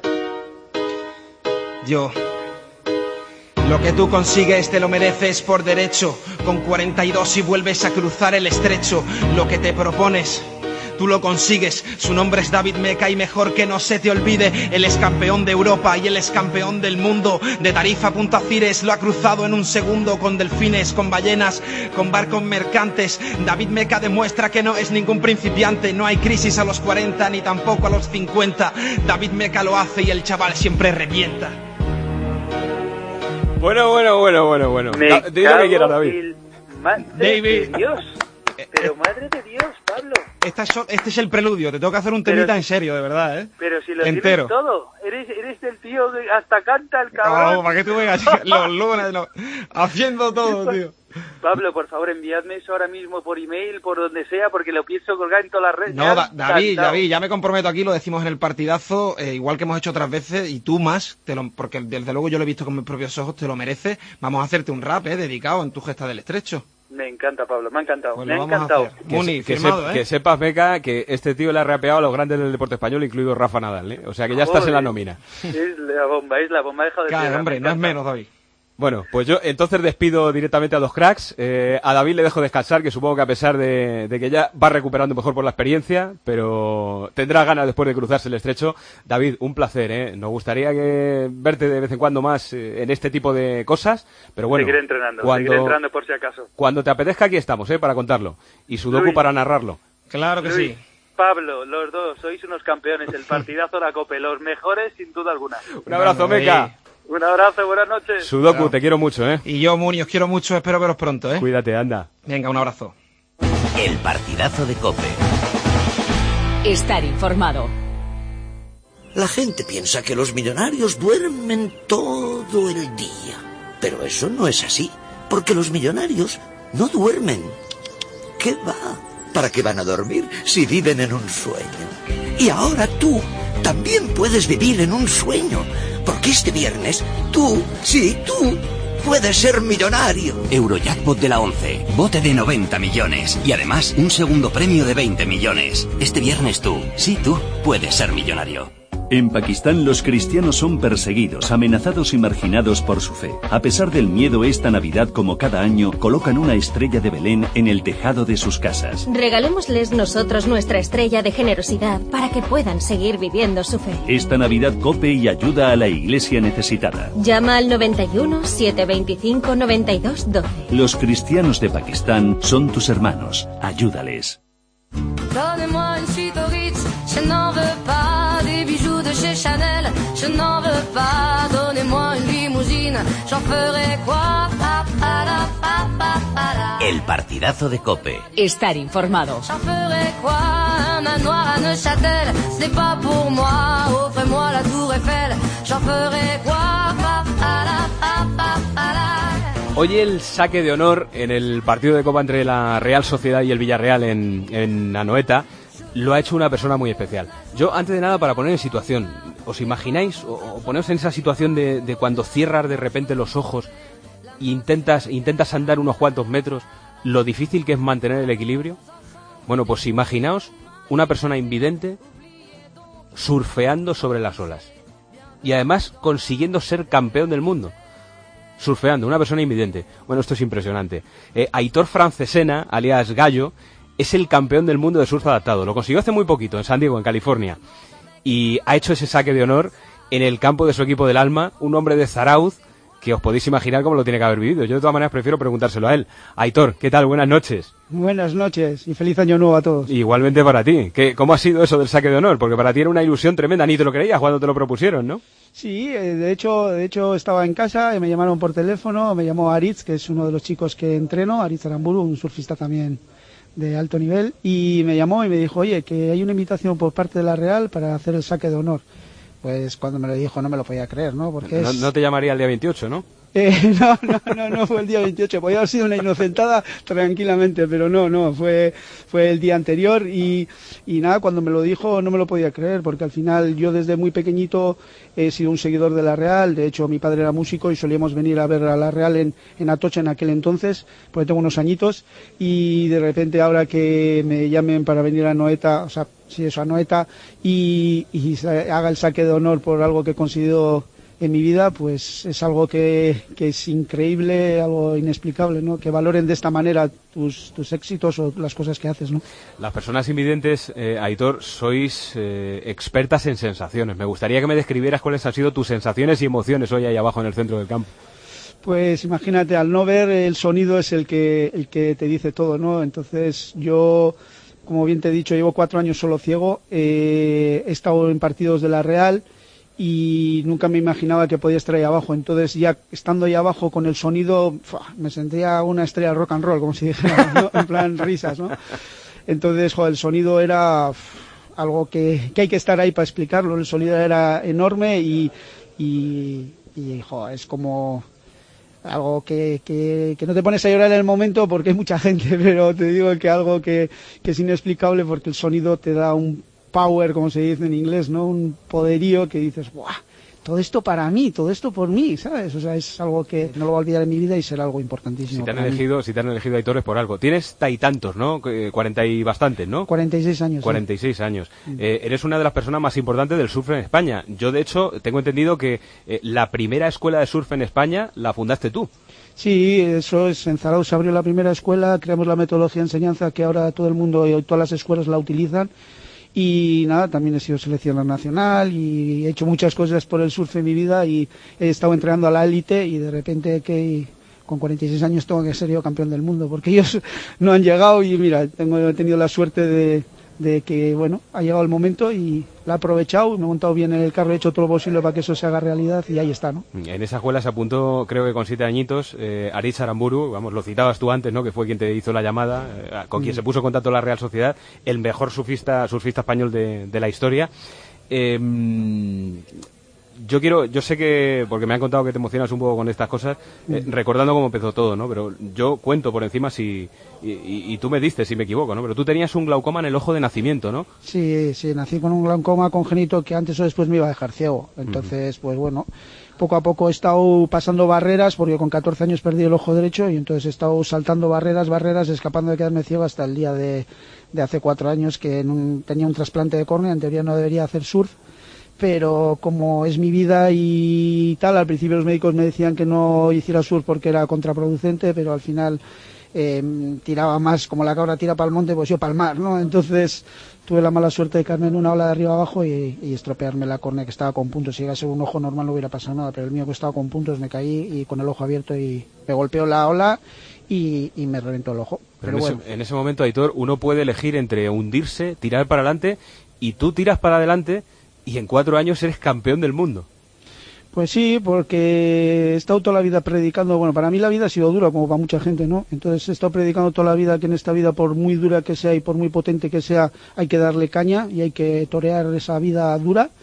[SPEAKER 1] Yo. Lo que tú consigues te lo mereces por derecho. Con 42 y vuelves a cruzar el estrecho. Lo que te propones, tú lo consigues. Su nombre es David Meca y mejor que no se te olvide. Él es campeón de Europa y él es campeón del mundo. De Tarifa a Punta Cires lo ha cruzado en un segundo. Con delfines, con ballenas, con barcos mercantes. David Meca demuestra que no es ningún principiante. No hay crisis a los 40 ni tampoco a los 50. David Meca lo hace y el chaval siempre revienta.
[SPEAKER 4] Bueno. Dile lo que quieras, David.
[SPEAKER 16] David. Dios. Pero madre de Dios, Pablo.
[SPEAKER 1] Este es el preludio, te tengo que hacer un temita en serio, de verdad, ¿eh?
[SPEAKER 16] Pero si lo
[SPEAKER 1] entero.
[SPEAKER 16] Tienes todo. Eres el tío que hasta canta el cabrón.
[SPEAKER 1] No, para que tú veas los lunes, haciendo todo, tío.
[SPEAKER 16] Pablo, por favor, enviadme eso ahora mismo por email, por donde sea, porque lo pienso colgar en todas las redes.
[SPEAKER 1] No, David, ya me comprometo aquí, lo decimos en el partidazo, igual que hemos hecho otras veces, y tú más, porque desde luego yo lo he visto con mis propios ojos, te lo mereces. Vamos a hacerte un rap, dedicado en tu gesta del Estrecho.
[SPEAKER 16] Me encanta, Pablo, me ha encantado.
[SPEAKER 1] Pues
[SPEAKER 16] me ha encantado.
[SPEAKER 1] Muni, firmado,
[SPEAKER 4] que sepas, Meca, que este tío le ha rapeado a los grandes del deporte español, incluido Rafa Nadal, ¿eh? O sea que ya estás en la nómina.
[SPEAKER 16] Es la bomba, ha dejado de ser.
[SPEAKER 1] Claro, hombre, no es menos, David.
[SPEAKER 4] Bueno, pues yo entonces despido directamente a dos cracks. A David le dejo descansar, que supongo que a pesar de que ya va recuperando mejor por la experiencia, pero tendrá ganas después de cruzarse el estrecho. David, un placer, ¿eh? Nos gustaría verte de vez en cuando más en este tipo de cosas, pero bueno.
[SPEAKER 16] Seguiré entrenando por si acaso.
[SPEAKER 4] Cuando te apetezca aquí estamos, para contarlo. Y Sudoku para narrarlo.
[SPEAKER 1] Claro que
[SPEAKER 16] Luis,
[SPEAKER 1] sí.
[SPEAKER 16] Pablo, los dos, sois unos campeones, el partidazo de la COPE, los mejores sin duda alguna.
[SPEAKER 4] Un abrazo, Meca.
[SPEAKER 16] Un abrazo, buenas noches.
[SPEAKER 4] Sudoku,
[SPEAKER 1] Claro.
[SPEAKER 4] Te quiero mucho, ¿eh?
[SPEAKER 1] Y yo, Muni, os quiero mucho, espero veros pronto, ¿eh?
[SPEAKER 4] Cuídate, anda.
[SPEAKER 1] Venga, un abrazo.
[SPEAKER 11] El partidazo de COPE.
[SPEAKER 2] Estar informado.
[SPEAKER 8] La gente piensa que los millonarios duermen todo el día. Pero eso no es así, porque los millonarios no duermen. ¿Qué va? ¿Para qué van a dormir si viven en un sueño? Y ahora tú también puedes vivir en un sueño, porque este viernes tú puedes ser millonario.
[SPEAKER 11] Eurojackpot de la 11. Bote de 90 millones. Y además, un segundo premio de 20 millones. Este viernes tú puedes ser millonario.
[SPEAKER 14] En Pakistán los cristianos son perseguidos, amenazados y marginados por su fe. A pesar del miedo, esta Navidad, como cada año, colocan una estrella de Belén en el tejado de sus casas.
[SPEAKER 19] Regalémosles nosotros nuestra estrella de generosidad para que puedan seguir viviendo su fe.
[SPEAKER 14] Esta Navidad COPE y ayuda a la iglesia necesitada.
[SPEAKER 19] Llama al 91 725 92 12.
[SPEAKER 14] Los cristianos de Pakistán son tus hermanos. Ayúdales.
[SPEAKER 18] Donnez-moi une suite au Ritz, je n'en veux pas des bijoux de chez Chanel, je n'en veux pas. Donnez-moi une limousine, j'en ferai quoi?
[SPEAKER 11] El partidazo de COPE.
[SPEAKER 2] Estar informado.
[SPEAKER 18] J'en ferai quoi? Un manoir à Neuchâtel, ce n'est pas pour moi. Offrez-moi la tour Eiffel, j'en ferai quoi?
[SPEAKER 4] Hoy el saque de honor en el partido de Copa entre la Real Sociedad y el Villarreal en Anoeta lo ha hecho una persona muy especial. Yo, antes de nada, para poner en situación, ¿os imagináis o poneros en esa situación de cuando cierras de repente los ojos e intentas andar unos cuantos metros, lo difícil que es mantener el equilibrio? Bueno, pues imaginaos una persona invidente surfeando sobre las olas y además consiguiendo ser campeón del mundo. Surfeando, una persona invidente. Bueno, esto es impresionante. Aitor Francesena, alias Gallo, es el campeón del mundo de surf adaptado. Lo consiguió hace muy poquito, en San Diego, en California. Y ha hecho ese saque de honor en el campo de su equipo del alma, un hombre de Zarauz, que os podéis imaginar cómo lo tiene que haber vivido. Yo de todas maneras prefiero preguntárselo a él. Aitor, ¿qué tal? Buenas noches.
[SPEAKER 3] Buenas noches y feliz año nuevo a todos.
[SPEAKER 4] Igualmente para ti. ¿Cómo ha sido eso del saque de honor? Porque para ti era una ilusión tremenda, ni te lo creías cuando te lo propusieron, ¿no?
[SPEAKER 3] Sí, de hecho estaba en casa y me llamaron por teléfono, me llamó Aritz, que es uno de los chicos que entreno, Aritz Aramburu, un surfista también de alto nivel, y me llamó y me dijo, oye, que hay una invitación por parte de la Real para hacer el saque de honor. Pues cuando me lo dijo no me lo podía creer, ¿no? Porque
[SPEAKER 4] no te llamaría el día 28, ¿no?
[SPEAKER 3] No fue el día 28, podía haber sido una inocentada tranquilamente, pero no, fue el día anterior y nada, cuando me lo dijo no me lo podía creer, porque al final yo desde muy pequeñito he sido un seguidor de la Real, de hecho mi padre era músico y solíamos venir a ver a la Real en Atocha en aquel entonces, porque tengo unos añitos, y de repente ahora que me llamen para venir a Anoeta, o sea, sí, eso, a Anoeta, y haga el saque de honor por algo que he conseguido en mi vida, pues es algo que es increíble, algo inexplicable, ¿no? Que valoren de esta manera tus éxitos o las cosas que haces, ¿no?
[SPEAKER 4] Las personas invidentes, Aitor, sois expertas en sensaciones. Me gustaría que me describieras cuáles han sido tus sensaciones y emociones hoy ahí abajo en el centro del campo.
[SPEAKER 3] Pues imagínate, al no ver, el sonido es el que te dice todo, ¿no? Entonces yo, como bien te he dicho, llevo 4 años solo ciego, he estado en partidos de la Real y nunca me imaginaba que podía estar ahí abajo. Entonces ya estando ahí abajo con el sonido, me sentía una estrella de rock and roll, como si dijera, ¿no? En plan risas, ¿no? Entonces, el sonido era algo que hay que estar ahí para explicarlo. El sonido era enorme y es como algo que no te pones a llorar en el momento porque hay mucha gente, pero te digo que algo que es inexplicable, porque el sonido te da un power, como se dice en inglés, ¿no? Un poderío que dices, ¡buah! Todo esto para mí, todo esto por mí, ¿sabes? O sea, es algo que no lo voy a olvidar en mi vida y será algo importantísimo.
[SPEAKER 4] Si te han elegido Aitor es por algo. Tienes tantos, ¿no? 40 y bastantes, ¿no?
[SPEAKER 3] 46 años.
[SPEAKER 4] 46 años. Eres una de las personas más importantes del surf en España. Yo, de hecho, tengo entendido que la primera escuela de surf en España la fundaste tú.
[SPEAKER 3] Sí, eso es. En Zarauz se abrió la primera escuela, creamos la metodología de enseñanza que ahora todo el mundo y todas las escuelas la utilizan. Y nada, también he sido seleccionador nacional y he hecho muchas cosas por el surf en mi vida y he estado entrenando a la élite y de repente que con 46 años tengo que ser yo campeón del mundo, porque ellos no han llegado y mira, he tenido la suerte de que, bueno, ha llegado el momento y la he aprovechado, me he montado bien en el carro, he hecho todo lo posible para que eso se haga realidad y ahí está, ¿no?
[SPEAKER 4] En esa escuela se apuntó, creo que con 7 añitos, Aritz Aramburu, vamos, lo citabas tú antes, ¿no? Que fue quien te hizo la llamada, con quien se puso en contacto la Real Sociedad, el mejor surfista español de la historia. Yo sé que, porque me han contado que te emocionas un poco con estas cosas, recordando cómo empezó todo, ¿no? Pero yo cuento por encima y tú me dices si me equivoco, ¿no? Pero tú tenías un glaucoma en el ojo de nacimiento, ¿no?
[SPEAKER 3] Sí, nací con un glaucoma congénito que antes o después me iba a dejar ciego. Entonces, pues bueno, poco a poco he estado pasando barreras, porque con 14 años perdí el ojo derecho y entonces he estado saltando barreras, escapando de quedarme ciego hasta el día de hace 4 años que tenía un trasplante de córnea, en teoría no debería hacer surf. Pero como es mi vida y tal, al principio los médicos me decían que no hiciera surf porque era contraproducente, pero al final tiraba más, como la cabra tira para el monte, pues yo para el mar, ¿no? Entonces tuve la mala suerte de caerme en una ola de arriba abajo y estropearme la córnea, que estaba con puntos. Si llegase un ojo normal no hubiera pasado nada, pero el mío que estaba con puntos, me caí y con el ojo abierto y me golpeó la ola y me reventó el ojo.
[SPEAKER 4] Pero bueno. En ese momento, Aitor, uno puede elegir entre hundirse, tirar para adelante, y tú tiras para adelante y en 4 años eres campeón del mundo.
[SPEAKER 3] Pues sí, porque he estado toda la vida predicando. Bueno, para mí la vida ha sido dura, como para mucha gente, ¿no? Entonces he estado predicando toda la vida que en esta vida, por muy dura que sea y por muy potente que sea, hay que darle caña y hay que torear esa vida dura.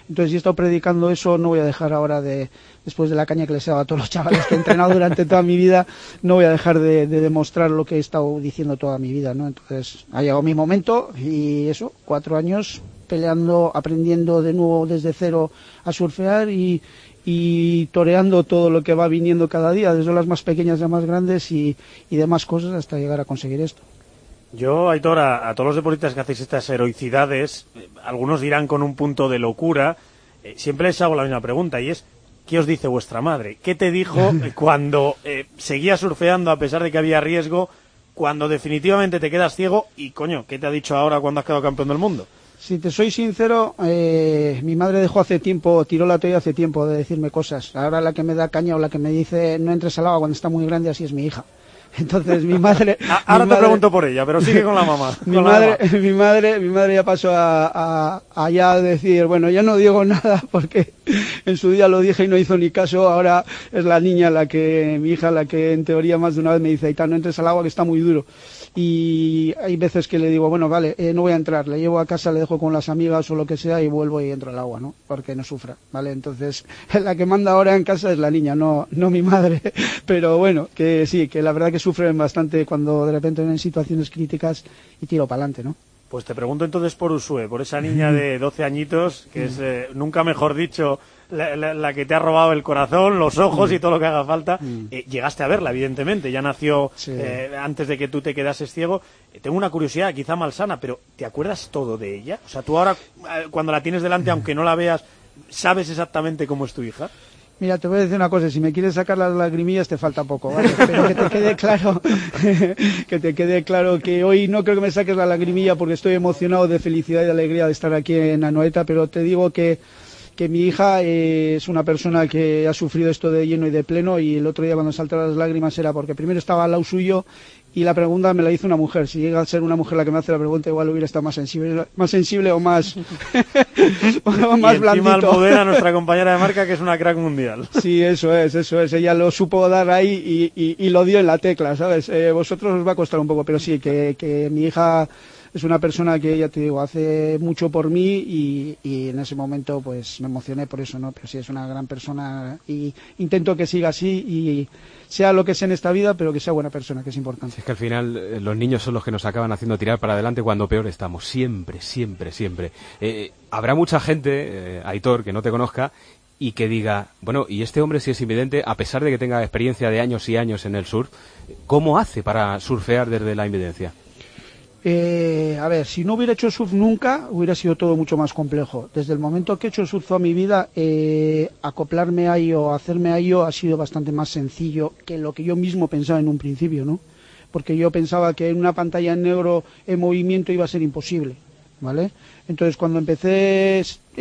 [SPEAKER 3] Entonces, si he estado predicando eso, no voy a dejar ahora después de la caña que les he dado a todos los chavales que he entrenado durante toda mi vida, no voy a dejar de demostrar lo que he estado diciendo toda mi vida, ¿no? Entonces, ha llegado mi momento y eso, 4 años peleando, aprendiendo de nuevo desde cero a surfear y toreando todo lo que va viniendo cada día, desde las más pequeñas a las más grandes y demás cosas hasta llegar a conseguir esto.
[SPEAKER 5] Yo, Aitor, a todos los deportistas que hacéis estas heroicidades, algunos dirán con un punto de locura, siempre les hago la misma pregunta y es, ¿qué os dice vuestra madre? ¿Qué te dijo cuando seguías surfeando a pesar de que había riesgo, cuando definitivamente te quedas ciego y, coño, ¿qué te ha dicho ahora cuando has quedado campeón del mundo?
[SPEAKER 3] Si te soy sincero, mi madre tiró la toalla hace tiempo de decirme cosas. Ahora la que me da caña o la que me dice no entres al agua cuando está muy grande, así es mi hija. Entonces mi madre...
[SPEAKER 5] Ahora te pregunto por ella, pero sigue con la mamá.
[SPEAKER 3] Mi madre ya pasó a ya decir, bueno, ya no digo nada porque en su día lo dije y no hizo ni caso. Ahora es la niña mi hija la que en teoría más de una vez me dice, Aitán, no entres al agua que está muy duro. Y hay veces que le digo, bueno, vale, no voy a entrar, le llevo a casa, le dejo con las amigas o lo que sea y vuelvo y entro al agua, ¿no? Porque no sufra, ¿vale? Entonces, la que manda ahora en casa es la niña, no mi madre. Pero bueno, que sí, que la verdad que sufren bastante cuando de repente ven situaciones críticas y tiro para adelante, ¿no?
[SPEAKER 5] Pues te pregunto entonces por Usue, por esa niña de 12 añitos, que es, nunca mejor dicho, la que te ha robado el corazón, los ojos y todo lo que haga falta. Llegaste a verla, evidentemente, ya nació antes de que tú te quedases ciego. Tengo una curiosidad, quizá malsana, pero ¿te acuerdas todo de ella? O sea, tú ahora, cuando la tienes delante, aunque no la veas, ¿sabes exactamente cómo es tu hija?
[SPEAKER 3] Mira, te voy a decir una cosa, si me quieres sacar las lagrimillas te falta poco, ¿vale? Pero que te quede claro que hoy no creo que me saques la lagrimilla porque estoy emocionado de felicidad y de alegría de estar aquí en Anoeta, pero te digo que mi hija es una persona que ha sufrido esto de lleno y de pleno, y el otro día cuando saltaron las lágrimas era porque primero estaba al lado suyo y la pregunta me la hizo una mujer. Si llega a ser una mujer la que me hace la pregunta, igual hubiera estado más sensible o más más
[SPEAKER 5] y
[SPEAKER 3] blandito.
[SPEAKER 5] encima Almudena, nuestra compañera de marca, que es una crack mundial.
[SPEAKER 3] Sí, eso es. Ella lo supo dar ahí y lo dio en la tecla, ¿sabes? Vosotros os va a costar un poco, pero sí, que mi hija es una persona que, ya te digo, hace mucho por mí y en ese momento pues me emocioné por eso, ¿no? Pero sí, es una gran persona y intento que siga así y sea lo que sea en esta vida, pero que sea buena persona, que es importante.
[SPEAKER 4] Es que al final los niños son los que nos acaban haciendo tirar para adelante cuando peor estamos, siempre. Habrá mucha gente, Aitor, que no te conozca y que diga, bueno, y este hombre si es invidente, a pesar de que tenga experiencia de años y años en el surf, ¿cómo hace para surfear desde la invidencia?
[SPEAKER 3] A ver, si no hubiera hecho surf nunca, hubiera sido todo mucho más complejo. Desde el momento que he hecho surf a mi vida, acoplarme a ello, hacerme a ello, ha sido bastante más sencillo que lo que yo mismo pensaba en un principio, ¿no? Porque yo pensaba que en una pantalla en negro en movimiento iba a ser imposible, ¿vale? Entonces, cuando empecé,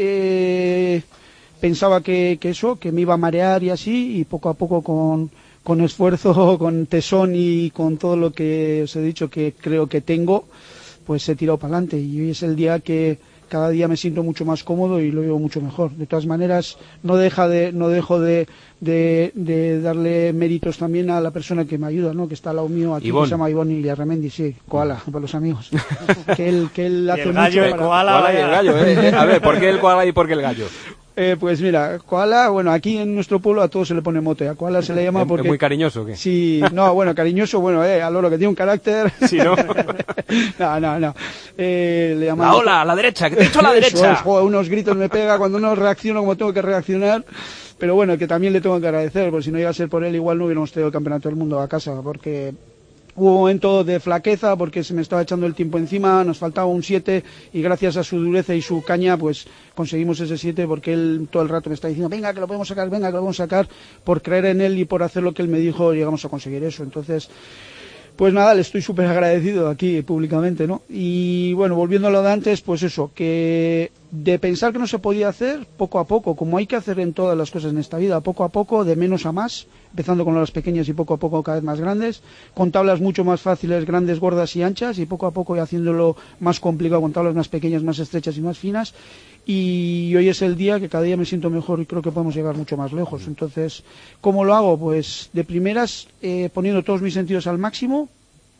[SPEAKER 3] pensaba que me iba a marear y así, y poco a poco con esfuerzo, con tesón y con todo lo que os he dicho que creo que tengo, pues he tirado para adelante. Y hoy es el día que cada día me siento mucho más cómodo y lo veo mucho mejor. De todas maneras, no dejo de darle méritos también a la persona que me ayuda, ¿no? Que está al lado mío aquí,
[SPEAKER 4] Ivonne.
[SPEAKER 3] que se llama Ivonne Illarramendi, sí, Koala, para los amigos. que él hace
[SPEAKER 5] el gallo,
[SPEAKER 3] mucho para...
[SPEAKER 4] Koala y el gallo, A ver, ¿por qué el koala y por qué el gallo?
[SPEAKER 3] Pues mira, Koala, bueno, aquí en nuestro pueblo a todos se le pone mote. A Koala se le llama porque...
[SPEAKER 4] ¿Es muy cariñoso o qué?
[SPEAKER 3] Sí, no, bueno, cariñoso, bueno, al loro que tiene un carácter...
[SPEAKER 4] Sí, ¿no?
[SPEAKER 3] No. Le llaman...
[SPEAKER 4] La ola, a la derecha, que te he hecho a la derecha.
[SPEAKER 3] Es, joder, unos gritos me pega cuando no reacciono como tengo que reaccionar. Pero bueno, que también le tengo que agradecer, porque si no iba a ser por él, igual no hubiéramos tenido el campeonato del mundo a casa, porque... Hubo un momento de flaqueza porque se me estaba echando el tiempo encima, nos faltaba un 7 y gracias a su dureza y su caña pues conseguimos ese 7 porque él todo el rato me está diciendo venga que lo podemos sacar, por creer en él y por hacer lo que él me dijo llegamos a conseguir eso. Entonces, pues nada, le estoy súper agradecido aquí públicamente, ¿no? Y bueno, volviendo a lo de antes, pues eso, que de pensar que no se podía hacer, poco a poco, como hay que hacer en todas las cosas en esta vida, poco a poco, de menos a más, empezando con las pequeñas y poco a poco cada vez más grandes, con tablas mucho más fáciles, grandes, gordas y anchas, y poco a poco y haciéndolo más complicado con tablas más pequeñas, más estrechas y más finas. Y hoy es el día que cada día me siento mejor y creo que podemos llegar mucho más lejos. Entonces, ¿cómo lo hago? Pues de primeras poniendo todos mis sentidos al máximo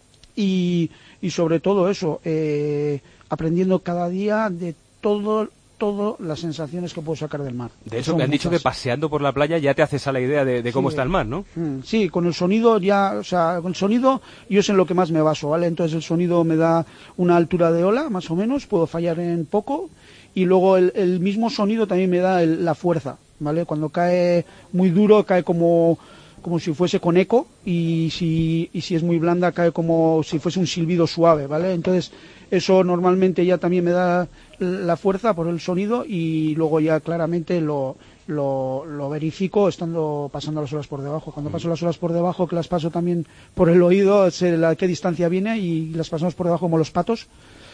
[SPEAKER 3] y sobre todo eso, aprendiendo cada día de todo todas las sensaciones que puedo sacar del mar.
[SPEAKER 4] De hecho, me han dicho que paseando por la playa ya te haces a la idea de cómo está el mar, ¿no?
[SPEAKER 3] Sí, con el sonido ya, o sea, con el sonido yo es en lo que más me baso, ¿vale? Entonces el sonido me da una altura de ola, más o menos, puedo fallar en poco, y luego el mismo sonido también me da la fuerza, ¿vale? Cuando cae muy duro, cae como si fuese con eco, y si es muy blanda, cae como si fuese un silbido suave, ¿vale? Entonces eso normalmente ya también me da la fuerza por el sonido, y luego ya claramente lo verifico pasando las olas por debajo. Cuando paso las olas por debajo, que las paso también por el oído, sé a qué distancia viene, y las pasamos por debajo como los patos.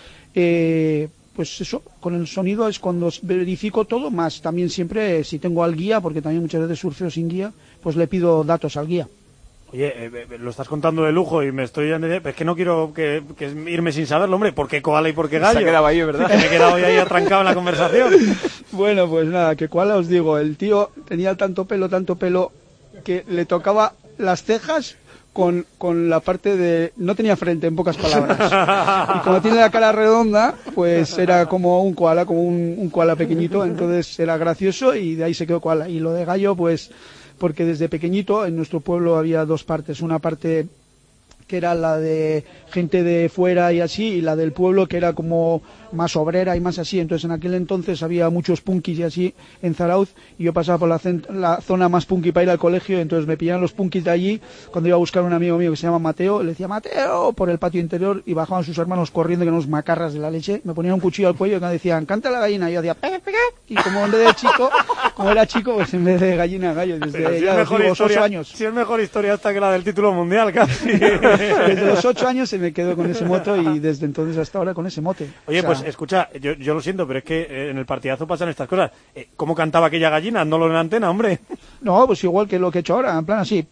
[SPEAKER 3] Pues eso, con el sonido es cuando verifico todo, más también siempre si tengo al guía, porque también muchas veces surfeo sin guía, pues le pido datos al guía.
[SPEAKER 5] Oye, lo estás contando de lujo y me estoy... Es que no quiero que irme sin saberlo, hombre. ¿Por qué koala y por qué gallo?
[SPEAKER 4] Se ha quedado ahí, ¿verdad?
[SPEAKER 5] Que me he quedado ahí atrancado en la conversación.
[SPEAKER 3] Bueno, pues nada, que koala os digo, el tío tenía tanto pelo, que le tocaba las cejas con la parte de... No tenía frente, en pocas palabras. Y como tiene la cara redonda, pues era como un koala, como un koala pequeñito, entonces era gracioso y de ahí se quedó koala. Y lo de gallo, pues... porque desde pequeñito en nuestro pueblo había dos partes, una parte que era la de gente de fuera y así, y la del pueblo que era como más obrera y más así. Entonces en aquel entonces había muchos punkis y así en Zarauz, y yo pasaba por la zona más punky para ir al colegio, entonces me pillaban los punkis de allí. Cuando iba a buscar a un amigo mío que se llama Mateo, le decía Mateo por el patio interior, y bajaban sus hermanos corriendo, que eran unos macarras de la leche, me ponían un cuchillo al cuello y me decían canta la gallina, y yo decía pegue, pegue, y como era chico, pues en vez de gallina gallo, desde ya los 8 años.
[SPEAKER 5] Si es mejor historia hasta que la del título mundial, casi.
[SPEAKER 3] Desde los 8 años se me quedó con ese moto, y desde entonces hasta ahora con ese mote.
[SPEAKER 5] Oye, o sea, pues escucha, yo lo siento, pero es que en el partidazo pasan estas cosas. ¿Cómo cantaba aquella gallina? No lo en la antena, hombre.
[SPEAKER 3] No, pues igual que lo que he hecho ahora, en plan así.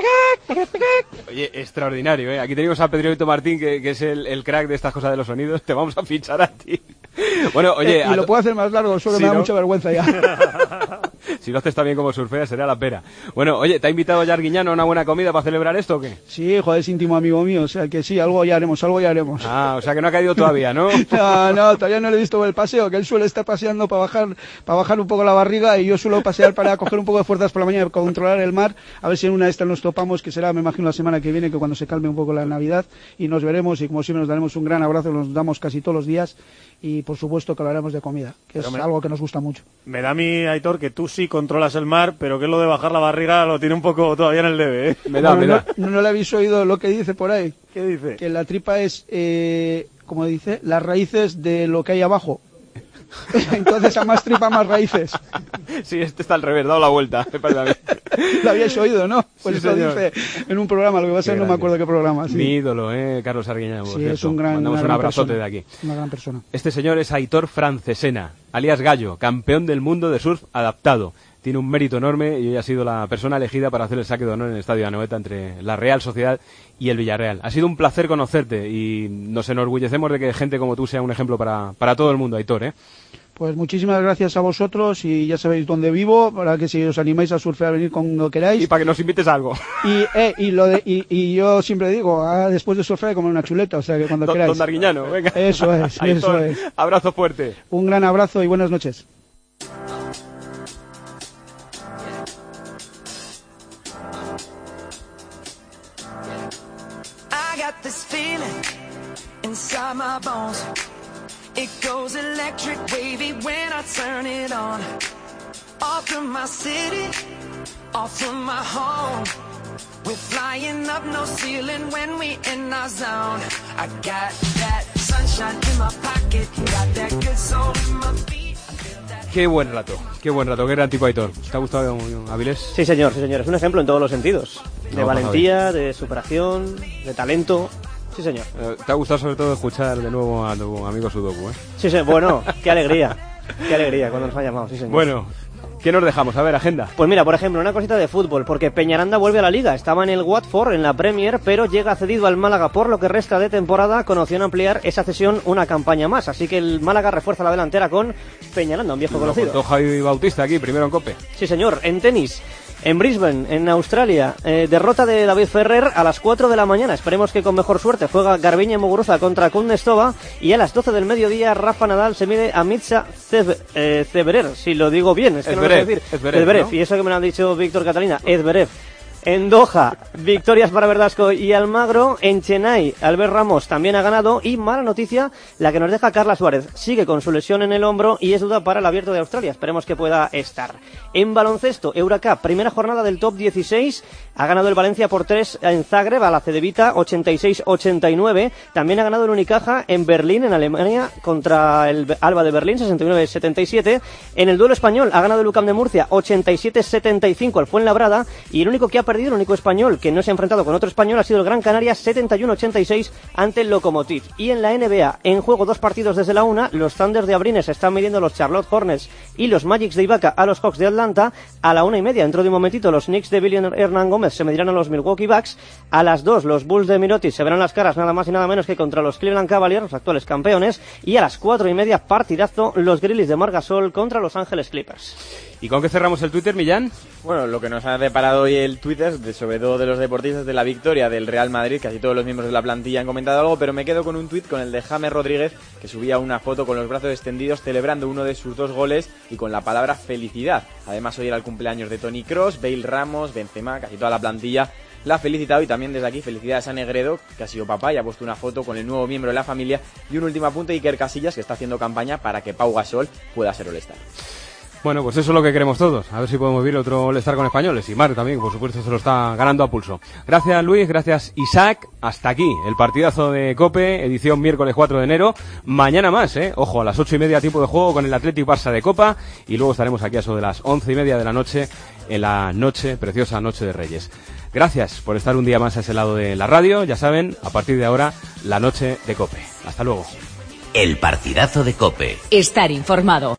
[SPEAKER 4] Oye, extraordinario, ¿eh? Aquí tenemos a Pedrito Martín, que es el crack de estas cosas de los sonidos. Te vamos a fichar a ti. Bueno, oye...
[SPEAKER 3] y lo puedo hacer más largo, solo me da mucha vergüenza ya.
[SPEAKER 4] Si lo haces también como surfea, será la pera. Bueno, oye, ¿te ha invitado ya Arguiñano a una buena comida para celebrar esto o qué?
[SPEAKER 3] Sí, joder, es íntimo amigo mío, o sea que sí, algo ya haremos.
[SPEAKER 4] Ah, o sea que no ha caído todavía, ¿no?
[SPEAKER 3] No, todavía no le he visto el paseo, que él suele estar paseando para bajar un poco la barriga, y yo suelo pasear para coger un poco de fuerzas por la mañana, para controlar el mar, a ver si en una de estas nos topamos, que será, me imagino, la semana que viene, que cuando se calme un poco la Navidad, y nos veremos, y como siempre nos daremos un gran abrazo, nos damos casi todos los días, y por supuesto que hablaremos de comida, que es algo que nos gusta mucho.
[SPEAKER 5] Me da a mí, Aitor, que tú sí controlas el mar, pero que lo de bajar la barriga lo tiene un poco todavía en el debe, ¿eh?
[SPEAKER 4] Me da.
[SPEAKER 3] ¿No le habéis oído lo que dice por ahí?
[SPEAKER 5] ¿Qué dice?
[SPEAKER 3] Que la tripa es, como dice, las raíces de lo que hay abajo. Entonces a más tripa, más raíces.
[SPEAKER 4] Sí, este está al revés, dado la vuelta.
[SPEAKER 3] Lo habíais oído, ¿no? Pues
[SPEAKER 4] sí,
[SPEAKER 3] eso dice en un programa, lo que va a ser, no me acuerdo qué programa. Sí.
[SPEAKER 4] Mi ídolo, Carlos Arguiñano.
[SPEAKER 3] Sí, es un gran...
[SPEAKER 4] Mandamos un abrazote de aquí.
[SPEAKER 3] Una gran persona.
[SPEAKER 4] Este señor es Aitor Francesena, alias Gallo, campeón del mundo de surf adaptado. Tiene un mérito enorme y hoy ha sido la persona elegida para hacer el saque de honor en el Estadio de Anoeta entre la Real Sociedad y el Villarreal. Ha sido un placer conocerte y nos enorgullecemos de que gente como tú sea un ejemplo para todo el mundo, Aitor, ¿eh?
[SPEAKER 3] Pues muchísimas gracias a vosotros, y ya sabéis dónde vivo, para que si os animáis a surfear, venir cuando queráis.
[SPEAKER 4] Y para que nos invites a algo.
[SPEAKER 3] Y yo siempre digo, después de surfear, comer una chuleta, o sea que cuando queráis.
[SPEAKER 4] Don Arguiñano, venga.
[SPEAKER 3] Eso es,
[SPEAKER 4] Aitor,
[SPEAKER 3] eso es.
[SPEAKER 4] Abrazo fuerte.
[SPEAKER 3] Un gran abrazo y buenas noches.
[SPEAKER 18] I got this feeling inside my bones. It goes electric wavy when I turn it on. Off from my city, off from my home. We're flying up no ceiling when we in our zone. I got that sunshine in my pocket, got that good soul in my feet.
[SPEAKER 4] Qué buen rato, qué gran tipo Aitor. ¿Te ha gustado, Avilés?
[SPEAKER 6] Sí, señor, es un ejemplo en todos los sentidos. De valentía, de superación, de talento. Sí, señor.
[SPEAKER 4] ¿Te ha gustado sobre todo escuchar de nuevo a tu amigo Sudoku,
[SPEAKER 6] Sí, bueno, qué alegría cuando nos ha llamado, sí, señor.
[SPEAKER 4] Bueno, ¿qué nos dejamos? A ver, agenda.
[SPEAKER 6] Pues mira, por ejemplo, una cosita de fútbol, porque Peñaranda vuelve a la Liga. Estaba en el Watford, en la Premier, pero llega cedido al Málaga por lo que resta de temporada, con opción a ampliar esa cesión una campaña más. Así que el Málaga refuerza la delantera con Peñaranda, un viejo conocido.
[SPEAKER 4] Javi Bautista aquí, primero en COPE.
[SPEAKER 6] Sí, señor. En tenis, En Brisbane, en Australia, derrota de David Ferrer a las 4 de la mañana. Esperemos que con mejor suerte. Juega Garbiñe Muguruza contra Kuznetsova y a las 12 del mediodía Rafa Nadal se mide a Mirza Zverev, si lo digo bien, es que no lo sé decir. Zverev, ¿no? Y eso que me lo han dicho Víctor Catalina, Zverev. En Doha, victorias para Verdasco y Almagro. En Chennai, Albert Ramos también ha ganado. Y mala noticia, la que nos deja Carla Suárez. Sigue con su lesión en el hombro y es duda para el Abierto de Australia. Esperemos que pueda estar. En baloncesto, Eurocup, primera jornada del top 16. Ha ganado el Valencia por 3 en Zagreb a la Cedevita, 86-89. También ha ganado el Unicaja en Berlín, en Alemania, contra el Alba de Berlín, 69-77. En el duelo español ha ganado el UCAM de Murcia, 87-75 al Fuenlabrada. Y el único que ha perdido, el único español que no se ha enfrentado con otro español, ha sido el Gran Canaria, 71-86 ante el Lokomotiv. Y en la NBA, en juego 2 partidos desde la 1, los Thunder de Abrines están midiendo a los Charlotte Hornets y los Magics de Ibaka a los Hawks de Atlanta. A la 1:30, dentro de un momentito, los Knicks de Billy Hernán Gómez se medirán a los Milwaukee Bucks. A las 2, los Bulls de Mirotic se verán las caras nada más y nada menos que contra los Cleveland Cavaliers, los actuales campeones. Y a las 4:30, partidazo, los Grizzlies de Marc Gasol contra los Ángeles Clippers.
[SPEAKER 4] ¿Y con qué cerramos el Twitter, Millán?
[SPEAKER 7] Bueno, lo que nos ha preparado hoy el Twitter, sobre todo de los deportistas, de la victoria del Real Madrid. Casi todos los miembros de la plantilla han comentado algo, pero me quedo con un tuit, con el de James Rodríguez, que subía una foto con los brazos extendidos celebrando uno de sus 2 goles y con la palabra felicidad. Además, hoy era el cumpleaños de Toni Kroos, Bale, Ramos, Benzema, casi toda la plantilla la ha felicitado. Y también desde aquí felicidades a Negredo, que ha sido papá y ha puesto una foto con el nuevo miembro de la familia. Y un último apunte, Iker Casillas, que está haciendo campaña para que Pau Gasol pueda ser All-Star.
[SPEAKER 4] Bueno, pues eso es lo que queremos todos. A ver si podemos vivir otro All-Star con españoles. Y Mar también, por supuesto, se lo está ganando a pulso. Gracias, Luis. Gracias, Isaac. Hasta aquí el partidazo de COPE, edición miércoles 4 de enero. Mañana más, Ojo, a las 8:30 tiempo de juego con el Athletic Barça de Copa. Y luego estaremos aquí a eso de las 11:30 de la noche, en la noche, preciosa noche de Reyes. Gracias por estar un día más a ese lado de la radio. Ya saben, a partir de ahora, la noche de COPE. Hasta luego.
[SPEAKER 11] El partidazo de COPE.
[SPEAKER 2] Estar informado.